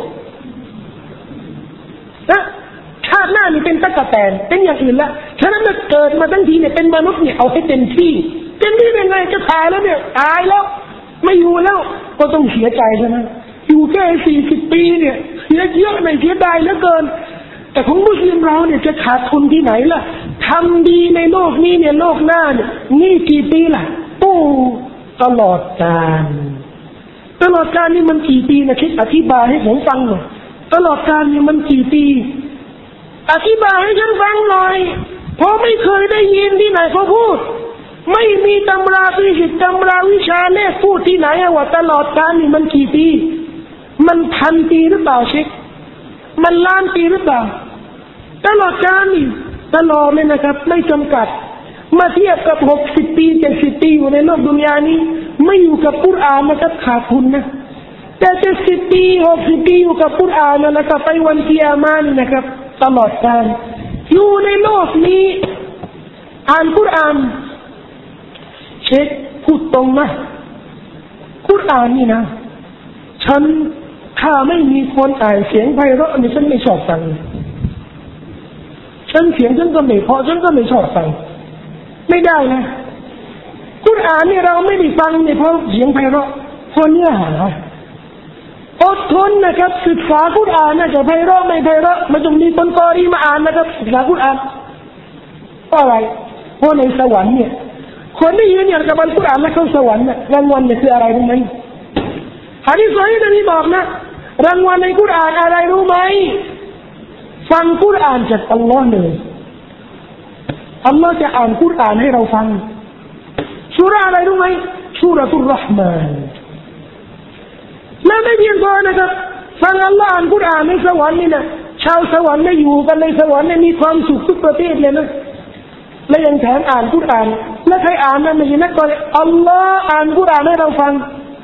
นะชาติหน้านี่เป็นตะกะแตนเป็นอย่างอื่นละฉะนั้นเราเกิดมาทั้งทีเนี่ยเป็นมนุษย์เนี่ยเอาให้เต็มที่เต็มที่เป็นไงจะตายแล้วเนี่ยตายแล้วไม่อยู่แล้วก็ต้องเสียใจใช่ไหมอยู่แค่สี่สิบปีเนี่ยเสียเยอะไม่เสียดายเหลือเกินแต่ของมุสลิมเราเนี่ยจะขาดทุนที่ไหนล่ะทำดีในโลกนี้เนี่ยโลกหน้าเนี่ยนี่กี่ปีล่ะปู้ตลอดกาลตลอดกาลนี่มันกี่ปีนะคิดอธิบายให้ผมฟังหน่อยตลอดกาลนี่มันกี่ปีอธิบายให้ฉันฟังหน่อยเพราะไม่เคยได้ยินที่ไหนเขาพูดไม่มีตำราฟิสิกส์ตำราวิชาเลขพูดที่ไหนว่าตลอดกาลนี่มันกี่ปีมันพันปีหรือเปล่าเช็คมันล้านปีหรือเปล่าตลอดกาลนี่ตลอดเลยนะครับไม่จำกัดมาเทียบกับหกสิบปีเจ็ดสิบปีอยู่ในโลกดุนยานี้ไม่อยู่กับกุรอานนะครับขาดทุนนะแต่เจ็ดสิบปีหกสิบปีอยู่กับกุรอานนะครับไปวันกิยามะห์นะครับตลอดกาลอยู่ในโลกนี้อ่านกุรอานเช็คพูดตรงนะกุรอานนี่นะฉันถ้าไม่มีคนอ่านเสียงไพเราะนี่ฉันไม่ชอบฟังฉันเสียงฉันก็ไม่เพราะฉันก็ไม่ชอบฟังไม่ได้นะกุรอานนี่เราไม่ได้ฟังเนี่ยเพราะเสียงไพเราะเพราะเนื้อหาอดทนนะครับศึกษากุรอานนะจะไพเราะไม่ไพเราะมันต้องมีคนกอรีมาอ่านนะครับศึกษากุรอานเพราะอะไรเพราะในสวรรค์เนี่ยคนที่ยืนอย่างกับอัลกุรอานและเข้าสวรรค์เนี่ยรางวัลเนี่ยคืออะไรรู้ไหมหะดีษซอฮีฮ์นี่บอกนะรางวัลในกุรอานอะไรรู้ไหมฟังกุรอานจากอัลลอฮ์เลยอัลลอฮ์จะอ่านกุรอานให้เราฟังซูเราะห์อะไรรู้ไหมซูเราะตุรเราะห์มานแล้วไม่เพียงพอนะครับฟังอัลลอฮ์อ่านกุรอานในสวรรค์นี่นะชาวสวรรค์ได้อยู่กันในสวรรค์เนี่ยมีความสุขทุกประเภทเลยนะและยังแถมอ่านกุรอานและใครอ่านนั่นไม่ใช่นักก็อัลลอฮ์อ่านกุรอานให้เราฟัง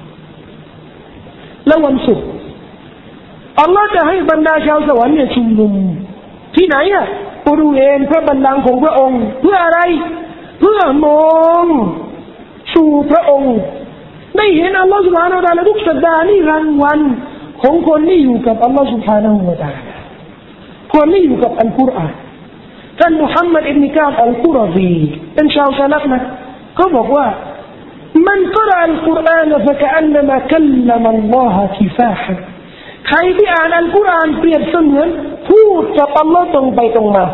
แล้ววันศุกร์อัลลอฮ์จะให้บรรดาชาวสวรรค์เนี่ยชุมนุมที่ไหนอ่ะบริเวณพระบัลลังก์ของพระองค์เพื่ออะไรเพื่อมองสู่พระองค์ได้เห็นอัลลอฮ์ سبحانه และ تعالى ทุกสัปดาห์นี่รางวัลของคนที่อยู่กับอัลลอฮ์ سبحانه และ تعالى คนที่อยู่กับอัลกุรอานท่านมุฮัมมัดอิบนุกาบอัลกุรซีเป็นชาวซะลัฟนะเขาบอกว่ามันกรอะอัลกุรอาน فكأنما كلم الله كفاحا ใครที่อ่านอัลกุรอานเปรียบเสมือนพูดกับอัลลอฮ์ตรงไปตรงมา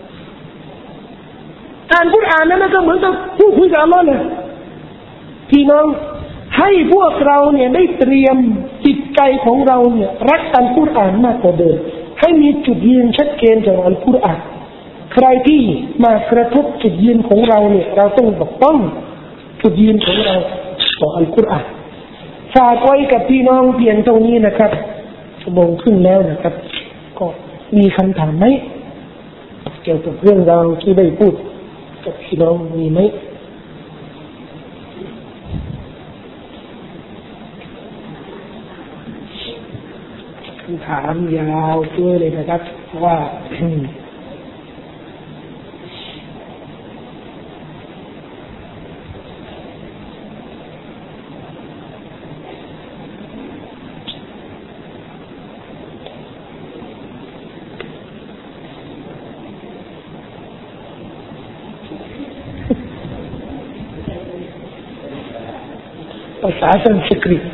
อ่านกุรอานนั้นก็เหมือนกับพูดคุยกับอัลลอฮ์เลยพี่น้องให้พวกเราเนี่ยได้เตรียมจิตใจของเราเนี่ยรักอัลกุรอานมากกว่าเดิมให้มีจุดยืนชัดเจนจากอัลกุรอานใครที่มากระทบจุดยืนของเราเนี่ยเราต้องปกป้องจุดยืนของเราต่ออัลกุรอานฝากไว้กับพี่น้องเพียงเท่านี้นะครับชั่วโมงครึ่งแล้วนะครับก็มีคำถามไหมเกี่ยวกับเรื่องราวที่ได้พูดกับพี่น้องมีไหมคำถามยาวด้วยเลยนะครับว่า ภาษาสันสกฤต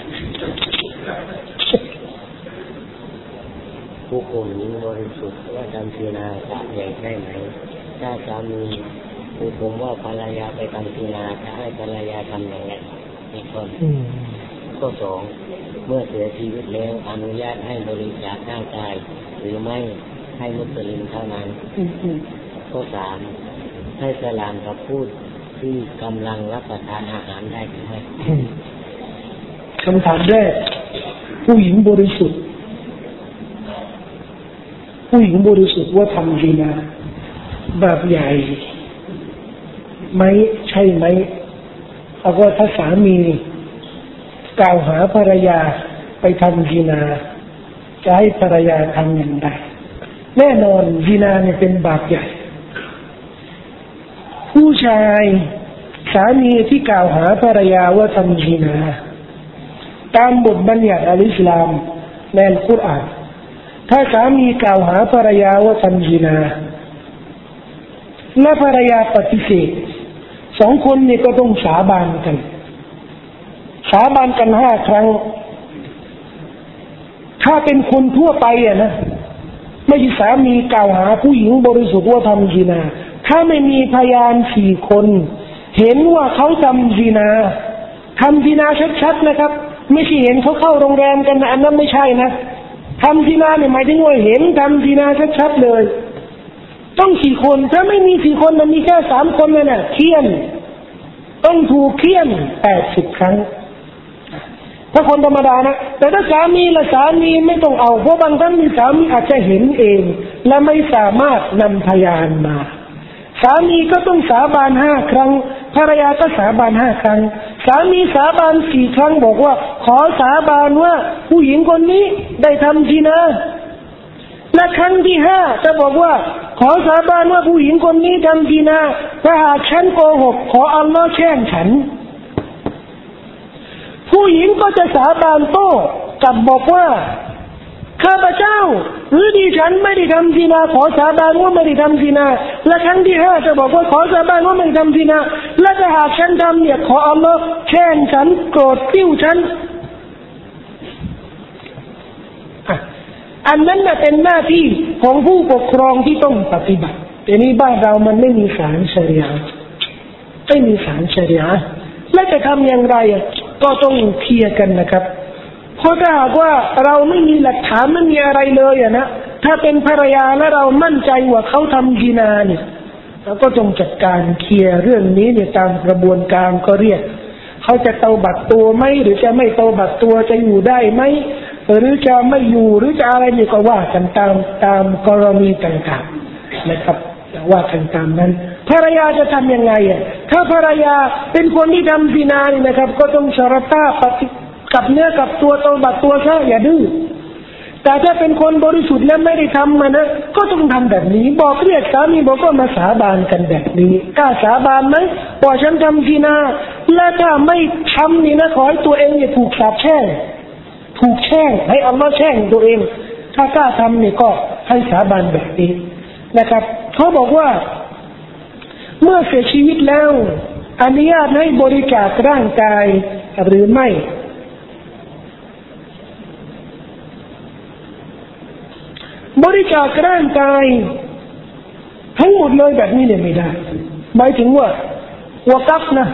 ผู้ข่มหญิงบริสุทธิ์ว่าทำศีนาจะใหญ่ได้ไหมถ้าสามีผู้ข่มว่าภรรยาไปทำศีนาจะให้ภรรยาทำอย่างไรอีกคนข้อสองเมื่อเสียชีวิตแล้วอนุญาตให้บริจาคร่างกายหรือไม่ให้มุสลิมเท่านั้นข้อสามให้สลามกับพูดที่กำลังรับประทานอาหารได้หรือไม่คำถามแรกผู้หญิงบริสุทธิ์ผู้หญิงบริสุทธิ์ว่าทำซินาบาปใหญ่ไหมใช่ไหมเอาว่าถ้าสามีกล่าวหาภรรยาไปทำซินาจะให้ภรรยาทำอย่างไรแน่นอนซินาเนี่ยเป็นบาปใหญ่ผู้ชายสามีที่กล่าวหาภรรยาว่าทำซินาตามบทบัญญัติอัลอิสลามในอัลกุรอานถ้าสามีกล่าวหาภรรยาว่าทำซินาและภรรยาปฏิเสธสองคนนี้ก็ต้องสาบานกันสาบานกันห้าครั้งถ้าเป็นคนทั่วไปอะนะไม่ใช่สามีกล่าวหาผู้หญิงบริสุทธิ์ว่าทำซินาถ้าไม่มีพยานสี่คนเห็นว่าเขาทำซินาทำซินาชัดๆนะครับไม่ใช่เห็นเขาเข้าโรงแรมกันนะอันนั้นไม่ใช่นะทำซินาเนี่ยหมายถึงว่าเห็นทำซินาชัดๆเลยต้องสี่คนถ้าไม่มีสี่คนมันมีแค่สามคนนั่นน่ะเคี่ยนต้องถูกเคี่ยนแปดสิบครั้งถ้าคนธรรมดานะแต่ถ้าสามีละสามีไม่ต้องเอาเพราะบางครั้งมีสามีอาจจะเห็นเองและไม่สามารถนำพยานมาสามีก็ต้องสาบานห้าครั้งภรรยาก็สาบานห้าครั้งสามีสาบานสี่ครั้งบอกว่าขอสาบานว่าผู้หญิงคนนี้ได้ทำซินาและครั้งที่ห้าจะบอกว่าขอสาบานว่าผู้หญิงคนนี้ทำซินาถ้าหากฉันโกหกขออัลลอฮ์แช่งฉันผู้หญิงก็จะสาบานโต้กับบอกว่าข้าพเจ้าหรือดิฉันไม่ได้ทำซินาขอสาบานว่าไม่ได้ทำซินาและครั้งที่ห้าจะบอกว่าขอสาบานว่าไม่ได้ทำซินาและถ้าหากฉันทำเนี่ยขออัลลอฮ์แช่งฉันโกรธติ้วฉันอันนั้นน่ะเป็นหน้าที่ของผู้ปกครองที่ต้องปฏิบัติแต่นี่บ้านเรามันไม่มีศาลชะรีอะห์ไม่มีศาลชะรีอะห์และจะทำอย่างไรอ่ะก็ต้องเคลียร์กันนะครับเพราะถ้าหากว่าเราไม่มีหลักฐานไม่มีอะไรเลยอ่ะนะถ้าเป็นภรรยาและเรามั่นใจว่าเขาทำซินาเนี่ยเราก็ต้องจัดการเคลียร์เรื่องนี้เนี่ยตามกระบวนการก็เรียกเขาจะเตาบัดตัวไหมหรือจะไม่เตาบัดตัวจะอยู่ได้ไหมหรือจะไม่อยู่หรือจะอะไรนี่ก็ว่ากันตามตามกรณีต่างๆนะครับว่ากันตามนั้นภรรยาจะทำยังไงอ่ะถ้าภรรยาเป็นคนที่ทำซินานี่นะครับก็ต้องชราตาปฏิกับเนื้อกับตัวเตาบัดตัวซะอย่าดื้อแต่ถ้าเป็นคนบริสุทธิ์และไม่ได้ทำมันนะก็ต้องทำแบบนี้บอกเรียกสามีบอกก็มาสาบานกันแบบนี้กล้าสาบานไหมว่าฉันทำซินาและถ้าไม่ทำนี่นะขอให้ตัวเองเนี่ยถูกสาปแช่งถูกแช่งให้อัลลอฮ์แช่งตัวเองถ้ากล้าทำนี่ก็ให้สาบานแบบนี้นะครับเขาบอกว่าเมื่อเสียชีวิตแล้วอนุญาตให้บริจาคร่างกายหรือไม่บริจาคร่างกายทั้งหมดเลยแบบนี้เนี่ยไม่ได้หมายถึงว่าวะกัฟนะ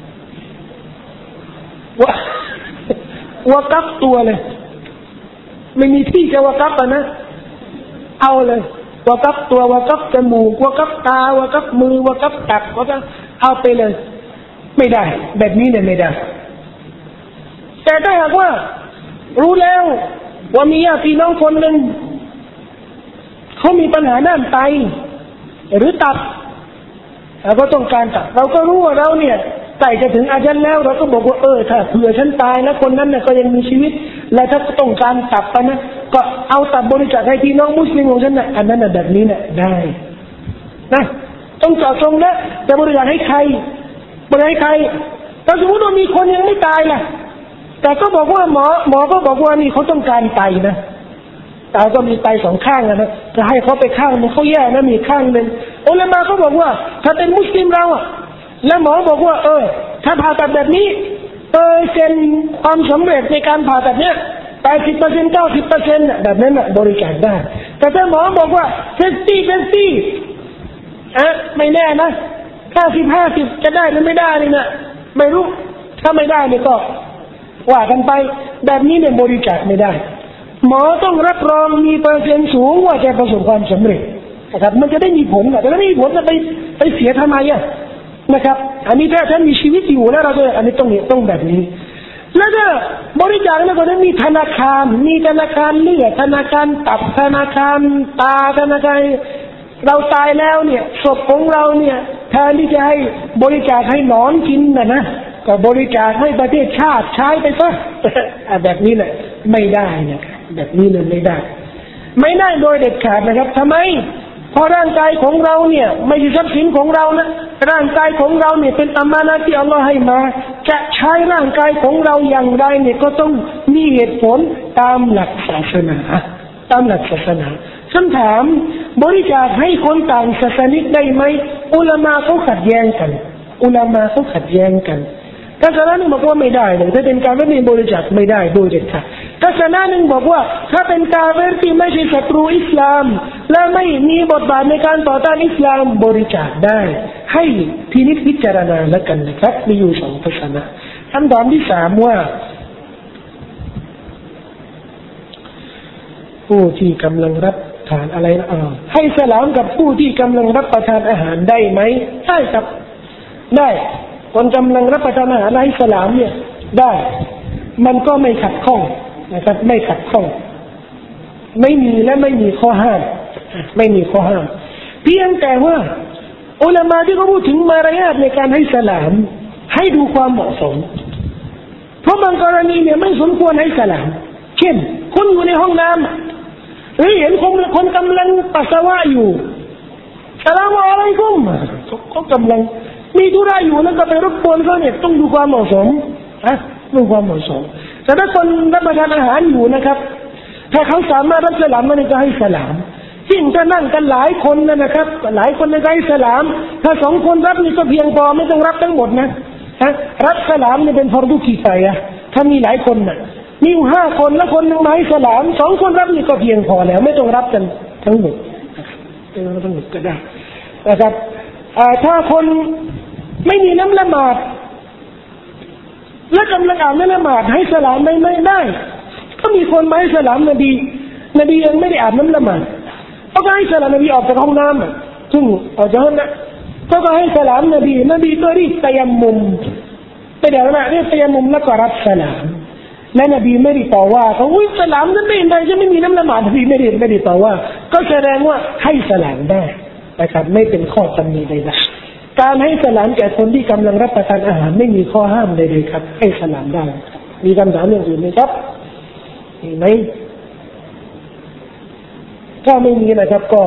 วะวะกัฟตัวเลยไม่มีที่จะวะกัฟนะเอาเลยวะกัฟตัววะกัฟจมูกวะกัฟตาวะกัฟมือวะกัฟตักวะกัฟเอาไปเลยไม่ได้แบบนี้เนี่ยไม่ได้แต่ถ้าหากว่ารู้แล้วว่ามีญาติพี่น้องคนหนึ่งเขามีปัญหาด้านไตหรือตับเราก็ต้องการตับเราก็รู้ว่าเราเนี่ยใกล้จะถึงอายุแล้วเราก็บอกว่าเออถ้าเผื่อฉันตายแล้วคนนั้นน่ะก็ยังมีชีวิตและถ้าต้องการตับไปนะก็เอาตับบริจาคให้พี่น้องมุสลิมของฉันน่ะอันนั้นน่ะแบบนี้น่ะได้นะต้องเจาะจงนะจะบริจาคให้ใครบริจาคให้ใครถ้าสมมติว่ามีคนยังไม่ตายล่ะแต่ก็บอกว่าหมอหมอก็บอกว่านี่เขาต้องการไตนะตาก็มีไตสองข้างนะจะให้เขาไปข้างนึงเขาแย่นะมีข้างนึงอุลามะเขาบอกว่าถ้าเป็นมุสลิมเราอ่ะแล้วหมอบอกว่าเออถ้าผ่าตัดแบบนี้เปอร์เซ็นต์ความสำเร็จในการผ่าตัดเนี้ยแปดสิบเปอร์เซ็นต์เก้าสิบเปอร์เซ็นต์แบบนั้นน่ะบริจาคได้แต่ถ้าหมอบอกว่าเซฟตี้เซฟตี้อ่ะไม่แน่นะห้าสิบห้าสิบจะได้หรือไม่ได้นี่นะไม่รู้ถ้าไม่ได้นี่ก็ว่ากันไปแบบนี้เนี่ยบริจาคไม่ได้หมอต้องรับรองมีเปอร์เซ็นต์สูงว่าจะประสบความสำเร็จนะครับมันจะได้มีผลแต่ถ้าไม่มีผลจะไปไปเสียทำไมอ่ะนะครับอันนี้ถ้าท่านมีชีวิตอยู่แล้วเราจะอันนี้ต้องต้องแบบนี้แล้วก็บริจาคแล้วก็ต้องมีธนาคารมีธนาคารเลือดธนาคารตับธนาคารตาธนาคารเราตายแล้วเนี่ยศพของเราเนี่ยแทนที่จะให้บริจาคให้หนอนกินนะนะก็บริจาคให้ประเทศชาติใช้ไปซะแบบนี้แหละไม่ได้นะแบบนี้เลยไม่ได้ไม่ได้โดยเด็ดขาดนะครับทำไมเพราะร่างกายของเราเนี่ยไม่ใช่ทรัพย์สินของเรานะร่างกายของเราเนี่ยเป็นอามานะห์ที่อัลลอฮ์ให้มาจะใช้ร่างกายของเราอย่างไรเนี่ยก็ต้องมีเหตุผลตามหลักศาสนาตามหลักศาสนาคำถามบริจาคให้คนต่างศาสนิกได้ไหมอุลามะเขาขัดแย้งกันอุลามะเขาขัดแย้งกันทัศนะหนึ่งบอกว่าไม่ได้เลยถ้าเป็นการไม่มีบริจาคไม่ได้โดยเด็ดขาดทัศนะหนึ่งบอกว่าถ้าเป็นการเวรที่ไม่ใช่ศัตรูอิสลามและไม่มีบทบาทในการต่อต้านอิสลามบริจาคได้ให้พินิจพิจารณาแล้วกันนะครับมีอยู่สองทัศนะคำถามที่สามว่าผู้ที่กำลังรับทานอะไรนะอ่าให้สลามกับผู้ที่กำลังรับประทานอาหารได้ไหมใช่ครับได้คนกำลังรับประทานอาหารให้สลามเนี่ยได้มันก็ไม่ขัดข้องนะครับไม่ขัดข้องไม่มีและไม่มีข้อห้ามไม่มีข้อห้ามเพียงแต่ว่าอุลามะที่เขาพูดถึงมารยาทในการให้สลามให้ดูความเหมาะสมเพราะบางกรณีเนี่ยไม่สมควรให้สลามเช่นคุณอยู่ในห้องน้ำหรือเห็นคนคนกำลังปัสสาวะอยู่สลามอะไรกุ้มเขากำลังมีธุระอยู่แล้วก็ไปรบกวนเขาเนี่ยต้องดูความเหมาะสมอะดูความเหมาะสมแต่ถ้าคนรับประทานอาหารอยู่นะครับถ้าเขาสามารถรับสลามมันก็ให้สลามยิ่งถ้านั่งกันหลายคนนะครับหลายคนในก็ให้สลามถ้าสองคนรับนี่ก็เพียงพอไม่ต้องรับทั้งหมดนะฮะรับสลามนี่เป็นฟารดุกิฟายะห์ถ้ามีหลายคนน่ะมีอยู่ห้าคนแล้วคนนึงมาให้สลามสองคนรับนี่ก็เพียงพอแล้วไม่ต้องรับกันทั้งหมดไม่ต้องรับทั้งหมดก็ได้นะครับถ้าคนไม่มีน้ำละหมาดและกำลังอ่านน้ำละหมาดให้สลามไม่ไม่ได้ก็มีคนมาให้สลามนบีนบียังไม่ได้อาบน้ำละหมาดเขาก็ให้สลามนบีออกจากห้องน้ำอ่ะซึ่งออกจากห้องน้ำเขาก็ให้สลามนบีนบีก็รีบตัยมุมไปเดี๋ยวนะเรียกตัยมุมแล้วก็รับสลามและนบีไม่ได้ต่อว่าเขาอุ้ยสลามนั้นไม่ได้จะไม่มีน้ำละหมาดนบีไม่ได้ไม่ได้ต่อว่าก็แสดงว่าให้สลามได้นะครับไม่เป็นข้อตำหนิใดๆการให้สลามแก่คนที่กำลังรับประทานอาหารไม่มีข้อห้ามใดๆครับให้สลามได้มีคำถามอย่างอื่นไหมครับมีไหมถ้าไม่มีนะครับก็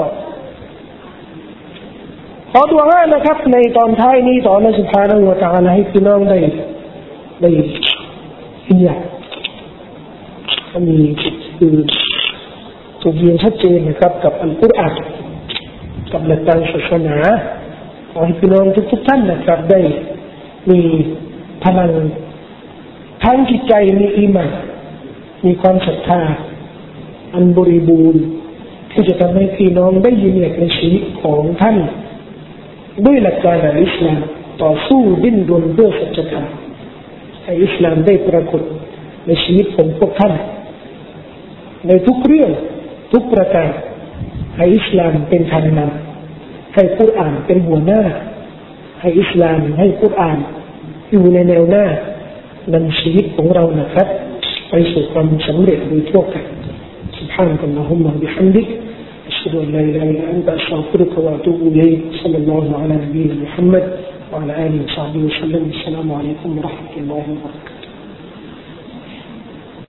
ขอดุอานะครับในตอนท้ายนี้ต่ออัลเลาะห์ซุบฮานะฮูวะตะอาลาให้พี่น้องได้ได้เห็นอย่างมีคือถูกยืนชัดเจนนะครับกับอัลกุรอานกับหลักการศาสนาขอให้พี่น้องทุกๆท่านนะครับได้มีพลังทั้งจิตใจมีอีหม่านมีความศรัทธาอันบริบูรณ์ที่จะทำให้พี่น้องได้ยืนหยัดในชีวิตของท่านด้วยหลักการอิสลามต่อสู้ดิ้นรนเพื่อสัจธรรมให้อิสลามได้ปรากฏในชีวิตของพวกท่านในทุกเรื่องทุกประการให้อิสลามเป็นทางนำให้กุรอานเป็นหัวหน้าให้อิสลามให้กุรอานอยู่ในแนวหน้านำชีวิตของเรานะครับไปสู่ความสำเร็จโดยทั่วกัน سبحانك اللهم وبحمدك أشهد أن لا إله إلا أنت أستغفرك وأتوب إليك صلى الله على نبينا محمد وعلى آله وصحبه وسلم السلام عليكم ورحمة الله وبركاته